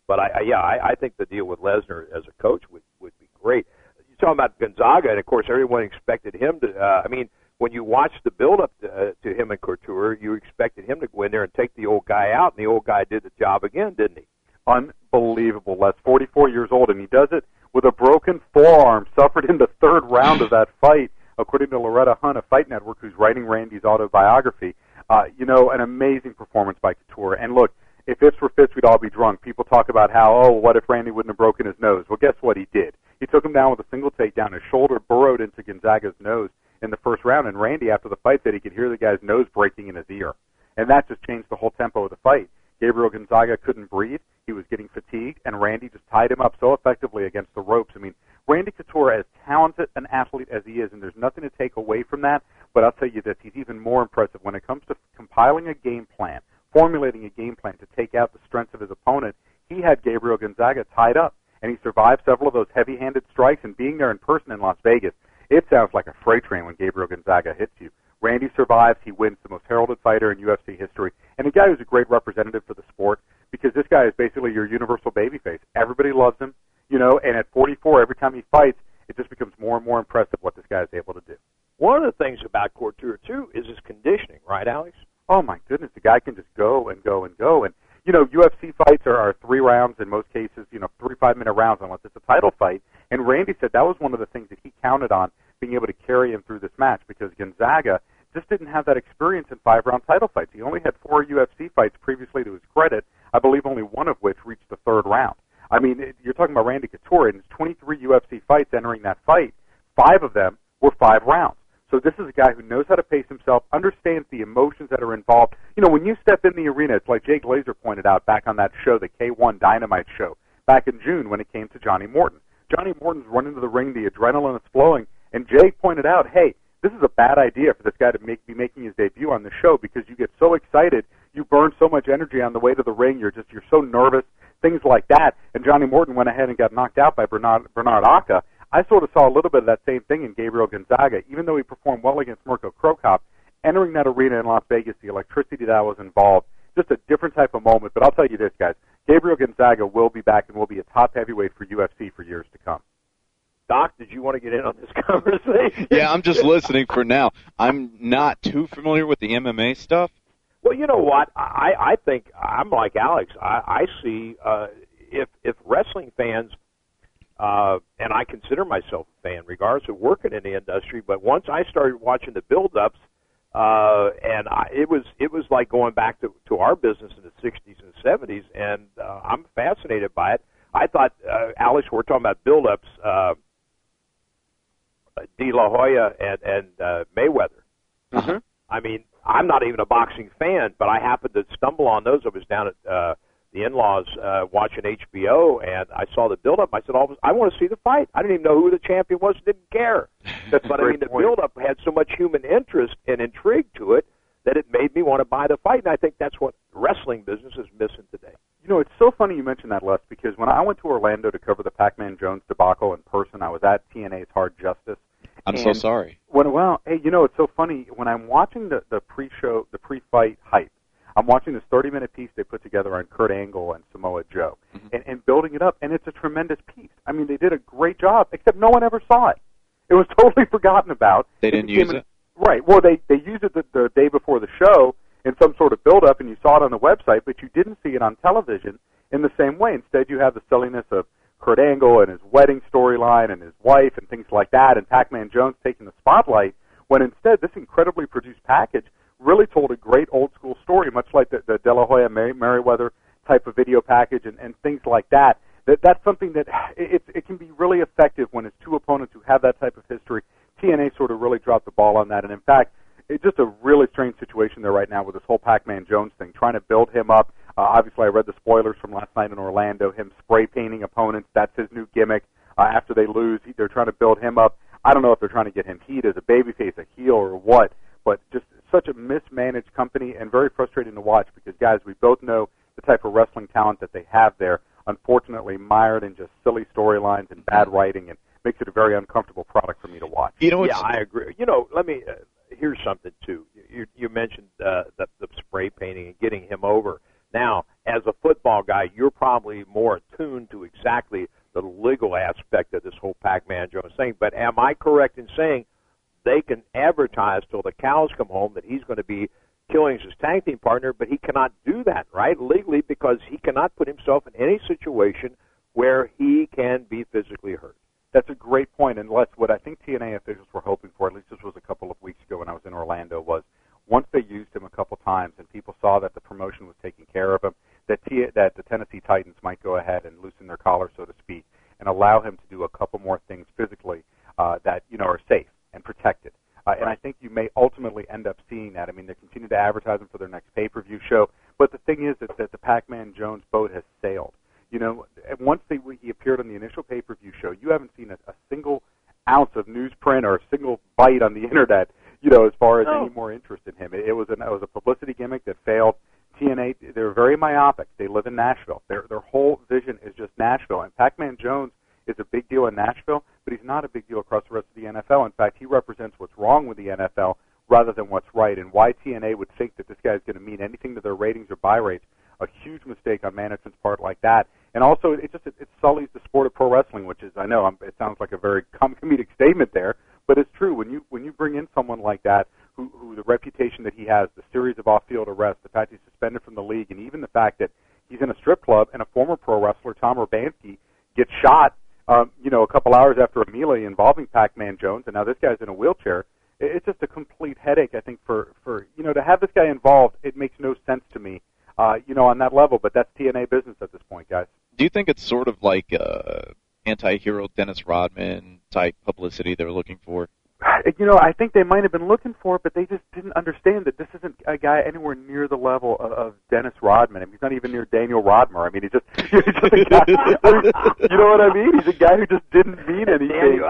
S8: But I, I yeah, I, I think the deal with Lesnar as a coach would would be great. You're talking about Gonzaga, and of course everyone expected him to. Uh, I mean, when you watched the build-up to, uh, to him and Couture, you expected him to go in there and take the old guy out, and the old guy did the job again, didn't he?
S6: Unbelievable. Les, forty-four years old, and he does it with a broken forearm, suffered in the third round of that fight, according to Loretta Hunt of Fight Network, who's writing Randy's autobiography. Uh, you know, an amazing performance by Couture. And look, if ifs were fits, we'd all be drunk. People talk about how, oh, what if Randy wouldn't have broken his nose? Well, guess what he did? He took him down with a single takedown. His shoulder burrowed into Gonzaga's nose in the first round, and Randy, after the fight, said he could hear the guy's nose breaking in his ear. And that just changed the whole tempo of the fight. Gabriel Gonzaga couldn't breathe. He was getting fatigued, and Randy just tied him up so effectively against the ropes. I mean, Randy Couture, as talented an athlete as he is, and there's nothing to take away from that, but I'll tell you this, he's even more impressive when it comes to compiling a game plan, formulating a game plan to take out the strengths of his opponent. He had Gabriel Gonzaga tied up, and he survived several of those heavy-handed strikes, and being there in person in Las Vegas, it sounds like a freight train when Gabriel Gonzaga hits you. Randy survives. He wins, the most heralded fighter in U F C history, and a guy who's a great representative for the sport, because this guy is basically your universal babyface. Everybody loves him, you know, and at forty-four, every time he fights, it just becomes more and more impressive what this guy is able to do.
S8: One of the things about Couture, too, is his conditioning, right, Alex?
S6: Oh, my goodness, the guy can just go and go and go. And, you know, U F C fights are, are three rounds in most cases, you know, three five-minute rounds unless it's a title fight. And Randy said that was one of the things that he counted on, being able to carry him through this match, because Gonzaga just didn't have that experience in five-round title fights. He only had four U F C fights previously to his credit, I believe only one of which reached the third round. I mean, it, you're talking about Randy Couture, and his twenty-three U F C fights entering that fight, five of them were five rounds. So this is a guy who knows how to pace himself, understands the emotions that are involved. You know, when you step in the arena, it's like Jake Glazer pointed out back on that show, the K one Dynamite show, back in June when it came to Johnny Morton. Johnny Morton's running to the ring, the adrenaline is flowing, and Jake pointed out, hey, this is a bad idea for this guy to make, be making his debut on the show, because you get so excited, you burn so much energy on the way to the ring, you're just you're so nervous, things like that. And Johnny Morton went ahead and got knocked out by Bernard, Bernard Aka. I sort of saw a little bit of that same thing in Gabriel Gonzaga, even though he performed well against Mirko Krokop. Entering that arena in Las Vegas, the electricity that was involved, just a different type of moment. But I'll tell you this, guys, Gabriel Gonzaga will be back and will be a top heavyweight for U F C for years to come.
S8: Doc, did you want to get in on this conversation?
S7: Yeah, I'm just listening for now. I'm not too familiar with the M M A stuff.
S8: Well, you know what? I, I think I'm like Alex. I, I see uh, if if wrestling fans, uh, and I consider myself a fan, regardless of working in the industry, but once I started watching the build-ups, uh, and I, it was it was like going back to, to our business in the sixties and seventies, and uh, I'm fascinated by it. I thought, uh, Alex, we're talking about build-ups. Uh, De La Hoya and, and uh, Mayweather.
S6: Mm-hmm.
S8: I mean, I'm not even a boxing fan, but I happened to stumble on those. I was down at uh, the in-laws uh, watching H B O, and I saw the build-up. I said, oh, I want to see the fight. I didn't even know who the champion was, didn't care. But, I mean, the build-up had so much human interest and intrigue to it that it made me want to buy the fight, and I think that's what the wrestling business is missing today.
S6: You know, it's so funny you mentioned that, Les, because when I went to Orlando to cover the Pac-Man Jones debacle in person, I was at T N A's Hard Justice.
S7: I'm
S6: and
S7: so sorry.
S6: When, well, hey, you know, it's so funny. When I'm watching the, the pre-show, the pre-fight hype, I'm watching this thirty-minute piece they put together on Kurt Angle and Samoa Joe, mm-hmm. and, and building it up, and it's a tremendous piece. I mean, they did a great job, except no one ever saw it. It was totally forgotten about.
S7: They didn't use it?
S6: Right. Well, they, they used it the, the day before the show in some sort of build-up, and you saw it on the website, but you didn't see it on television in the same way. Instead, you have the silliness of Kurt Angle and his wedding storyline and his wife and things like that, and Pac-Man Jones taking the spotlight, when instead this incredibly produced package really told a great old-school story, much like the, the De La Hoya Mer- Merriweather type of video package and, and things like that. that. That's something that it, it can be really effective when it's two opponents who have that type of history. T N A sort of really dropped the ball on that, and in fact, it's just a really strange situation there right now with this whole Pac-Man Jones thing, trying to build him up. Uh, obviously, I read the spoilers from last night in Orlando, him spray painting opponents. That's his new gimmick. Uh, after they lose, he, they're trying to build him up. I don't know if they're trying to get him heat as a babyface, a heel, or what, but just such a mismanaged company and very frustrating to watch because, guys, we both know the type of wrestling talent that they have there, unfortunately mired in just silly storylines and bad writing, and makes it a very uncomfortable product for me to watch.
S8: You know, yeah, I agree. You know, let me, uh, here's something, too. You, you mentioned uh, the, the spray painting and getting him over. Now, as a football guy, you're probably more attuned to exactly the legal aspect of this whole Pac-Man Jones thing. But am I correct in saying they can advertise till the cows come home that he's going to be killing his tag team partner, but he cannot do that, right, legally, because he cannot put himself in any situation where he can be physically hurt?
S6: That's a great point, and Les, what I think T N A officials were hoping for, at least this was a couple of weeks ago when I was in Orlando, was once they used him a couple times and people saw that the promotion was taking care of him, that, T- that the Tennessee Titans might go ahead and loosen their collar, so to speak, and allow him to do a couple more things physically uh, that, you know, are safe and protected. Uh, and I think you may ultimately end up seeing that. I mean, they continue to advertise him for their next pay-per-view show, but the thing is that, that the Pac-Man Jones boat has sailed. You know, once they, he appeared on the initial pay-per-view show, you haven't seen a, a single ounce of newsprint or a single bite on the internet, you know, as far as
S8: no.
S6: any more interest in him. It, it was an, it was a publicity gimmick that failed. T N A, they're very myopic. They live in Nashville. Their their whole vision is just Nashville. And Pac-Man Jones is a big deal in Nashville, but he's not a big deal across the rest of the N F L. In fact, he represents what's wrong with the N F L rather than what's right. And why T N A would think that this guy is going to mean anything to their ratings or buy rates, a huge mistake on management's part like that. And also, it just it, it sullies the sport of pro wrestling, which is, I know, I'm, it sounds like a very com- comedic statement there, but it's true. When you when you bring in someone like that, who, who the reputation that he has, the series of off-field arrests, the fact he's suspended from the league, and even the fact that he's in a strip club and a former pro wrestler, Tom Urbanski, gets shot, um, you know, a couple hours after a melee involving Pac-Man Jones, and now this guy's in a wheelchair. It, it's just a complete headache, I think, for, for, you know, to have this guy involved, it makes no sense to me. Uh, you know, on that level, but that's T N A business at this point, guys.
S7: Do you think it's sort of like uh, anti-hero Dennis Rodman type publicity they're looking for?
S6: You know, I think they might have been looking for it, but they just didn't understand that this isn't a guy anywhere near the level of, of Dennis Rodman. I mean, he's not even near Daniel Rodmer. I mean, he's just, he's just a guy, you know what I mean? He's a guy who just didn't mean anything.
S8: Daniel,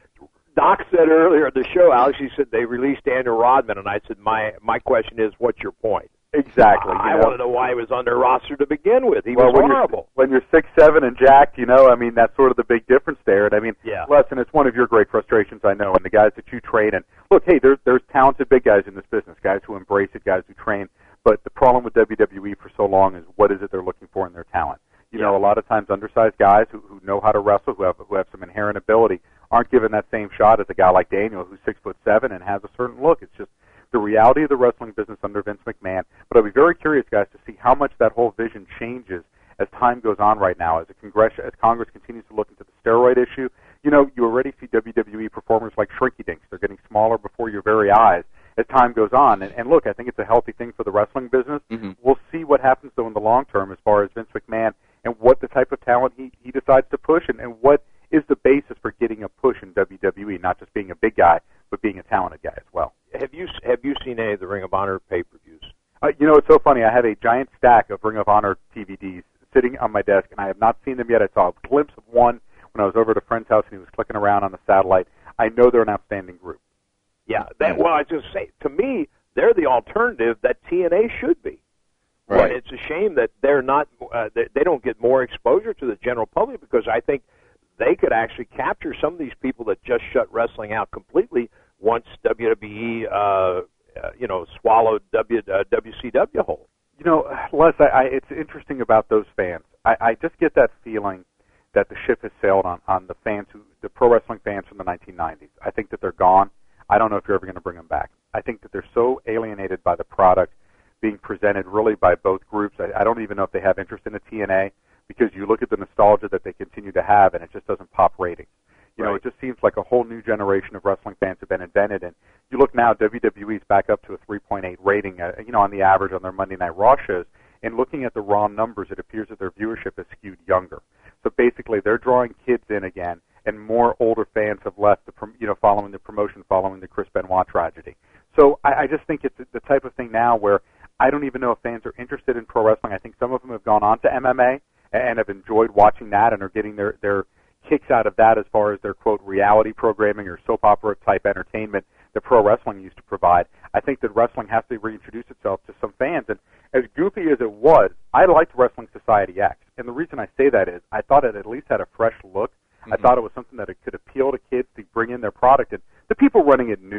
S8: Doc said earlier in the show, Alex, he said they released Daniel Rodman, and I said, my my question is, what's your point?
S6: Exactly.
S8: I
S6: you know?
S8: want to know why he was on their roster to begin with. He
S6: well,
S8: was
S6: when
S8: horrible.
S6: You're, when you're six seven and jacked, you know, I mean, that's sort of the big difference there. And I mean,
S8: yeah.
S6: listen, it's one of your great frustrations, I know, and the guys that you train. And look, hey, there's there's talented big guys in this business, guys who embrace it, guys who train. But the problem with W W E for so long is what is it they're looking for in their talent? You
S8: yeah.
S6: know, a lot of times undersized guys who who know how to wrestle, who have who have some inherent ability, aren't given that same shot as a guy like Daniel, who's six foot seven and has a certain look. It's just the reality of the wrestling business under Vince McMahon. But I'll be very curious, guys, to see how much that whole vision changes as time goes on right now, as, a Congress, as Congress continues to look into the steroid issue. You know, you already see W W E performers like Shrinky Dinks. They're getting smaller before your very eyes as time goes on. And, and look, I think it's a healthy thing for the wrestling business.
S7: Mm-hmm.
S6: We'll see what happens, though, in the long term as far as Vince McMahon and what the type of talent he, he decides to push and, and what is the basis for getting a push in W W E, not just being a big guy, but being a talented guy as well.
S8: Have you have you seen any of the Ring of Honor pay-per-views?
S6: Uh, you know, it's so funny. I have a giant stack of Ring of Honor D V Ds sitting on my desk, and I have not seen them yet. I saw a glimpse of one when I was over at a friend's house, and he was clicking around on the satellite. I know they're an outstanding group.
S8: Yeah, that, well, I just say, to me, they're the alternative that T N A should be.
S7: Right.
S8: And it's a shame that they're not, uh, they, they don't get more exposure to the general public, because I think they could actually capture some of these people that just shut wrestling out completely once W W E, uh, uh, you know, swallowed w, uh, W C W whole.
S6: You know, Les, I, I, it's interesting about those fans. I, I just get that feeling that the ship has sailed on, on the fans, who, the pro wrestling fans from the nineteen nineties. I think that they're gone. I don't know if you're ever going to bring them back. I think that they're so alienated by the product being presented really by both groups. I, I don't even know if they have interest in the T N A, because you look at the nostalgia that they continue to have, and it just doesn't pop ratings. You know,
S8: right.
S6: It just seems like a whole new generation of wrestling fans have been invented, and you look now, W W E's back up to a three point eight rating, uh, you know, on the average on their Monday Night Raw shows, and looking at the raw numbers, it appears that their viewership is skewed younger. So basically, they're drawing kids in again, and more older fans have left, the prom- you know, following the promotion, following the Chris Benoit tragedy. So I, I just think it's the type of thing now where I don't even know if fans are interested in pro wrestling. I think some of them have gone on to M M A and have enjoyed watching that and are getting their, their kicks out of that as far as their, quote, reality programming or soap opera type entertainment that pro wrestling used to provide. I think that wrestling has to reintroduce itself to some fans. And as goofy as it was, I liked Wrestling Society X. And the reason I say that is I thought it at least had a fresh look. Mm-hmm. I thought it was something that it could appeal to kids to bring in their product. And the people running it knew,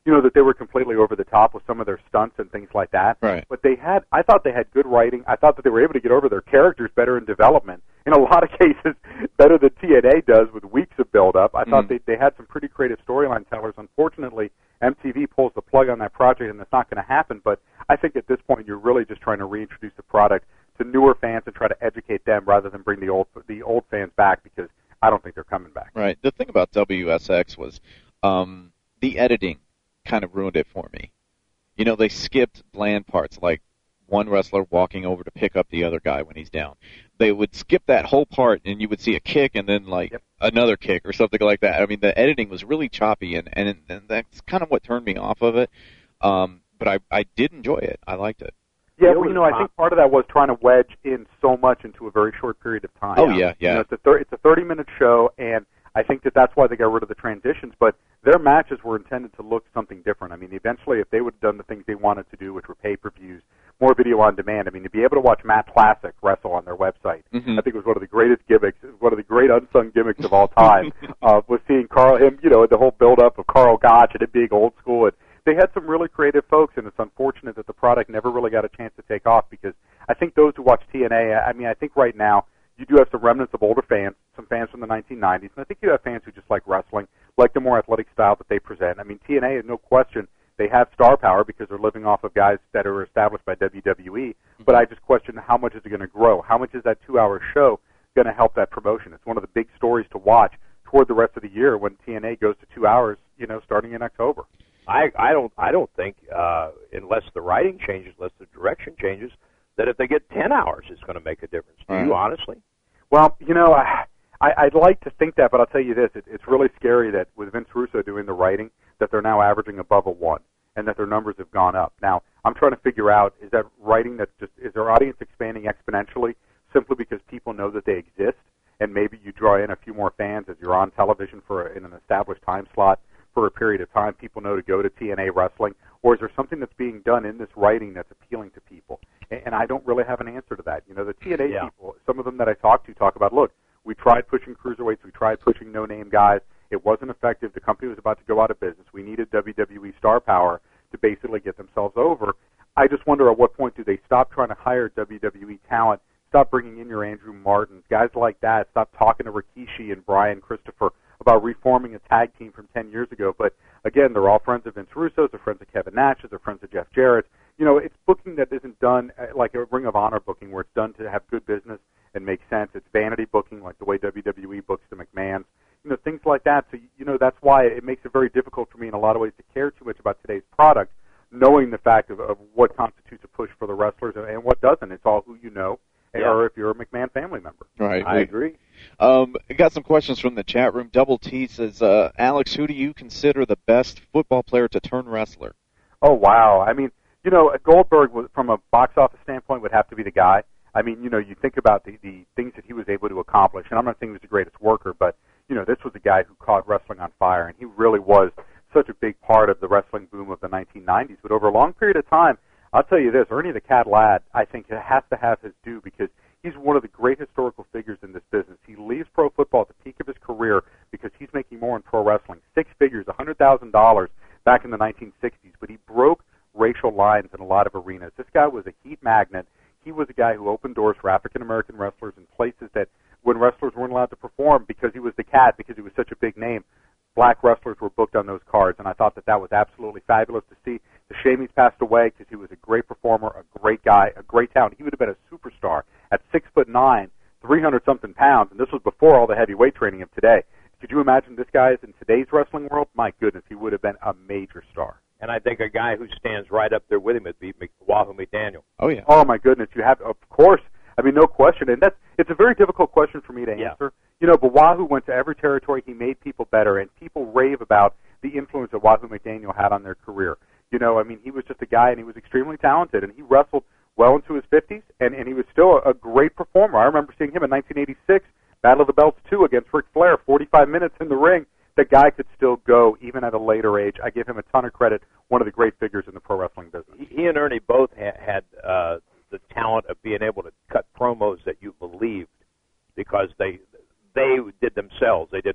S6: you know, that they were completely over the top with some of their stunts and things like that.
S7: Right.
S6: But they had, I thought they had good writing. I thought that they were able to get over their characters better in development. In a lot of cases, better than T N A does with weeks of build-up. I thought
S7: Mm.
S6: they, they had some pretty creative storyline tellers. Unfortunately, M T V pulls the plug on that project, and it's not going to happen. But I think at this point, you're really just trying to reintroduce the product to newer fans and try to educate them rather than bring the old the old fans back, because I don't think they're coming back.
S7: Right. The thing about W S X was um, the editing kind of ruined it for me. You know, they skipped bland parts like one wrestler walking over to pick up the other guy when he's down. They would skip that whole part, and you would see a kick and then, like, yep. another kick or something like that. I mean, the editing was really choppy, and, and, and that's kind of what turned me off of it. Um, but I, I did enjoy it. I liked it.
S6: Yeah, well, you know, I think part of that was trying to wedge in so much into a very short period of time.
S7: Oh, yeah, yeah.
S6: You know, it's a thir- it's a thirty-minute show, and I think that that's why they got rid of the transitions, but their matches were intended to look something different. I mean, eventually, if they would have done the things they wanted to do, which were pay-per-views, more video on demand, I mean, to be able to watch Matt Classic wrestle on their website,
S7: mm-hmm.
S6: I think it was one of the greatest gimmicks, one of the great unsung gimmicks of all time, uh, was seeing Carl, him, you know, the whole build-up of Carl Gotch and it being old school. And they had some really creative folks, and it's unfortunate that the product never really got a chance to take off, because I think those who watch T N A, I mean, I think right now, you do have some remnants of older fans, some fans from the nineteen nineties, and I think you have fans who just like wrestling, like the more athletic style that they present. I mean, T N A is no question, they have star power because they're living off of guys that are established by W W E, mm-hmm. but I just question how much is it going to grow? How much is that two-hour show going to help that promotion? It's one of the big stories to watch toward the rest of the year when T N A goes to two hours, you know, starting in October.
S8: I, I don't I don't think uh, unless the writing changes, unless the direction changes, that if they get ten hours, it's going to make a difference. Do
S6: Right.
S8: you honestly?
S6: Well, you know, I, I, I'd like to think that, but I'll tell you this: it, it's really scary that with Vince Russo doing the writing, that they're now averaging above a one, and that their numbers have gone up. Now, I'm trying to figure out: is that writing that's just is their audience expanding exponentially simply because people know that they exist, and maybe you draw in a few more fans as you're on television for a, in an established time slot for a period of time, people know to go to T N A Wrestling, or is there something that's being done in this writing that's appealing to people? And, and I don't really have an answer to that. You know, the T N A
S8: Yeah.
S6: people, some of them that I talk to talk about, look, we tried pushing cruiserweights, we tried pushing no-name guys, it wasn't effective, the company was about to go out of business, we needed W W E star power to basically get themselves over. I just wonder at what point do they stop trying to hire W W E talent, stop bringing in your Andrew Martins, guys like that, stop talking to Rikishi and Brian Christopher about reforming a tag team from ten years ago. But again, they're all friends of Vince Russo's, they're friends of Kevin Nash's, they're friends of Jeff Jarrett's. You know, it's booking that isn't done uh, like a Ring of Honor booking where it's done to have good business and make sense. It's vanity booking like the way W W E books the McMahons. You know, things like that. So, you know, that's why it makes it very difficult for me in a lot of ways to care too much about today's product, knowing the fact of, of what constitutes a push for the wrestlers and, and what doesn't. It's all who you know,
S8: Yeah.
S6: or if you're a McMahon family member.
S7: Right.
S8: I agree.
S7: Um, I got some questions from the chat room. Double T says, uh, Alex, who do you consider the best football player to turn wrestler?
S6: Oh, wow. I mean, you know, Goldberg, was, from a box office standpoint, would have to be the guy. I mean, you know, you think about the, the things that he was able to accomplish, and I'm not saying he was the greatest worker, but, you know, this was a guy who caught wrestling on fire, and he really was such a big part of the wrestling boom of the nineteen nineties. But over a long period of time, I'll tell you this, Ernie the Cat Ladd, I think, has to have his due because he's one of the great historical figures in this business. He leaves pro football at the peak of his career because he's making more in pro wrestling, six figures, one hundred thousand dollars back in the nineteen sixties, but he broke racial lines in a lot of arenas. This guy was a heat magnet. He was a guy who opened doors for African-American wrestlers in places that when wrestlers weren't allowed to perform because he was the Cat, because he was such a big name, black wrestlers were booked on those cards, and I thought that that was absolutely fabulous to see. It's a shame he's passed away because he was a great performer, a great guy, a great talent. He would have been a superstar at six foot nine, three hundred something pounds, and this was before all the heavyweight training of today. Could you imagine this guy is in today's wrestling world? My goodness, he would have been a major star.
S8: And I think a guy who stands right up there with him would be Mc- Wahoo McDaniel.
S7: Oh yeah.
S6: Oh my goodness, you have, of course. I mean, no question, and that's it's a very difficult question for me to
S8: Yeah.
S6: answer. You know, but Wahoo went to every territory. He made people better, and people rave about the influence that Wahoo McDaniel had on their career. You know, I mean, he was just a guy, and he was extremely talented, and he wrestled well into his fifties, and, and he was still a, a great performer. I remember seeing him in nineteen eighty-six, Battle of the Belts two against Ric Flair, forty-five minutes in the ring. The guy could still go, even at a later age. I give him a ton of credit, one of the great figures in the pro wrestling business.
S8: He, he and Ernie both ha- had uh, the talent of being able to cut promos that you believed because they they did themselves. They didn't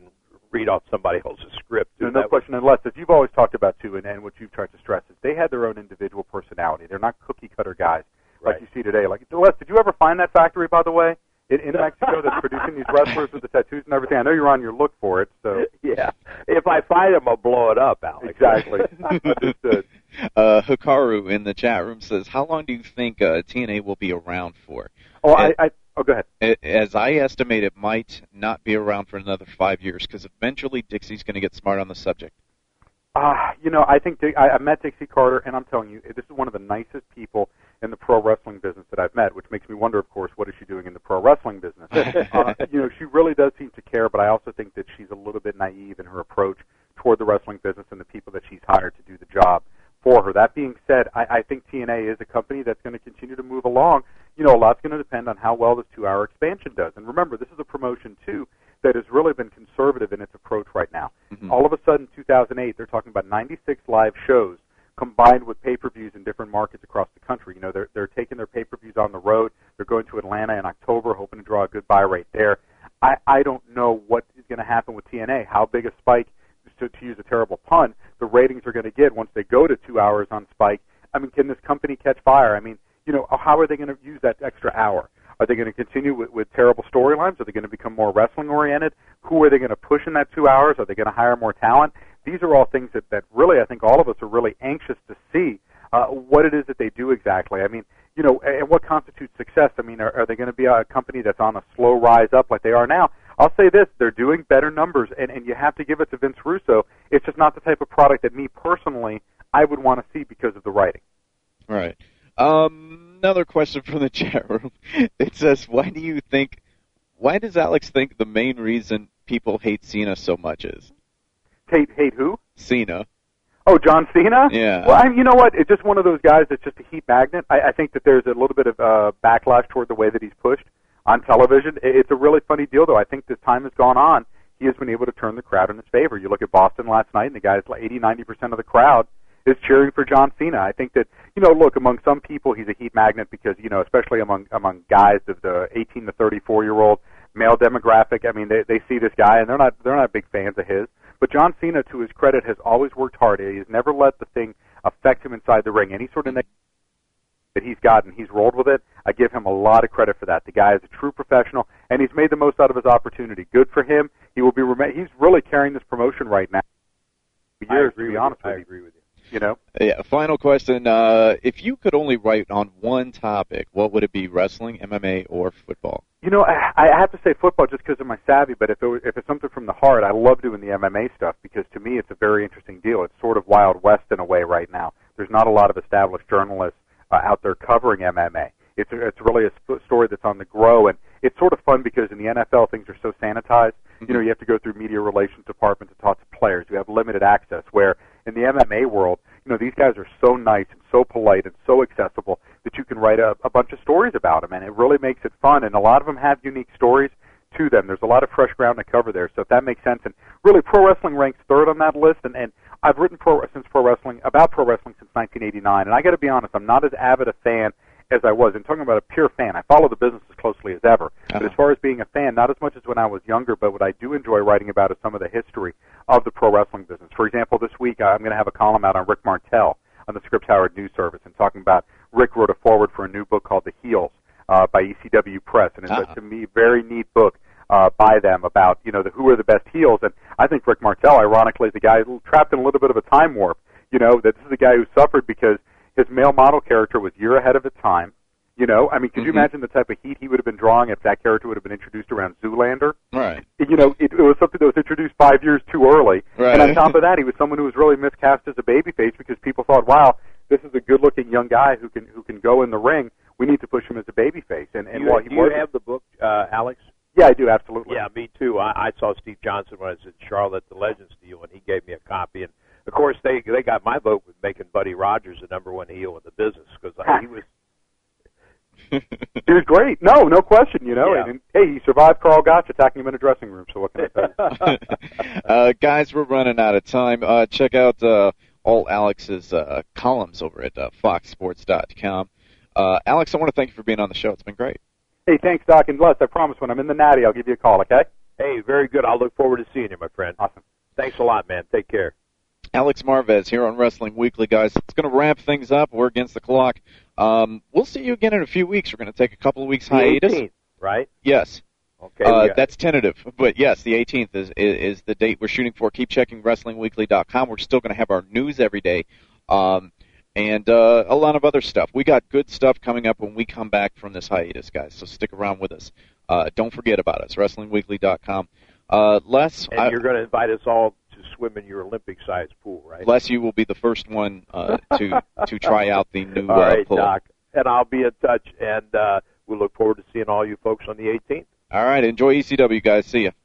S8: read off somebody else's script.
S6: No, no question. And Les, as you've always talked about too, and, and what you've tried to stress is they had their own individual personality. They're not cookie cutter guys like
S8: Right.
S6: you see today. Like Les, did you ever find that factory, by the way, in, in Mexico that's producing these wrestlers with the tattoos and everything? I know you're on your look for it. So
S8: Yeah. If I find them, I'll blow it up, Alex.
S6: exactly. Understood.
S7: Uh, Hikaru in the chat room says, how long do you think uh, T N A will be around for?
S6: Oh, I, I oh, go ahead.
S7: A- As I estimate, it might not be around for another five years because eventually Dixie's going to get smart on the subject.
S6: Uh, you know, I think Di- I, I met Dixie Carter, and I'm telling you, this is one of the nicest people in the pro wrestling business that I've met, which makes me wonder, of course, what is she doing in the pro wrestling business? uh, you know, she really does seem to care, but I also think that she's a little bit naive in her approach toward the wrestling business and the people that she's hired to do the job for her. That being said, I, I think T N A is a company that's going to continue to move along. You know, a lot's going to depend on how well this two-hour expansion does. And remember, this is a promotion, too, that has really been conservative in its approach right now.
S7: Mm-hmm.
S6: All of a sudden, two thousand eight, they're talking about ninety-six live shows combined with pay-per-views in different markets across the country. You know, they're they're taking their pay-per-views on the road. They're going to Atlanta in October, hoping to draw a good buy rate there. I, I don't know what is going to happen with T N A, how big a spike, to, to use a terrible pun, the ratings are going to get once they go to two hours on Spike. I mean, can this company catch fire? I mean, you know, how are they going to use that extra hour? Are they going to continue with, with terrible storylines? Are they going to become more wrestling-oriented? Who are they going to push in that two hours? Are they going to hire more talent? These are all things that, that really, I think all of us are really anxious to see uh, what it is that they do exactly. I mean, you know, and what constitutes success? I mean, are, are they going to be a company that's on a slow rise up like they are now? I'll say this, they're doing better numbers, and, and you have to give it to Vince Russo. It's just not the type of product that me personally, I would want to see because of the writing.
S7: All right. Um, another question from the chat room. It says, why do you think, why does Alex think the main reason people hate Cena so much is?
S6: Hate, hate who?
S7: Cena.
S6: Oh, John Cena?
S7: Yeah.
S6: Well, I, you know what? It's just one of those guys that's just a heat magnet. I, I think that there's a little bit of uh, backlash toward the way that he's pushed on television. It's a really funny deal, though. I think as time has gone on, he has been able to turn the crowd in his favor. You look at Boston last night, and the guys, like eighty, ninety percent of the crowd is cheering for John Cena. I think that, you know, look, among some people, he's a heat magnet because, you know, especially among among guys of the eighteen to thirty-four year old male demographic. I mean, they they see this guy, and they're not they're not big fans of his. But John Cena, to his credit, has always worked hard. He has never let the thing affect him inside the ring. Any sort of negativity that he's gotten, he's rolled with it. I give him a lot of credit for that. The guy is a true professional, and he's made the most out of his opportunity. Good for him. He will be. Rem- he's really carrying this promotion right now. For years, to be honest with you. I agree with you. You know.
S7: Yeah. Final question. Uh, if you could only write on one topic, what would it be? Wrestling, M M A, or football?
S6: You know, I, I have to say football just because of my savvy. But if it was, if it's something from the heart, I love doing the M M A stuff because to me it's a very interesting deal. It's sort of Wild West in a way right now. There's not a lot of established journalists uh, out there covering M M A. It's a, it's really a sp- story that's on the grow, and it's sort of fun because in the N F L things are so sanitized. You know, you have to go through media relations department to talk to players. You have limited access. Where in the M M A world, you know, these guys are so nice and so polite and so accessible that you can write a, a bunch of stories about them, and it really makes it fun. And a lot of them have unique stories to them. There's a lot of fresh ground to cover there, so if that makes sense. And really, pro wrestling ranks third on that list. And, and I've written pro since pro wrestling about pro wrestling since nineteen eighty-nine. And I got to be honest, I'm not as avid a fan as I was. And talking about a pure fan, I follow the business as closely as ever. Uh-huh. But as far as being a fan, not as much as when I was younger, but what I do enjoy writing about is some of the history of the pro wrestling business. For example, this week I'm going to have a column out on Rick Martel on the Scripps Howard News Service and talking about Rick wrote a foreword for a new book called The Heels uh, by E C W Press. And it's, uh-huh. a, to me, very neat book uh, by them about, you know, the, who are the best heels. And I think Rick Martel, ironically, is the guy trapped in a little bit of a time warp. You know, that this is the guy who suffered because his male model character was a year ahead of its time. You know, I mean, could mm-hmm. you imagine the type of heat he would have been drawing if that character would have been introduced around Zoolander?
S7: Right.
S6: You know, it, it was something that was introduced five years too early.
S7: Right.
S6: And on top of that, he was someone who was really miscast as a babyface because people thought, wow, this is a good-looking young guy who can who can go in the ring. We need to push him as a babyface. And, and
S8: do you,
S6: while he
S8: do
S6: was,
S8: you have the book, uh, Alex?
S6: Yeah, I do, absolutely.
S8: Yeah, me too. I, I saw Steve Johnson when I was in Charlotte, the Legends deal, and he gave me a copy. And, of course, they they got my vote with making Buddy Rogers the number one heel in the business because he was...
S6: He was great. No, no question, you know.
S8: Yeah.
S6: And, and, hey, he survived Carl Gotch attacking him in a dressing room, so what can I tell you?
S7: uh, guys, we're running out of time. Uh, check out uh, all Alex's uh, columns over at uh, fox sports dot com. Uh, Alex, I want to thank you for being on the show. It's been great.
S6: Hey, thanks, Doc. And Les, I promise when I'm in the Natty, I'll give you a call, okay?
S8: Hey, very good. I'll look forward to seeing you, my friend.
S6: Awesome.
S8: Thanks a lot, man. Take care.
S7: Alex Marvez here on Wrestling Weekly, guys. It's going to wrap things up. We're against the clock. Um, we'll see you again in a few weeks. We're going to take a couple of weeks hiatus.
S8: The eighteenth, right?
S7: Yes.
S8: Okay.
S7: Uh, that's tentative, but yes, the eighteenth is, is is the date we're shooting for. Keep checking Wrestling Weekly dot com. We're still going to have our news every day, um, and uh, a lot of other stuff. We got good stuff coming up when we come back from this hiatus, guys. So stick around with us. Uh, don't forget about us. Wrestling Weekly dot com. Uh, Les,
S8: and
S7: I,
S8: you're going to invite us all to swim in your Olympic-sized pool, right?
S7: Les, you will be the first one uh, to to try out the new
S8: all right,
S7: uh, pool.
S8: Doc. And I'll be in touch, and uh, we look forward to seeing all you folks on the eighteenth.
S7: All right, enjoy E C W, guys. See ya.